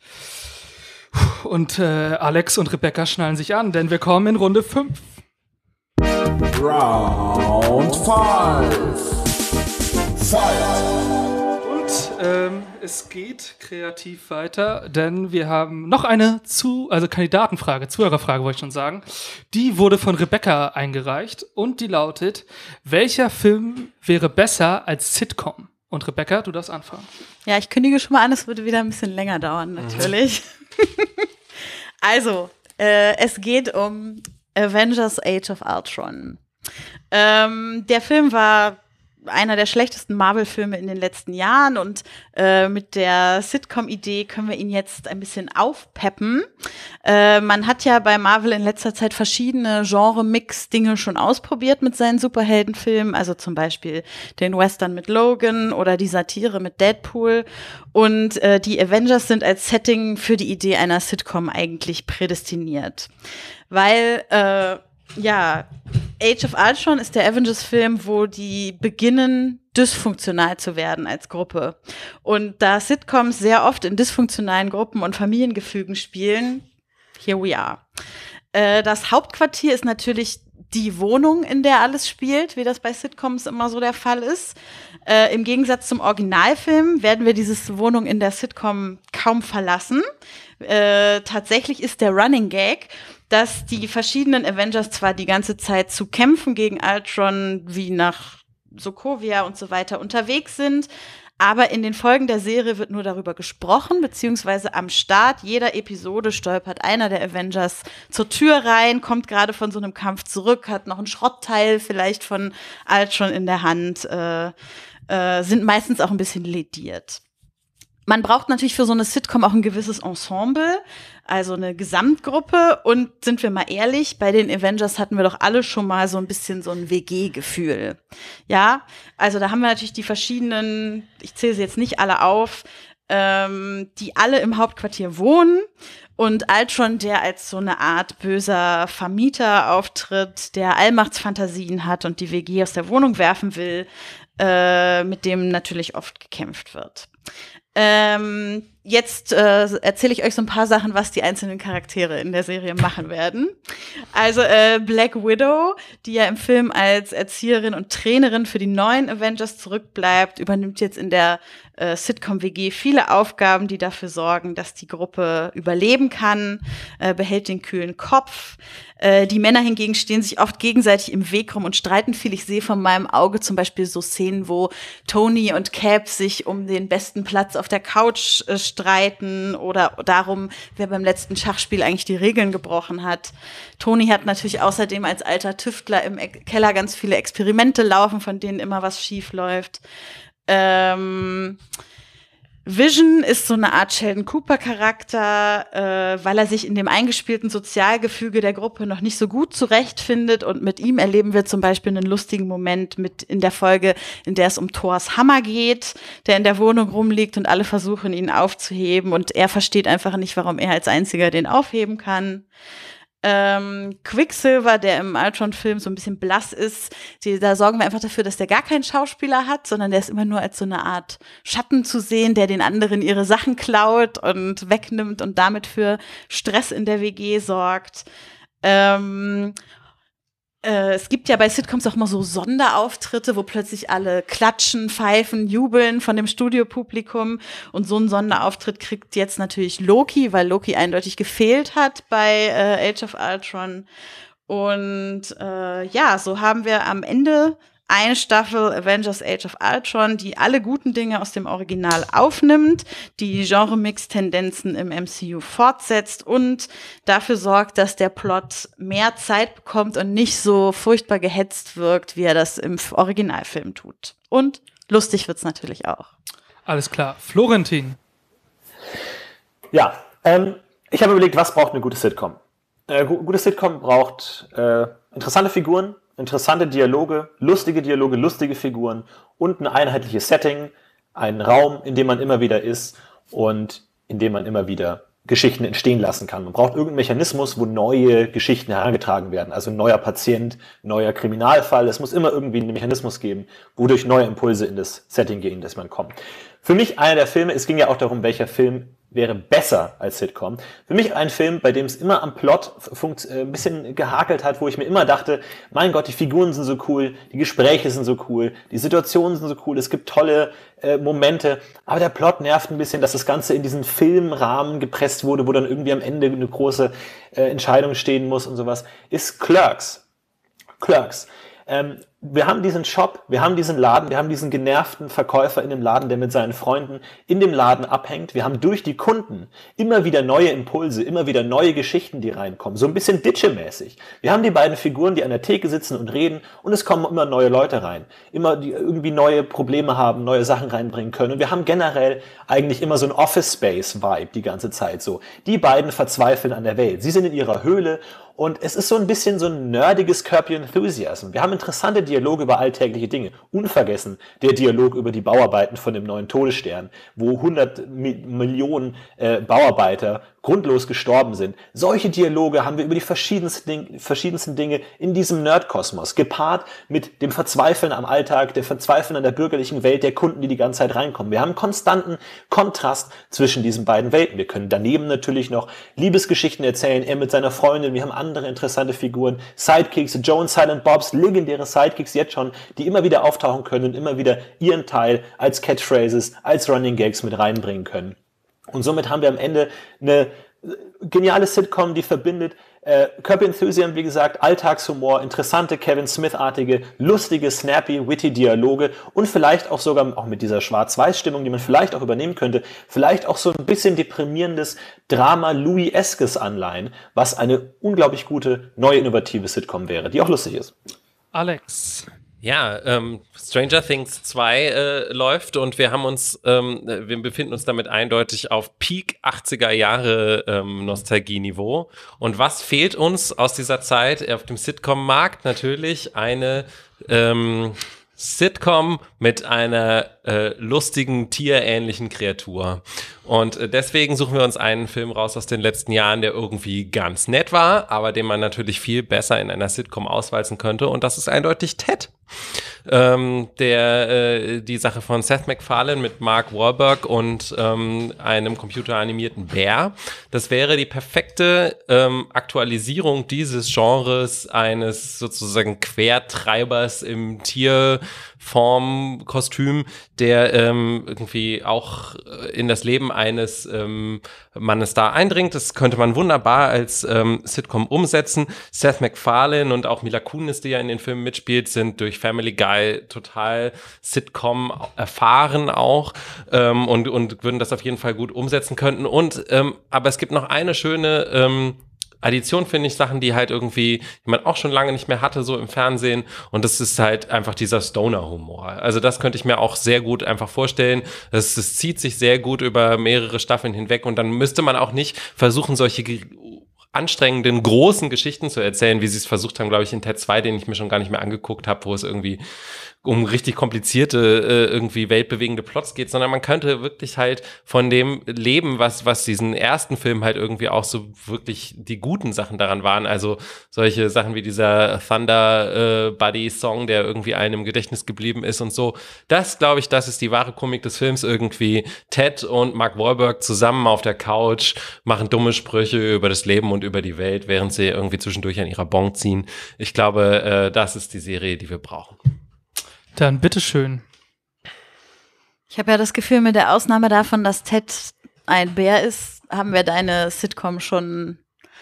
Und Alex und Rebecca schnallen sich an, denn wir kommen in Runde 5. Round 5. Fight! Und es geht kreativ weiter, denn wir haben noch eine Kandidatenfrage, Zuhörerfrage wollte ich schon sagen. Die wurde von Rebecca eingereicht und die lautet: Welcher Film wäre besser als Sitcom? Und Rebecca, du darfst anfangen. Ja, ich kündige schon mal an, es würde wieder ein bisschen länger dauern, natürlich. Also, es geht um Avengers Age of Ultron. Der Film war einer der schlechtesten Marvel-Filme in den letzten Jahren und mit der Sitcom-Idee können wir ihn jetzt ein bisschen aufpeppen. Man hat ja bei Marvel in letzter Zeit verschiedene Genre-Mix-Dinge schon ausprobiert mit seinen Superheldenfilmen, also zum Beispiel den Western mit Logan oder die Satire mit Deadpool. Und die Avengers sind als Setting für die Idee einer Sitcom eigentlich prädestiniert. Weil Age of Ultron ist der Avengers-Film, wo die beginnen, dysfunktional zu werden als Gruppe. Und da Sitcoms sehr oft in dysfunktionalen Gruppen und Familiengefügen spielen, here we are. Das Hauptquartier ist natürlich die Wohnung, in der alles spielt, wie das bei Sitcoms immer so der Fall ist. Im Gegensatz zum Originalfilm werden wir diese Wohnung in der Sitcom kaum verlassen. Tatsächlich ist der Running Gag, dass die verschiedenen Avengers zwar die ganze Zeit zu Kämpfen gegen Ultron wie nach Sokovia und so weiter unterwegs sind, aber in den Folgen der Serie wird nur darüber gesprochen, beziehungsweise am Start jeder Episode stolpert einer der Avengers zur Tür rein, kommt gerade von so einem Kampf zurück, hat noch ein Schrottteil vielleicht von Ultron in der Hand, sind meistens auch ein bisschen lediert. Man braucht natürlich für so eine Sitcom auch ein gewisses Ensemble, also eine Gesamtgruppe. Und sind wir mal ehrlich, bei den Avengers hatten wir doch alle schon mal so ein bisschen so ein WG-Gefühl. Ja, also da haben wir natürlich die verschiedenen, ich zähle sie jetzt nicht alle auf, die alle im Hauptquartier wohnen. Und Ultron, der als so eine Art böser Vermieter auftritt, der Allmachtsfantasien hat und die WG aus der Wohnung werfen will, mit dem natürlich oft gekämpft wird. Jetzt erzähle ich euch so ein paar Sachen, was die einzelnen Charaktere in der Serie machen werden. Also Black Widow, die ja im Film als Erzieherin und Trainerin für die neuen Avengers zurückbleibt, übernimmt jetzt in der Sitcom-WG viele Aufgaben, die dafür sorgen, dass die Gruppe überleben kann, behält den kühlen Kopf. Die Männer hingegen stehen sich oft gegenseitig im Weg rum und streiten viel. Ich sehe von meinem Auge zum Beispiel so Szenen, wo Tony und Cap sich um den besten Platz auf der Couch streiten oder darum, wer beim letzten Schachspiel eigentlich die Regeln gebrochen hat. Tony hat natürlich außerdem als alter Tüftler im Keller ganz viele Experimente laufen, von denen immer was schief läuft. Vision ist so eine Art Sheldon Cooper-Charakter, weil er sich in dem eingespielten Sozialgefüge der Gruppe noch nicht so gut zurechtfindet. Und mit ihm erleben wir zum Beispiel einen lustigen Moment mit in der Folge, in der es um Thors Hammer geht, der in der Wohnung rumliegt und alle versuchen, ihn aufzuheben. Und er versteht einfach nicht, warum er als Einziger den aufheben kann. Quicksilver, der im Ultron-Film so ein bisschen blass ist, da sorgen wir einfach dafür, dass der gar keinen Schauspieler hat, sondern der ist immer nur als so eine Art Schatten zu sehen, der den anderen ihre Sachen klaut und wegnimmt und damit für Stress in der WG sorgt. Es gibt ja bei Sitcoms auch immer so Sonderauftritte, wo plötzlich alle klatschen, pfeifen, jubeln von dem Studiopublikum. Und so einen Sonderauftritt kriegt jetzt natürlich Loki, weil Loki eindeutig gefehlt hat bei Age of Ultron. Und so haben wir am Ende eine Staffel Avengers Age of Ultron, die alle guten Dinge aus dem Original aufnimmt, die Genre-Mix-Tendenzen im MCU fortsetzt und dafür sorgt, dass der Plot mehr Zeit bekommt und nicht so furchtbar gehetzt wirkt, wie er das im Originalfilm tut. Und lustig wird's natürlich auch. Alles klar. Florentin. Ja, ich habe überlegt, was braucht eine gute Sitcom? Gute Sitcom braucht interessante Figuren, interessante Dialoge, lustige Figuren und ein einheitliches Setting, einen Raum, in dem man immer wieder ist und in dem man immer wieder Geschichten entstehen lassen kann. Man braucht irgendeinen Mechanismus, wo neue Geschichten herangetragen werden. Also ein neuer Patient, neuer Kriminalfall. Es muss immer irgendwie einen Mechanismus geben, wodurch neue Impulse in das Setting gehen, in das man kommt. Für mich einer der Filme, es ging ja auch darum, welcher Film wäre besser als Sitcom. Für mich ein Film, bei dem es immer am Plot ein bisschen gehakelt hat, wo ich mir immer dachte, mein Gott, die Figuren sind so cool, die Gespräche sind so cool, die Situationen sind so cool, es gibt tolle Momente, aber der Plot nervt ein bisschen, dass das Ganze in diesen Filmrahmen gepresst wurde, wo dann irgendwie am Ende eine große Entscheidung stehen muss und sowas, ist Clerks. Wir haben diesen Shop, wir haben diesen Laden, wir haben diesen genervten Verkäufer in dem Laden, der mit seinen Freunden in dem Laden abhängt. Wir haben durch die Kunden immer wieder neue Impulse, immer wieder neue Geschichten, die reinkommen. So ein bisschen Ditsche-mäßig. Wir haben die beiden Figuren, die an der Theke sitzen und reden und es kommen immer neue Leute rein. Immer, die irgendwie neue Probleme haben, neue Sachen reinbringen können. Und wir haben generell eigentlich immer so ein Office-Space-Vibe die ganze Zeit so. Die beiden verzweifeln an der Welt. Sie sind in ihrer Höhle. Und es ist so ein bisschen so ein nerdiges Curb Your Enthusiasm. Wir haben interessante Dialoge über alltägliche Dinge. Unvergessen der Dialog über die Bauarbeiten von dem neuen Todesstern, wo 100 Millionen Bauarbeiter grundlos gestorben sind. Solche Dialoge haben wir über die verschiedensten Dinge in diesem Nerdkosmos, gepaart mit dem Verzweifeln am Alltag, der Verzweifeln an der bürgerlichen Welt der Kunden, die die ganze Zeit reinkommen. Wir haben einen konstanten Kontrast zwischen diesen beiden Welten. Wir können daneben natürlich noch Liebesgeschichten erzählen, er mit seiner Freundin, wir haben andere interessante Figuren, Sidekicks, Joe und Silent Bobs, legendäre Sidekicks jetzt schon, die immer wieder auftauchen können und immer wieder ihren Teil als Catchphrases, als Running Gags mit reinbringen können. Und somit haben wir am Ende eine geniale Sitcom, die verbindet Curb Your Enthusiasm, wie gesagt, Alltagshumor, interessante Kevin Smith-artige, lustige, snappy, witty Dialoge und vielleicht auch sogar auch mit dieser Schwarz-Weiß-Stimmung, die man vielleicht auch übernehmen könnte, vielleicht auch so ein bisschen deprimierendes Drama Louis-eskes Anleihen, was eine unglaublich gute, neue, innovative Sitcom wäre, die auch lustig ist. Alex. Ja, Stranger Things 2 läuft und wir befinden uns damit eindeutig auf Peak 80er Jahre Nostalgieniveau. Und was fehlt uns aus dieser Zeit auf dem Sitcom-Markt? Natürlich eine Sitcom mit einer lustigen, tierähnlichen Kreatur. Und deswegen suchen wir uns einen Film raus aus den letzten Jahren, der irgendwie ganz nett war, aber den man natürlich viel besser in einer Sitcom auswalzen könnte. Und das ist eindeutig Ted. Die Sache von Seth MacFarlane mit Mark Wahlberg und einem computeranimierten Bär. Das wäre die perfekte Aktualisierung dieses Genres eines sozusagen Quertreibers im Uniformkostüm, der irgendwie auch in das Leben eines Mannes da eindringt. Das könnte man wunderbar als Sitcom umsetzen. Seth MacFarlane und auch Mila Kunis, die ja in den Filmen mitspielt, sind durch Family Guy total Sitcom erfahren auch und würden das auf jeden Fall gut umsetzen könnten. Aber es gibt noch eine schöne Addition, finde ich, Sachen, die halt irgendwie jemand auch schon lange nicht mehr hatte, so im Fernsehen. Und das ist halt einfach dieser Stoner-Humor. Also das könnte ich mir auch sehr gut einfach vorstellen. Das zieht sich sehr gut über mehrere Staffeln hinweg. Und dann müsste man auch nicht versuchen, solche anstrengenden, großen Geschichten zu erzählen, wie sie es versucht haben, glaube ich, in Ted 2, den ich mir schon gar nicht mehr angeguckt habe, wo es irgendwie um richtig komplizierte, irgendwie weltbewegende Plots geht, sondern man könnte wirklich halt von dem leben, was diesen ersten Film halt irgendwie auch so wirklich die guten Sachen daran waren. Also solche Sachen wie dieser Thunder Buddy Song, der irgendwie einem im Gedächtnis geblieben ist und so. Das, glaube ich, das ist die wahre Komik des Films irgendwie. Ted und Mark Wahlberg zusammen auf der Couch machen dumme Sprüche über das Leben und über die Welt, während sie irgendwie zwischendurch an ihrer Bon ziehen. Ich glaube, das ist die Serie, die wir brauchen. Dann bitteschön. Ich habe ja das Gefühl, mit der Ausnahme davon, dass Ted ein Bär ist, haben wir deine Sitcom schon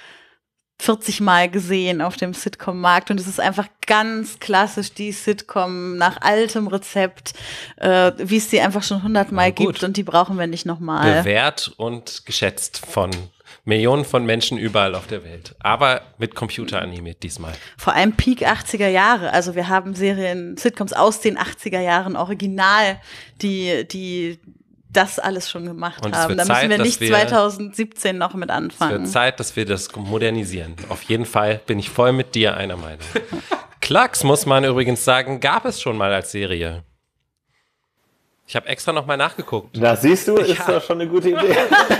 40 Mal gesehen auf dem Sitcom-Markt. Und es ist einfach ganz klassisch die Sitcom nach altem Rezept, wie es sie einfach schon 100 Mal gibt. Und die brauchen wir nicht nochmal. Bewährt und geschätzt von Millionen von Menschen überall auf der Welt. Aber mit Computer animiert diesmal. Vor allem Peak 80er Jahre. Also wir haben Sitcoms aus den 80er Jahren original, die das alles schon gemacht und haben. Da müssen wir nicht 2017 noch mit anfangen. Es wird Zeit, dass wir das modernisieren. Auf jeden Fall bin ich voll mit dir einer Meinung. Klacks, muss man übrigens sagen, gab es schon mal als Serie. Ich habe extra noch mal nachgeguckt. Na, siehst du, ist doch schon eine gute Idee.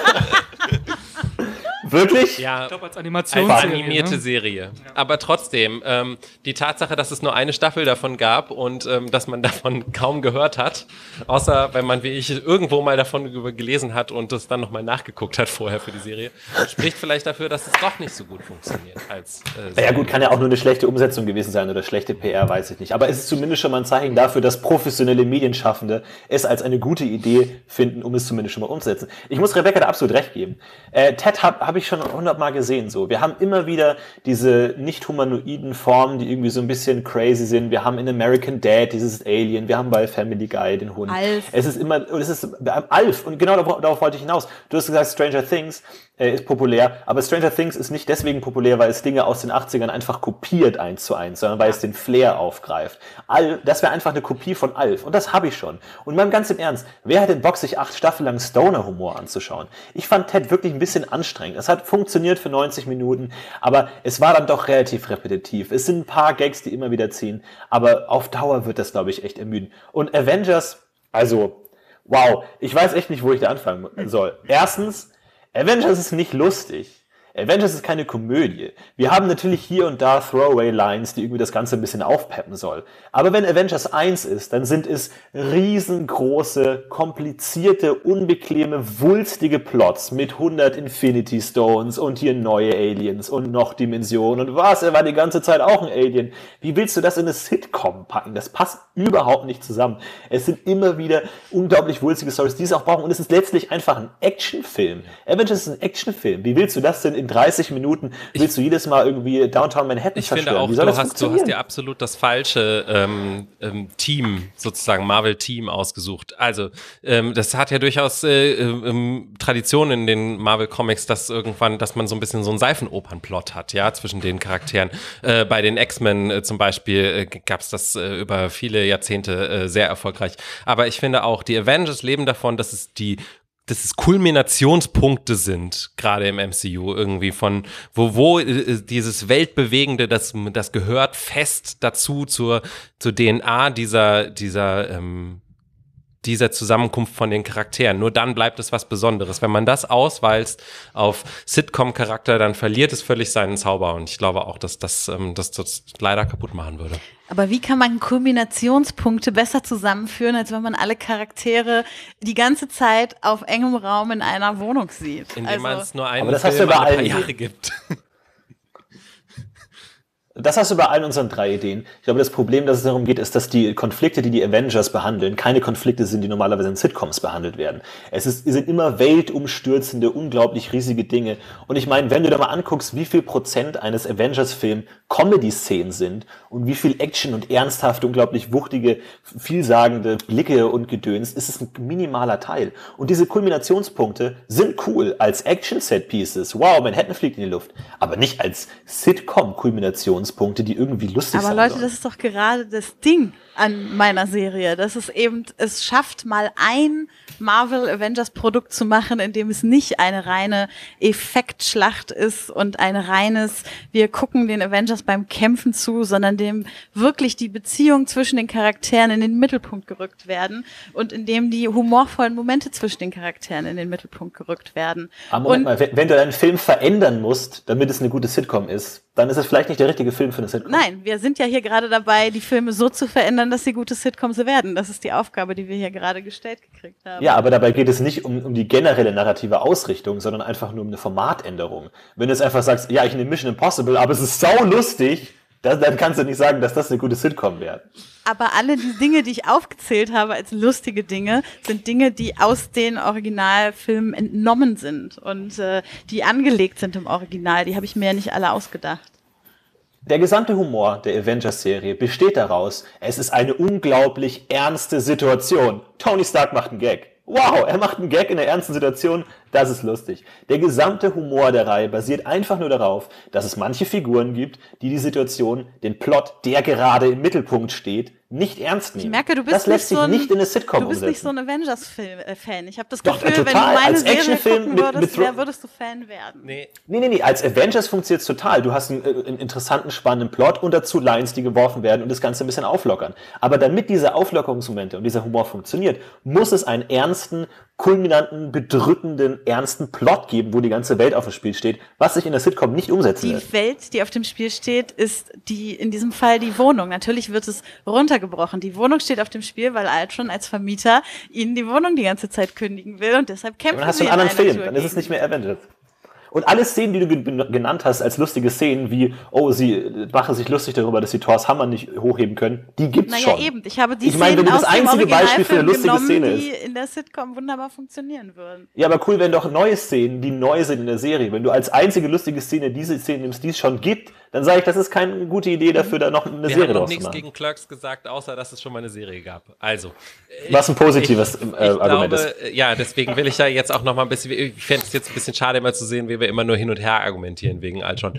Wirklich? Ja, ich glaube, als Animationsserie. Als animierte Serie. Ja. Aber trotzdem, die Tatsache, dass es nur eine Staffel davon gab und dass man davon kaum gehört hat, außer wenn man wie ich irgendwo mal davon gelesen hat und das dann nochmal nachgeguckt hat vorher für die Serie, spricht vielleicht dafür, dass es doch nicht so gut funktioniert als Serie. Ja gut, kann ja auch nur eine schlechte Umsetzung gewesen sein oder schlechte PR, weiß ich nicht. Aber es ist zumindest schon mal ein Zeichen dafür, dass professionelle Medienschaffende es als eine gute Idee finden, um es zumindest schon mal umzusetzen. Ich muss Rebecca da absolut recht geben. Ted habe ich schon 100 Mal gesehen. So. Wir haben immer wieder diese nicht humanoiden Formen, die irgendwie so ein bisschen crazy sind. Wir haben in American Dad dieses Alien. Wir haben bei Family Guy den Hund. Alf. Es ist Alf. Und genau darauf wollte ich hinaus. Du hast gesagt, Stranger Things ist populär. Aber Stranger Things ist nicht deswegen populär, weil es Dinge aus den 80ern einfach kopiert 1:1, sondern weil es den Flair aufgreift. Das wäre einfach eine Kopie von Alf. Und das habe ich schon. Und mal ganz im Ernst, wer hat den Bock, sich 8 Staffeln lang Stoner-Humor anzuschauen? Ich fand Ted wirklich ein bisschen anstrengend. Es hat funktioniert für 90 Minuten, aber es war dann doch relativ repetitiv. Es sind ein paar Gags, die immer wieder ziehen, aber auf Dauer wird das, glaube ich, echt ermüden. Und Avengers, also, wow, ich weiß echt nicht, wo ich da anfangen soll. Erstens, Avengers ist nicht lustig. Avengers ist keine Komödie. Wir haben natürlich hier und da Throwaway-Lines, die irgendwie das Ganze ein bisschen aufpeppen soll. Aber wenn Avengers 1 ist, dann sind es riesengroße, komplizierte, unbequeme, wulstige Plots mit 100 Infinity Stones und hier neue Aliens und noch Dimensionen und was, er war die ganze Zeit auch ein Alien. Wie willst du das in eine Sitcom packen? Das passt überhaupt nicht zusammen. Es sind immer wieder unglaublich wulstige Storys, die es auch brauchen und es ist letztlich einfach ein Actionfilm. Avengers ist ein Actionfilm. Wie willst du das denn in 30 Minuten willst du jedes Mal irgendwie Downtown Manhattan zerstören? Ich finde auch, du hast dir absolut das falsche Team, sozusagen Marvel-Team ausgesucht. Also das hat ja durchaus Tradition in den Marvel-Comics, dass man so ein bisschen so einen Seifenopern-Plot hat, ja, zwischen den Charakteren. Bei den X-Men zum Beispiel gab es das über viele Jahrzehnte sehr erfolgreich. Aber ich finde auch, die Avengers leben davon, dass es Kulminationspunkte sind, gerade im MCU irgendwie von, wo dieses Weltbewegende, das gehört fest dazu zur DNA dieser Zusammenkunft von den Charakteren. Nur dann bleibt es was Besonderes. Wenn man das auswalzt auf Sitcom-Charakter, dann verliert es völlig seinen Zauber. Und ich glaube auch, dass das leider kaputt machen würde. Aber wie kann man Kulminationspunkte besser zusammenführen, als wenn man alle Charaktere die ganze Zeit auf engem Raum in einer Wohnung sieht? Indem man es nur einen Film alle paar Jahre gibt. Das hast du bei allen unseren 3 Ideen. Ich glaube, das Problem, dass es darum geht, ist, dass die Konflikte, die die Avengers behandeln, keine Konflikte sind, die normalerweise in Sitcoms behandelt werden. Es sind immer weltumstürzende, unglaublich riesige Dinge. Und ich meine, wenn du da mal anguckst, wie viel Prozent eines Avengers-Films Comedy-Szenen sind und wie viel Action und ernsthafte, unglaublich wuchtige, vielsagende Blicke und Gedöns, ist es ein minimaler Teil. Und diese Kulminationspunkte sind cool als Action-Set-Pieces. Wow, Manhattan fliegt in die Luft. Aber nicht als Sitcom-Kulminationspunkte, die irgendwie lustig sind. Aber Leute, das ist doch gerade das Ding an meiner Serie, dass es schafft, mal ein Marvel Avengers Produkt zu machen, in dem es nicht eine reine Effektschlacht ist und ein reines, wir gucken den Avengers beim Kämpfen zu, sondern dem wirklich die Beziehung zwischen den Charakteren in den Mittelpunkt gerückt werden und in dem die humorvollen Momente zwischen den Charakteren in den Mittelpunkt gerückt werden. Aber Moment mal, wenn du einen Film verändern musst, damit es eine gute Sitcom ist, dann ist es vielleicht nicht der richtige Film für eine Sitcom. Nein, wir sind ja hier gerade dabei, die Filme so zu verändern, dass sie gute Sitcoms werden. Das ist die Aufgabe, die wir hier gerade gestellt gekriegt haben. Ja, aber dabei geht es nicht um die generelle narrative Ausrichtung, sondern einfach nur um eine Formatänderung. Wenn du jetzt einfach sagst, ja, ich nehme Mission Impossible, aber es ist saulustig, dann kannst du nicht sagen, dass das eine gute Sitcom wäre. Aber alle die Dinge, die ich aufgezählt habe als lustige Dinge, sind Dinge, die aus den Originalfilmen entnommen sind und die angelegt sind im Original. Die habe ich mir ja nicht alle ausgedacht. Der gesamte Humor der Avengers-Serie besteht daraus, es ist eine unglaublich ernste Situation. Tony Stark macht einen Gag. Wow, er macht einen Gag in einer ernsten Situation, das ist lustig. Der gesamte Humor der Reihe basiert einfach nur darauf, dass es manche Figuren gibt, die die Situation, den Plot, der gerade im Mittelpunkt steht, nicht ernst nehmen. Ich merke, du bist das lässt sich nicht in eine Sitcom umsetzen. Du bist nicht so ein Avengers-Fan. Ich habe das Doch, Gefühl, total. wenn du meine Als Serie Actionfilm gucken würdest, würdest du Fan werden. Nee. Als Avengers funktioniert es total. Du hast einen interessanten, spannenden Plot und dazu Lines, die geworfen werden und das Ganze ein bisschen auflockern. Aber damit diese Auflockerungsmomente und dieser Humor funktioniert, muss es einen ernsten, kulminanten, bedrückenden, ernsten Plot geben, wo die ganze Welt auf dem Spiel steht, was sich in der Sitcom nicht umsetzen lässt. Die Welt, die auf dem Spiel steht, ist in diesem Fall die Wohnung. Natürlich wird es runtergebrochen. Die Wohnung steht auf dem Spiel, weil Ultron als Vermieter ihnen die Wohnung die ganze Zeit kündigen will und deshalb kämpfen sie. Dann hast du einen anderen Film, dann ist es nicht mehr Avengers. Und alle Szenen, die du genannt hast als lustige Szenen, wie, sie machen sich lustig darüber, dass sie Thors Hammer nicht hochheben können, die gibt's schon. Naja, eben. Ich habe die Szenen wenn das einzige Beispiel für eine lustige Szene ist, die in der Sitcom wunderbar funktionieren würden. Ja, aber cool, wenn doch neue Szenen, die neu sind in der Serie, wenn du als einzige lustige Szene diese Szene nimmst, die es schon gibt, dann sage ich, das ist keine gute Idee dafür, da noch eine Serie draus zu machen. Wir haben noch nichts gegen Clerks gesagt, außer dass es schon mal eine Serie gab. Also. Was ein positives Argument ist. Ja, deswegen will ich ja jetzt auch noch mal ein bisschen, ich fände es jetzt ein bisschen schade, immer zu sehen, wie wir immer nur hin und her argumentieren wegen Ultron.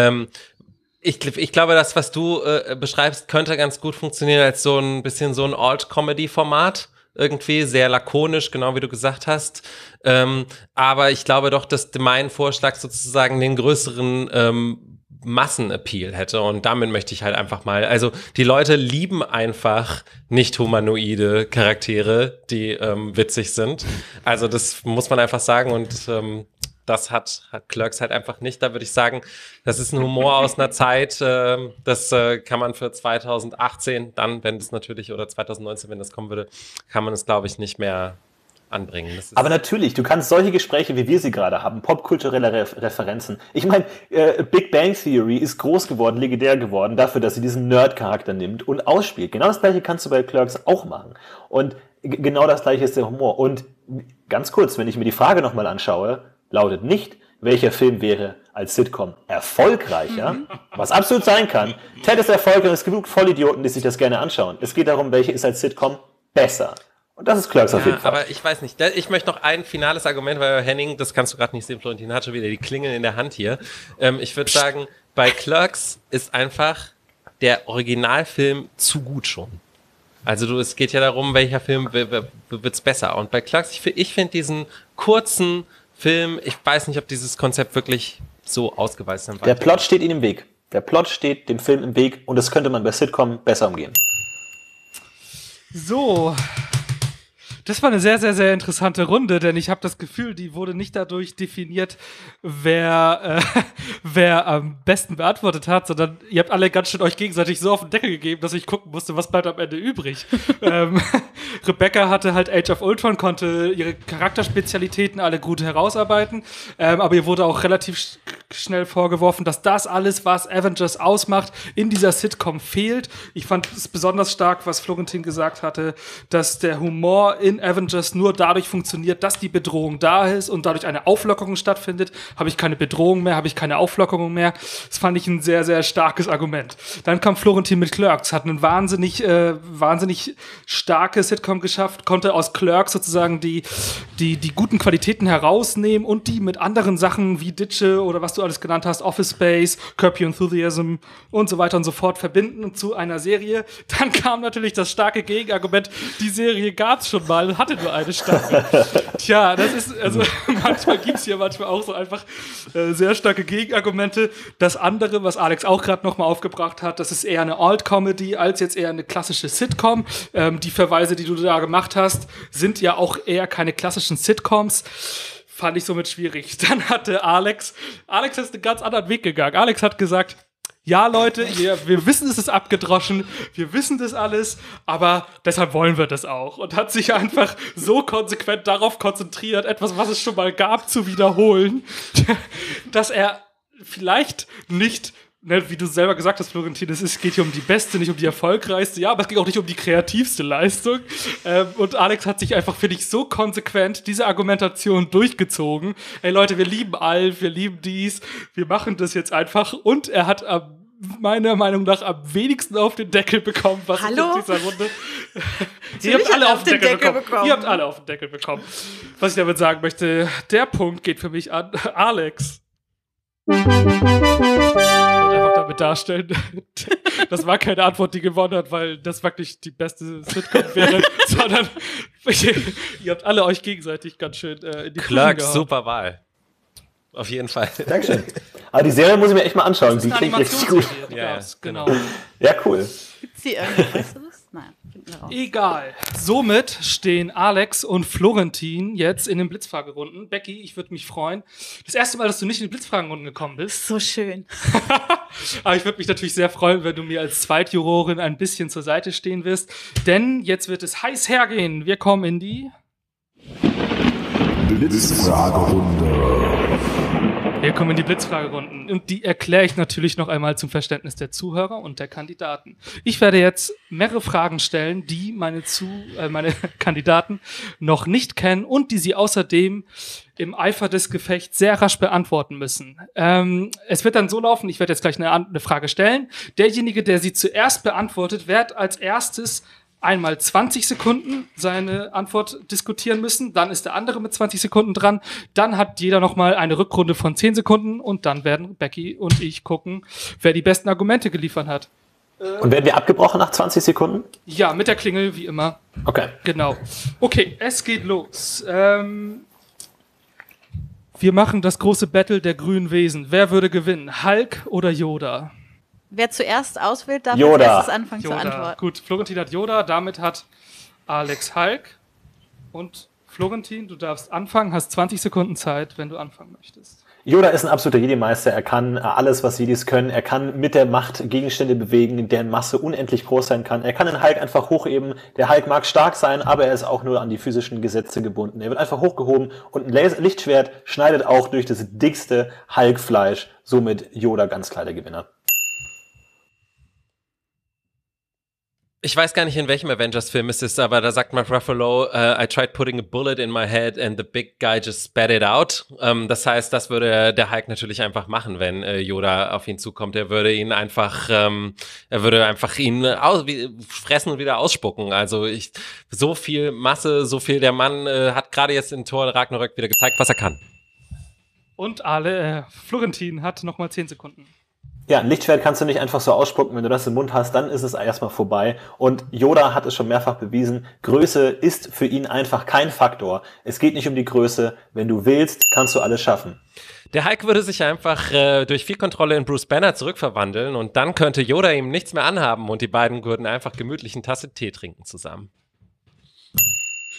Ich glaube, das, was du beschreibst, könnte ganz gut funktionieren als so ein bisschen so ein Alt-Comedy-Format. Irgendwie sehr lakonisch, genau wie du gesagt hast. Aber ich glaube doch, dass mein Vorschlag sozusagen den größeren Massenappeal hätte und damit möchte ich halt einfach mal, also die Leute lieben einfach nicht humanoide Charaktere, die witzig sind. Also das muss man einfach sagen und das hat Clerks halt einfach nicht. Da würde ich sagen, das ist ein Humor aus einer Zeit, das kann man für 2018 dann, wenn es natürlich, oder 2019, wenn das kommen würde, kann man es, glaube ich, nicht mehr anbringen. Aber natürlich, du kannst solche Gespräche, wie wir sie gerade haben, popkulturelle Referenzen. Ich meine, Big Bang Theory ist groß geworden, legendär geworden, dafür, dass sie diesen Nerd-Charakter nimmt und ausspielt. Genau das Gleiche kannst du bei Clerks auch machen. Und genau das Gleiche ist der Humor. Und ganz kurz, wenn ich mir die Frage nochmal anschaue, lautet nicht, welcher Film wäre als Sitcom erfolgreicher, was absolut sein kann. Ted ist erfolgreich und es gibt genug Vollidioten, die sich das gerne anschauen. Es geht darum, welche ist als Sitcom besser. Und das ist Clerks auf jeden Fall. Aber ich weiß nicht. Ich möchte noch ein finales Argument, weil Henning, das kannst du gerade nicht sehen, Florentin hat schon wieder die Klingeln in der Hand hier. Ich würde sagen, bei Clerks ist einfach der Originalfilm zu gut schon. Also es geht ja darum, welcher Film wird's besser. Und bei Clerks, ich finde diesen kurzen Film, ich weiß nicht, ob dieses Konzept wirklich so ausgeweitet ist. Der Plot steht ihnen im Weg. Der Plot steht dem Film im Weg und das könnte man bei Sitcom besser umgehen. So. Das war eine sehr, sehr, sehr interessante Runde, denn ich habe das Gefühl, die wurde nicht dadurch definiert, wer am besten beantwortet hat, sondern ihr habt alle ganz schön euch gegenseitig so auf den Deckel gegeben, dass ich gucken musste, was bleibt am Ende übrig. Rebecca hatte halt Age of Ultron, konnte ihre Charakterspezialitäten alle gut herausarbeiten, aber ihr wurde auch relativ schnell vorgeworfen, dass das alles, was Avengers ausmacht, in dieser Sitcom fehlt. Ich fand es besonders stark, was Florentin gesagt hatte, dass der Humor in Avengers nur dadurch funktioniert, dass die Bedrohung da ist und dadurch eine Auflockerung stattfindet. Habe ich keine Bedrohung mehr, habe ich keine Auflockerung mehr. Das fand ich ein sehr, sehr starkes Argument. Dann kam Florentin mit Clerks, hat ein wahnsinnig starke Sitcom geschafft, konnte aus Clerks sozusagen die guten Qualitäten herausnehmen und die mit anderen Sachen wie Ditsche oder was du alles genannt hast, Office Space, Curb Your Enthusiasm und so weiter und so fort verbinden zu einer Serie. Dann kam natürlich das starke Gegenargument, die Serie gab's schon mal und hatte nur eine Staffel. Tja, das ist, also manchmal gibt's hier manchmal auch so einfach sehr starke Gegenargumente. Das andere, was Alex auch gerade nochmal aufgebracht hat, das ist eher eine Alt-Comedy als jetzt eher eine klassische Sitcom. Die Verweise, die du da gemacht hast, sind ja auch eher keine klassischen Sitcoms. Fand ich somit schwierig. Dann hatte Alex ist einen ganz anderen Weg gegangen. Alex hat gesagt, ja, Leute, wir wissen, es ist abgedroschen, wir wissen das alles, aber deshalb wollen wir das auch. Und hat sich einfach so konsequent darauf konzentriert, etwas, was es schon mal gab, zu wiederholen, dass er vielleicht nicht, wie du selber gesagt hast, Florentin, es geht hier um die beste, nicht um die erfolgreichste, ja, aber es geht auch nicht um die kreativste Leistung. Und Alex hat sich einfach, finde ich, so konsequent diese Argumentation durchgezogen. Ey Leute, wir lieben Alf, wir lieben dies, wir machen das jetzt einfach. Und er hat meiner Meinung nach am wenigsten auf den Deckel bekommen, was in dieser Runde. Ihr habt alle auf den Deckel bekommen. Ihr habt alle auf den Deckel bekommen. Was ich damit sagen möchte, der Punkt geht für mich an Alex. Ich wollte einfach damit darstellen, das war keine Antwort, die gewonnen hat, weil das wirklich die beste Sitcom wäre, sondern ihr habt alle euch gegenseitig ganz schön in die Clerks, super Wahl. Auf jeden Fall. Dankeschön. Aber die Serie muss ich mir echt mal anschauen. Die klingt richtig gut. Ja, genau. Ja, cool. Gibt's die irgendwie? Weißt du das? Nein, finden wir raus. Egal. Somit stehen Alex und Florentin jetzt in den Blitzfragerunden. Becky, ich würde mich freuen. Das erste Mal, dass du nicht in die Blitzfragerunden gekommen bist. So schön. Aber ich würde mich natürlich sehr freuen, wenn du mir als Zweitjurorin ein bisschen zur Seite stehen wirst. Denn jetzt wird es heiß hergehen. Wir kommen in die Blitzfragerunde. Wir kommen in die Blitzfragerunden und die erkläre ich natürlich noch einmal zum Verständnis der Zuhörer und der Kandidaten. Ich werde jetzt mehrere Fragen stellen, die meine Kandidaten noch nicht kennen und die sie außerdem im Eifer des Gefechts sehr rasch beantworten müssen. Es wird dann so laufen, ich werde jetzt gleich eine Frage stellen. Derjenige, der sie zuerst beantwortet, wird als erstes einmal 20 Sekunden seine Antwort diskutieren müssen, dann ist der andere mit 20 Sekunden dran, dann hat jeder nochmal eine Rückrunde von 10 Sekunden und dann werden Becky und ich gucken, wer die besten Argumente geliefert hat. Und werden wir abgebrochen nach 20 Sekunden? Ja, mit der Klingel, wie immer. Okay. Genau. Okay, es geht los. Wir machen das große Battle der grünen Wesen. Wer würde gewinnen, Hulk oder Yoda? Wer zuerst auswählt, darf Yoda. als erstes anfangen zu Yoda. antworten. Gut, Florentin hat Yoda, damit hat Alex Hulk. Und Florentin, du darfst anfangen, hast 20 Sekunden Zeit, wenn du anfangen möchtest. Yoda ist ein absoluter Jedi-Meister. Er kann alles, was Jedis können. Er kann mit der Macht Gegenstände bewegen, deren Masse unendlich groß sein kann. Er kann den Hulk einfach hochheben. Der Hulk mag stark sein, aber er ist auch nur an die physischen Gesetze gebunden. Er wird einfach hochgehoben und ein Lichtschwert schneidet auch durch das dickste Hulk-Fleisch. Somit Yoda ganz klar der Gewinner. Ich weiß gar nicht, in welchem Avengers-Film es ist, aber da sagt Mark Ruffalo, I tried putting a bullet in my head and the big guy just spat it out. Das heißt, das würde der Hulk natürlich einfach machen, wenn Yoda auf ihn zukommt. Er würde ihn einfach, ihn fressen und wieder ausspucken. Also so viel Masse, so viel, der Mann hat gerade jetzt in Thor Ragnarök wieder gezeigt, was er kann. Und Florentin hat nochmal 10 Sekunden. Ja, ein Lichtschwert kannst du nicht einfach so ausspucken. Wenn du das im Mund hast, dann ist es erstmal vorbei. Und Yoda hat es schon mehrfach bewiesen, Größe ist für ihn einfach kein Faktor. Es geht nicht um die Größe. Wenn du willst, kannst du alles schaffen. Der Hulk würde sich einfach durch viel Kontrolle in Bruce Banner zurückverwandeln und dann könnte Yoda ihm nichts mehr anhaben und die beiden würden einfach gemütlich eine Tasse Tee trinken zusammen.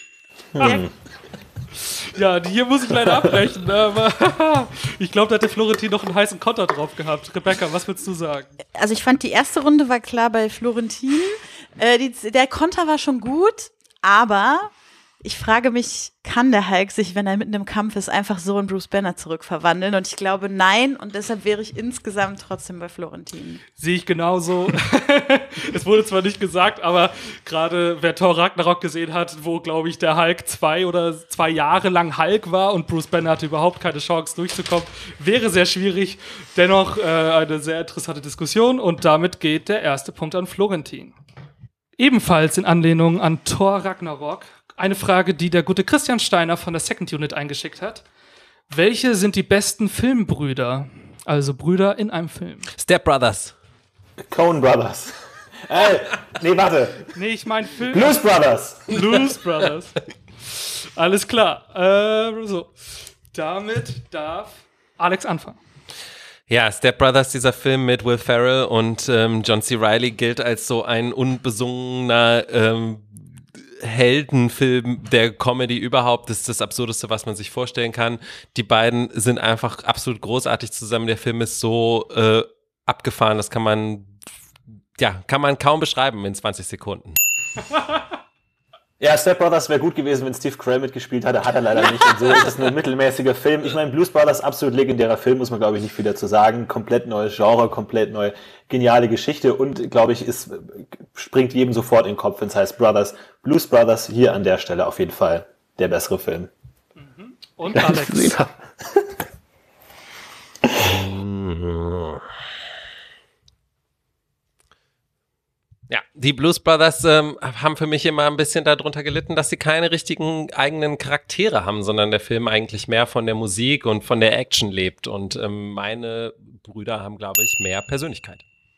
Ja, hier muss ich leider abbrechen, aber ich glaube, da hätte Florentin noch einen heißen Konter drauf gehabt. Rebecca, was willst du sagen? Also ich fand, die erste Runde war klar bei Florentin. Der Konter war schon gut, aber ich frage mich, kann der Hulk sich, wenn er mitten im Kampf ist, einfach so in Bruce Banner zurückverwandeln? Und ich glaube, nein. Und deshalb wäre ich insgesamt trotzdem bei Florentin. Sehe ich genauso. Es wurde zwar nicht gesagt, aber gerade wer Thor Ragnarok gesehen hat, wo, glaube ich, der Hulk 2 Jahre lang Hulk war und Bruce Banner hatte überhaupt keine Chance durchzukommen, wäre sehr schwierig. Dennoch eine sehr interessante Diskussion und damit geht der erste Punkt an Florentin. Ebenfalls in Anlehnung an Thor Ragnarok eine Frage, die der gute Christian Steiner von der Second Unit eingeschickt hat. Welche sind die besten Filmbrüder? Also Brüder in einem Film. Step Brothers. Coen Brothers. Nee, warte. Nee, ich meine Film. Blues Brothers. Blues Brothers. Alles klar. So. Damit darf Alex anfangen. Ja, Step Brothers, dieser Film mit Will Ferrell und John C. Reilly gilt als so ein unbesungener Heldenfilm der Comedy überhaupt. Das ist das Absurdeste, was man sich vorstellen kann. Die beiden sind einfach absolut großartig zusammen. Der Film ist so abgefahren, das kann man kaum beschreiben in 20 Sekunden. Ja, Step Brothers wäre gut gewesen, wenn Steve Carell mitgespielt hatte, hat er leider nicht. Und so ist es ein mittelmäßiger Film. Ich meine, Blues Brothers, absolut legendärer Film, muss man, glaube ich, nicht viel dazu sagen. Komplett neues Genre, komplett neue, geniale Geschichte und, glaube ich, es springt jedem sofort in den Kopf, wenn es heißt Brothers. Blues Brothers, hier an der Stelle auf jeden Fall der bessere Film. Und Alex. Ja, die Blues Brothers haben für mich immer ein bisschen darunter gelitten, dass sie keine richtigen eigenen Charaktere haben, sondern der Film eigentlich mehr von der Musik und von der Action lebt. Und meine Brüder haben, glaube ich, mehr Persönlichkeit.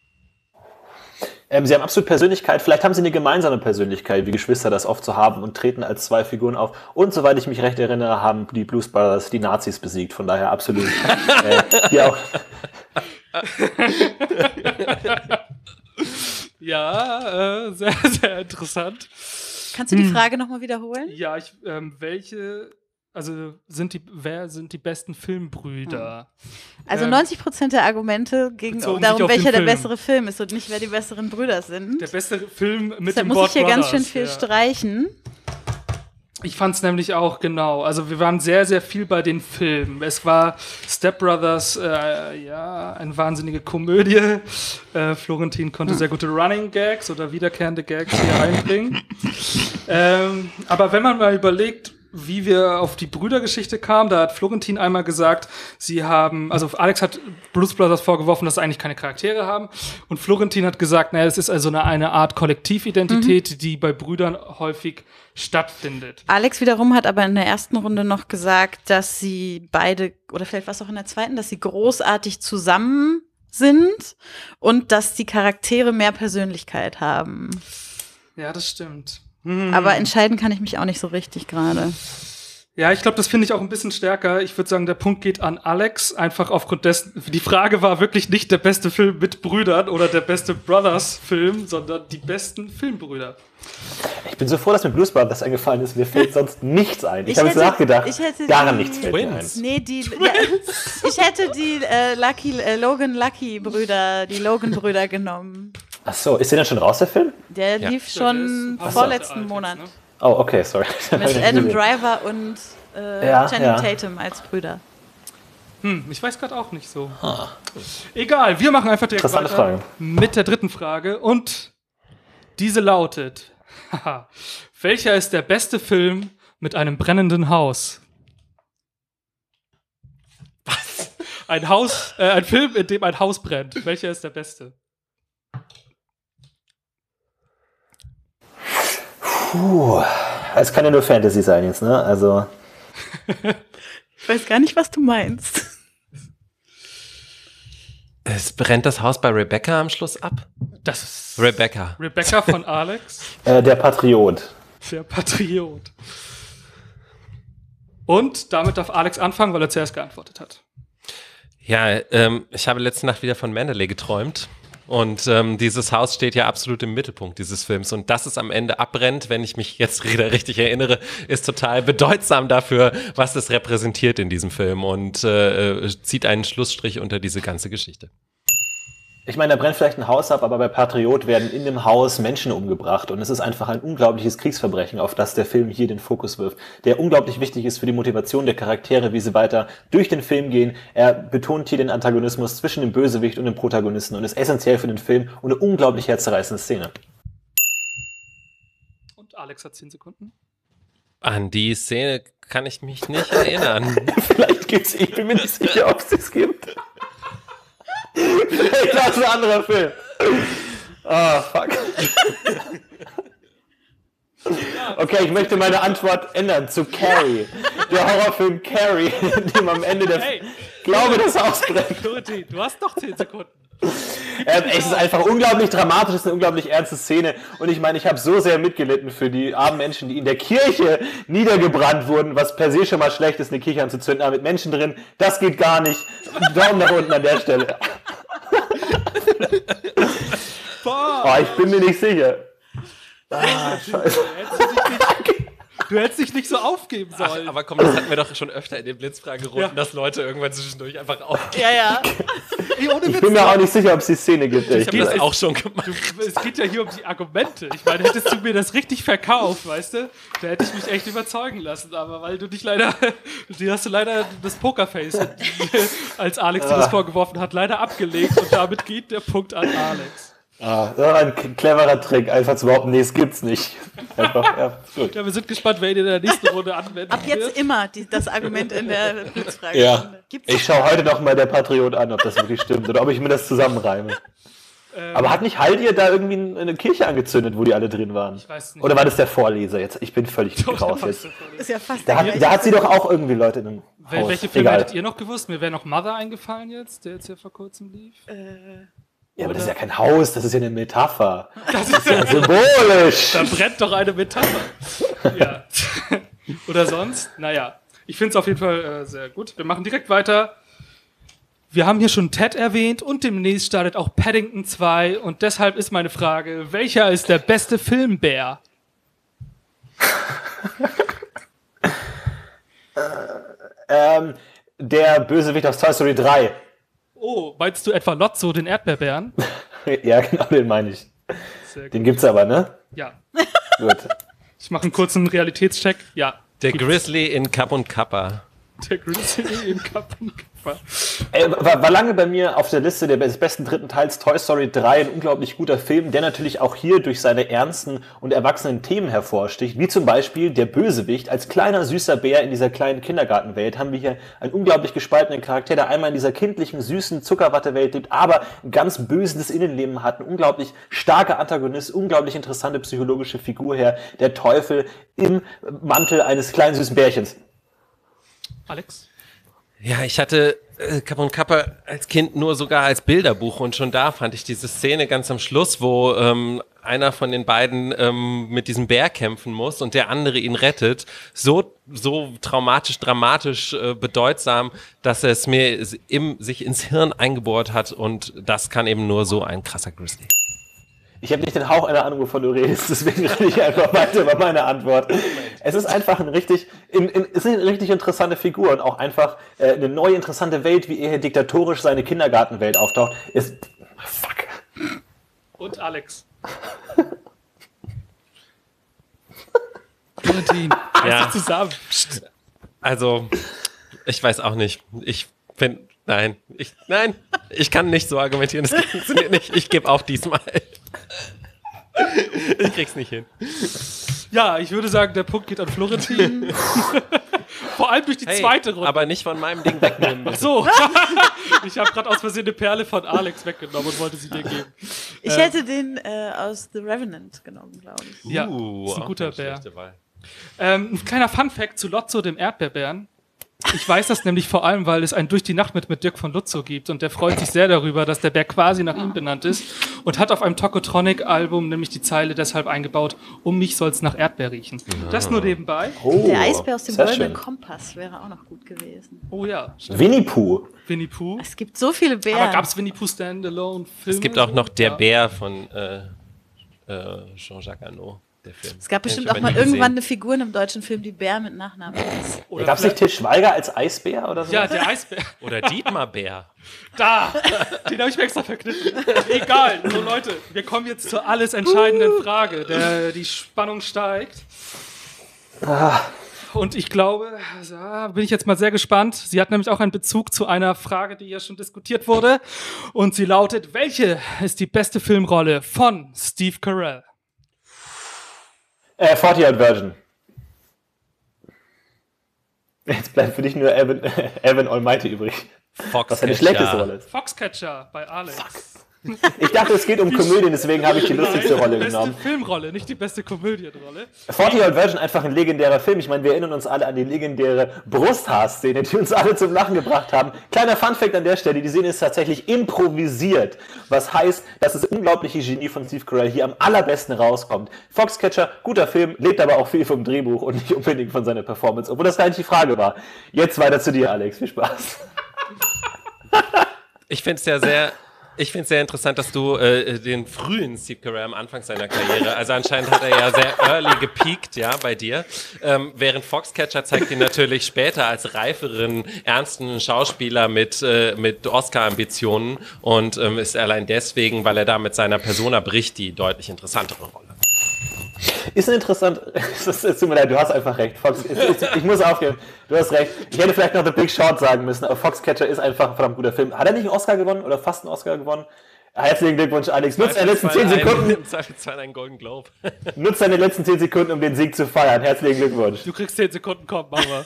Sie haben absolut Persönlichkeit. Vielleicht haben sie eine gemeinsame Persönlichkeit, wie Geschwister das oft so haben und treten als zwei Figuren auf. Und soweit ich mich recht erinnere, haben die Blues Brothers die Nazis besiegt. Von daher absolut hier auch. Ja, sehr, sehr interessant. Kannst du die Frage nochmal wiederholen? Ja, wer sind die besten Filmbrüder? Also 90% der Argumente gegen bezogen darum, sich auf welcher den der Film. bessere Film ist und nicht, wer die besseren Brüder sind. Der beste Film mit Deshalb dem muss Wort ich hier ganz Brothers, schön viel ja. streichen. Ich fand es nämlich auch, genau. Also wir waren sehr, sehr viel bei den Filmen. Es war Step Brothers, eine wahnsinnige Komödie. Florentin konnte sehr gute Running Gags oder wiederkehrende Gags hier einbringen. Aber wenn man mal überlegt, wie wir auf die Brüdergeschichte kamen, da hat Florentin einmal gesagt, Alex hat Blues Brothers vorgeworfen, dass sie eigentlich keine Charaktere haben. Und Florentin hat gesagt, naja, es ist also eine Art Kollektividentität, die bei Brüdern häufig stattfindet. Alex wiederum hat aber in der ersten Runde noch gesagt, dass sie beide, oder vielleicht war es auch in der zweiten, dass sie großartig zusammen sind und dass die Charaktere mehr Persönlichkeit haben. Ja, das stimmt. Aber entscheiden kann ich mich auch nicht so richtig gerade. Ja, ich glaube, das finde ich auch ein bisschen stärker. Ich würde sagen, der Punkt geht an Alex, einfach aufgrund dessen, die Frage war wirklich nicht der beste Film mit Brüdern oder der beste Brothers-Film, sondern die besten Filmbrüder. Ich bin so froh, dass mir Blues Brothers eingefallen ist. Mir fällt sonst nichts ein. Ich habe jetzt nachgedacht. Daran nichts fällt mir ein. Nee, ich hätte die Logan Lucky Brüder, die Logan Brüder genommen. Ach so, ist der denn schon raus, der Film? Der lief schon vorletzten Monat. Ne? Oh, okay, sorry. Mit Adam Driver und Channing Tatum als Brüder. Ich weiß gerade auch nicht so. Egal, wir machen einfach direkt weiter Frage. Mit der dritten Frage. Und diese lautet, welcher ist der beste Film mit einem brennenden Haus? Was? Ein Film, in dem ein Haus brennt. Welcher ist der beste? Es kann ja nur Fantasy sein jetzt, ne? Also. Ich weiß gar nicht, was du meinst. Es brennt das Haus bei Rebecca am Schluss ab? Das ist Rebecca. Rebecca von Alex. Der Patriot. Der Patriot. Und damit darf Alex anfangen, weil er zuerst geantwortet hat. Ja, ich habe letzte Nacht wieder von Mandalay geträumt. Und dieses Haus steht ja absolut im Mittelpunkt dieses Films. Und dass es am Ende abbrennt, wenn ich mich jetzt wieder richtig erinnere, ist total bedeutsam dafür, was es repräsentiert in diesem Film und zieht einen Schlussstrich unter diese ganze Geschichte. Ich meine, da brennt vielleicht ein Haus ab, aber bei Patriot werden in dem Haus Menschen umgebracht und es ist einfach ein unglaubliches Kriegsverbrechen, auf das der Film hier den Fokus wirft, der unglaublich wichtig ist für die Motivation der Charaktere, wie sie weiter durch den Film gehen. Er betont hier den Antagonismus zwischen dem Bösewicht und dem Protagonisten und ist essentiell für den Film und eine unglaublich herzzerreißende Szene. Und Alex hat 10 Sekunden. An die Szene kann ich mich nicht erinnern. Vielleicht gibt's, ich bin mir nicht sicher, ob es das gibt. Das ist ein anderer Film. Ah, fuck. Okay, ich möchte meine Antwort ändern zu Carrie. Der Horrorfilm Carrie, in dem am Ende der Glaube das Haus brennt. Florentin, du hast doch 10 Sekunden. Es ist einfach unglaublich dramatisch, es ist eine unglaublich ernste Szene. Und ich meine, ich habe so sehr mitgelitten für die armen Menschen, die in der Kirche niedergebrannt wurden, was per se schon mal schlecht ist, eine Kirche anzuzünden, aber mit Menschen drin, das geht gar nicht. Daumen nach unten an der Stelle. Oh, ich bin mir nicht sicher. Ah, scheiße. Du hättest dich nicht so aufgeben sollen. Ach, aber komm, das hatten wir doch schon öfter in den Blitzfragerunden, dass Leute irgendwann zwischendurch einfach aufgeben. Ja. Ey, ohne Ich Witz, bin mir auch nicht sicher, ob es die Szene gibt. Ich habe das auch schon gemacht. es geht ja hier um die Argumente. Ich meine, hättest du mir das richtig verkauft, weißt du, da hätte ich mich echt überzeugen lassen. Aber weil du hast du leider das Pokerface, als Alex dir das vorgeworfen hat, leider abgelegt. Und damit geht der Punkt an Alex. Ah, das war ein cleverer Trick, einfach zu behaupten, nee, es gibt's nicht. Einfach, ja, gut. Ja, wir sind gespannt, wer ihn in der nächsten Runde anwendet. Ab jetzt immer das Argument in der Blitzfrage. Ja. Gibt's Ich schaue heute noch mal der Patriot an, ob das wirklich stimmt oder ob ich mir das zusammenreime. Aber hat nicht Haldir da irgendwie eine Kirche angezündet, wo die alle drin waren? Ich weiß nicht. Oder war das der Vorleser jetzt? Ich bin völlig raus jetzt. ist ja fast Da hat sie doch auch irgendwie Leute in einem Haus. Welche Filme Egal. hättet ihr noch gewusst? Mir wäre noch Mother eingefallen jetzt, der jetzt hier vor kurzem lief. Ja, aber das ist ja kein Haus, das ist ja eine Metapher. Das ist ja Symbolisch! Da brennt doch eine Metapher. Ja. Oder sonst? Naja, ich finde es auf jeden Fall sehr gut. Wir machen direkt weiter. Wir haben hier schon Ted erwähnt und demnächst startet auch Paddington 2 und deshalb ist meine Frage, welcher ist der beste Filmbär? Der Bösewicht aus Toy Story 3. Oh, meinst du etwa Lotso, den Erdbeerbären? Ja, genau, den meine ich. Sehr gut. Den gibt's aber, ne? Ja. Gut. Ich mache einen kurzen Realitätscheck. Ja. Der Grizzly in Kapp und Kappa. Der Grizzly im Kappenkörper. War lange bei mir auf der Liste des besten dritten Teils Toy Story 3, ein unglaublich guter Film, der natürlich auch hier durch seine ernsten und erwachsenen Themen hervorsticht, wie zum Beispiel der Bösewicht. Als kleiner, süßer Bär in dieser kleinen Kindergartenwelt haben wir hier einen unglaublich gespaltenen Charakter, der einmal in dieser kindlichen, süßen Zuckerwattewelt lebt, aber ein ganz böses Innenleben hat, ein unglaublich starker Antagonist, unglaublich interessante psychologische Figur her, der Teufel im Mantel eines kleinen, süßen Bärchens. Alex? Ja, ich hatte Kapp und Kappa als Kind nur sogar als Bilderbuch und schon da fand ich diese Szene ganz am Schluss, wo einer von den beiden mit diesem Bär kämpfen muss und der andere ihn rettet, so traumatisch, dramatisch, bedeutsam, dass es mir sich ins Hirn eingebohrt hat und das kann eben nur so ein krasser Grizzly. Ich habe nicht den Hauch einer Ahnung, wovon du redest, deswegen rede ich einfach weiter über meine Antwort. Es ist einfach es ist eine richtig interessante Figur und auch einfach eine neue interessante Welt, wie er hier diktatorisch seine Kindergartenwelt auftaucht. Fuck. Und Alex. Valentin, Ja. zusammen. Also, ich weiß auch nicht. Nein, ich kann nicht so argumentieren, das funktioniert nicht. Ich gebe auf diesmal. Ich krieg's nicht hin. Ja, ich würde sagen, der Punkt geht an Florentin. Vor allem durch die zweite Runde. Aber nicht von meinem Ding wegnehmen. Ach so. Ich habe gerade aus Versehen eine Perle von Alex weggenommen und wollte sie dir geben. Ich hätte den aus The Revenant genommen, glaube ich. Ja, ist ein guter auch keine Bär. schlechte Wahl. Ein kleiner Funfact zu Lotso, dem Erdbeerbären. Ich weiß das nämlich vor allem, weil es ein Durch die Nacht mit Dirk von Lutzow gibt und der freut sich sehr darüber, dass der Berg quasi nach ihm benannt ist und hat auf einem Tokotronic-Album nämlich die Zeile deshalb eingebaut, um mich soll's nach Erdbeer riechen. Das nur nebenbei. Oh, Der Eisbär aus dem sehr Goldenen schön. Kompass wäre auch noch gut gewesen. Oh ja, Winnie Pooh. Winnie Pooh. Es gibt so viele Bären. Aber gab's Winnie Pooh Standalone-Filme? Es gibt auch noch Der Ja. Bär von Jean-Jacques Arnaud, der Film. Es gab bestimmt Den hab auch ich mal aber nie irgendwann gesehen. eine Figur in einem deutschen Film, die Bär mit Nachnamen ist. Oder Gab es nicht Til Schweiger als Eisbär oder so? Ja, der Eisbär. Oder Dietmar Bär. Da! Den habe ich mir extra verknitten. Egal. So, Leute, wir kommen jetzt zur alles entscheidenden Frage. Die Spannung steigt. Und ich glaube, da bin ich jetzt mal sehr gespannt. Sie hat nämlich auch einen Bezug zu einer Frage, die ja schon diskutiert wurde. Und sie lautet, welche ist die beste Filmrolle von Steve Carell? 40-Yard Version. Jetzt bleibt für dich nur Evan Almighty übrig. Was eine schlechteste Rolle ist. Foxcatcher bei Alex. Ich dachte, es geht um Komödien, deswegen habe ich die lustigste Rolle Beste genommen. Filmrolle, nicht die beste Komödienrolle. 40-Yard Version, einfach ein legendärer Film. Ich meine, wir erinnern uns alle an die legendäre Brusthaar-Szene, die uns alle zum Lachen gebracht haben. Kleiner Funfact an der Stelle, die Szene ist tatsächlich improvisiert. Was heißt, dass das unglaubliche Genie von Steve Carell hier am allerbesten rauskommt. Foxcatcher, guter Film, lebt aber auch viel vom Drehbuch und nicht unbedingt von seiner Performance, obwohl das gar nicht die Frage war. Jetzt weiter zu dir, Alex. Viel Spaß. Ich finde es sehr interessant, dass du den frühen Steve Carell am Anfang seiner Karriere, also anscheinend hat er ja sehr early gepeakt, ja, bei dir. Während Foxcatcher zeigt ihn natürlich später als reiferen, ernsten Schauspieler mit Oscar-Ambitionen und ist allein deswegen, weil er da mit seiner Persona bricht, die deutlich interessantere Rolle. Ist interessant. Es tut mir leid, du hast einfach recht. Ich muss aufgeben. Du hast recht. Ich hätte vielleicht noch The Big Short sagen müssen, aber Foxcatcher ist einfach ein verdammt guter Film. Hat er nicht einen Oscar gewonnen oder fast einen Oscar gewonnen? Herzlichen Glückwunsch, Alex. Nutzt deine letzten 10 Sekunden. Im Zweifelsfall einen Golden Globe. Nutzt deine letzten 10 Sekunden, um den Sieg zu feiern. Herzlichen Glückwunsch. Du kriegst 10 Sekunden, komm, machen wir.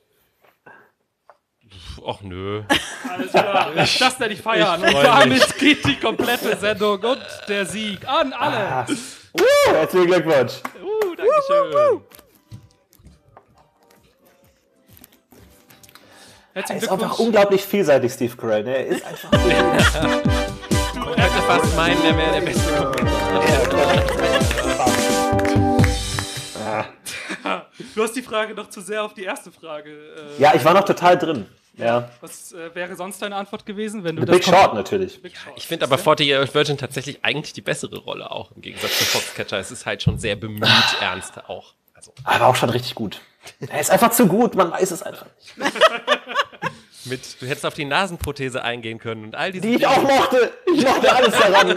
Och nö. Alles klar. Das nenne ich feiern. Ich Und freu damit geht die komplette Sendung und der Sieg an alle. Herzlichen Glückwunsch. Dankeschön. Er Herzlichen ist einfach Glückwunsch. unglaublich vielseitig, Steve Carell. Ne? Er ist einfach Man könnte fast meinen, er wäre der beste Du hast die Frage noch zu sehr auf die erste Frage. Ja, ich war noch total drin. Ja. Was wäre sonst deine Antwort gewesen, wenn du The das Big Short natürlich. Big Short. Ich finde aber 40-Year-Old Virgin tatsächlich eigentlich die bessere Rolle auch, im Gegensatz zu Foxcatcher. Es ist halt schon sehr bemüht, ernst auch. Also Aber auch schon richtig gut. Er ist einfach zu gut, man weiß es einfach nicht. du hättest auf die Nasenprothese eingehen können und all diese Die ich auch mochte. Ich mochte alles daran.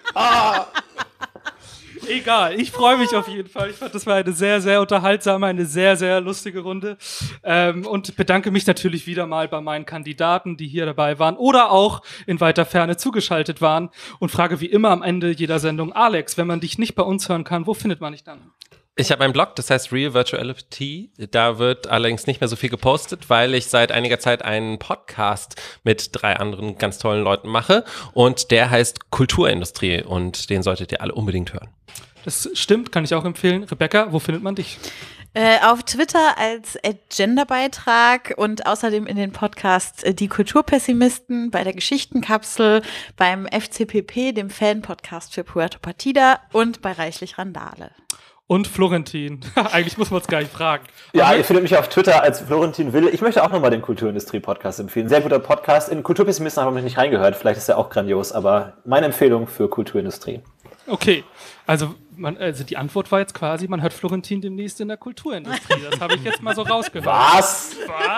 Egal, ich freue mich auf jeden Fall. Ich fand, das war eine sehr, sehr unterhaltsame, eine sehr, sehr lustige Runde. Und bedanke mich natürlich wieder mal bei meinen Kandidaten, die hier dabei waren oder auch in weiter Ferne zugeschaltet waren. Und frage wie immer am Ende jeder Sendung, Alex, wenn man dich nicht bei uns hören kann, wo findet man dich dann? Ich habe einen Blog, das heißt Real Virtuality. Da wird allerdings nicht mehr so viel gepostet, weil ich seit einiger Zeit einen Podcast mit 3 anderen ganz tollen Leuten mache. Und der heißt Kulturindustrie. Und den solltet ihr alle unbedingt hören. Das stimmt, kann ich auch empfehlen. Rebecca, wo findet man dich? Auf Twitter als @genderbeitrag und außerdem in den Podcasts Die Kulturpessimisten, bei der Geschichtenkapsel, beim FCPP, dem Fan-Podcast für Puerto Partida und bei Reichlich Randale. Und Florentin. Eigentlich muss man es gar nicht fragen. Ja, ihr findet mich auf Twitter als Florentin Will. Ich möchte auch nochmal den Kulturindustrie-Podcast empfehlen. Sehr guter Podcast. In Kulturpessimisten habe ich nicht reingehört. Vielleicht ist er auch grandios, aber meine Empfehlung für Kulturindustrie. Okay, also die Antwort war jetzt quasi, man hört Florentin demnächst in der Kulturindustrie. Das habe ich jetzt mal so rausgehört. Was?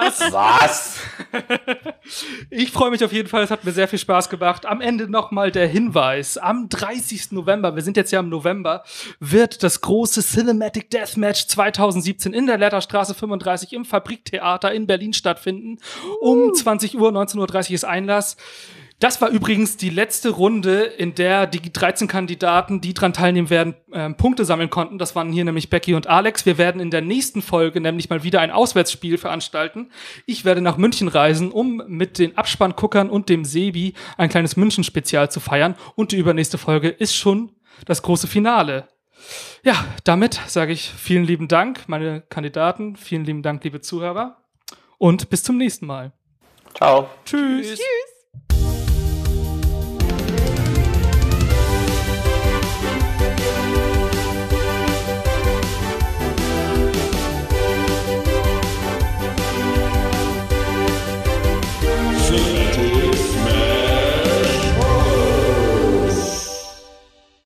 Ich freue mich auf jeden Fall, es hat mir sehr viel Spaß gemacht. Am Ende nochmal der Hinweis, am 30. November, wir sind jetzt ja im November, wird das große Cinematic Deathmatch 2017 in der Letterstraße 35 im Fabriktheater in Berlin stattfinden. Um 20 Uhr, 19.30 Uhr ist Einlass. Das war übrigens die letzte Runde, in der die 13 Kandidaten, die dran teilnehmen werden, Punkte sammeln konnten. Das waren hier nämlich Becky und Alex. Wir werden in der nächsten Folge nämlich mal wieder ein Auswärtsspiel veranstalten. Ich werde nach München reisen, um mit den Abspannguckern und dem Sebi ein kleines München-Spezial zu feiern. Und die übernächste Folge ist schon das große Finale. Ja, damit sage ich vielen lieben Dank, meine Kandidaten. Vielen lieben Dank, liebe Zuhörer. und bis zum nächsten Mal. Ciao. Tschüss. Tschüss.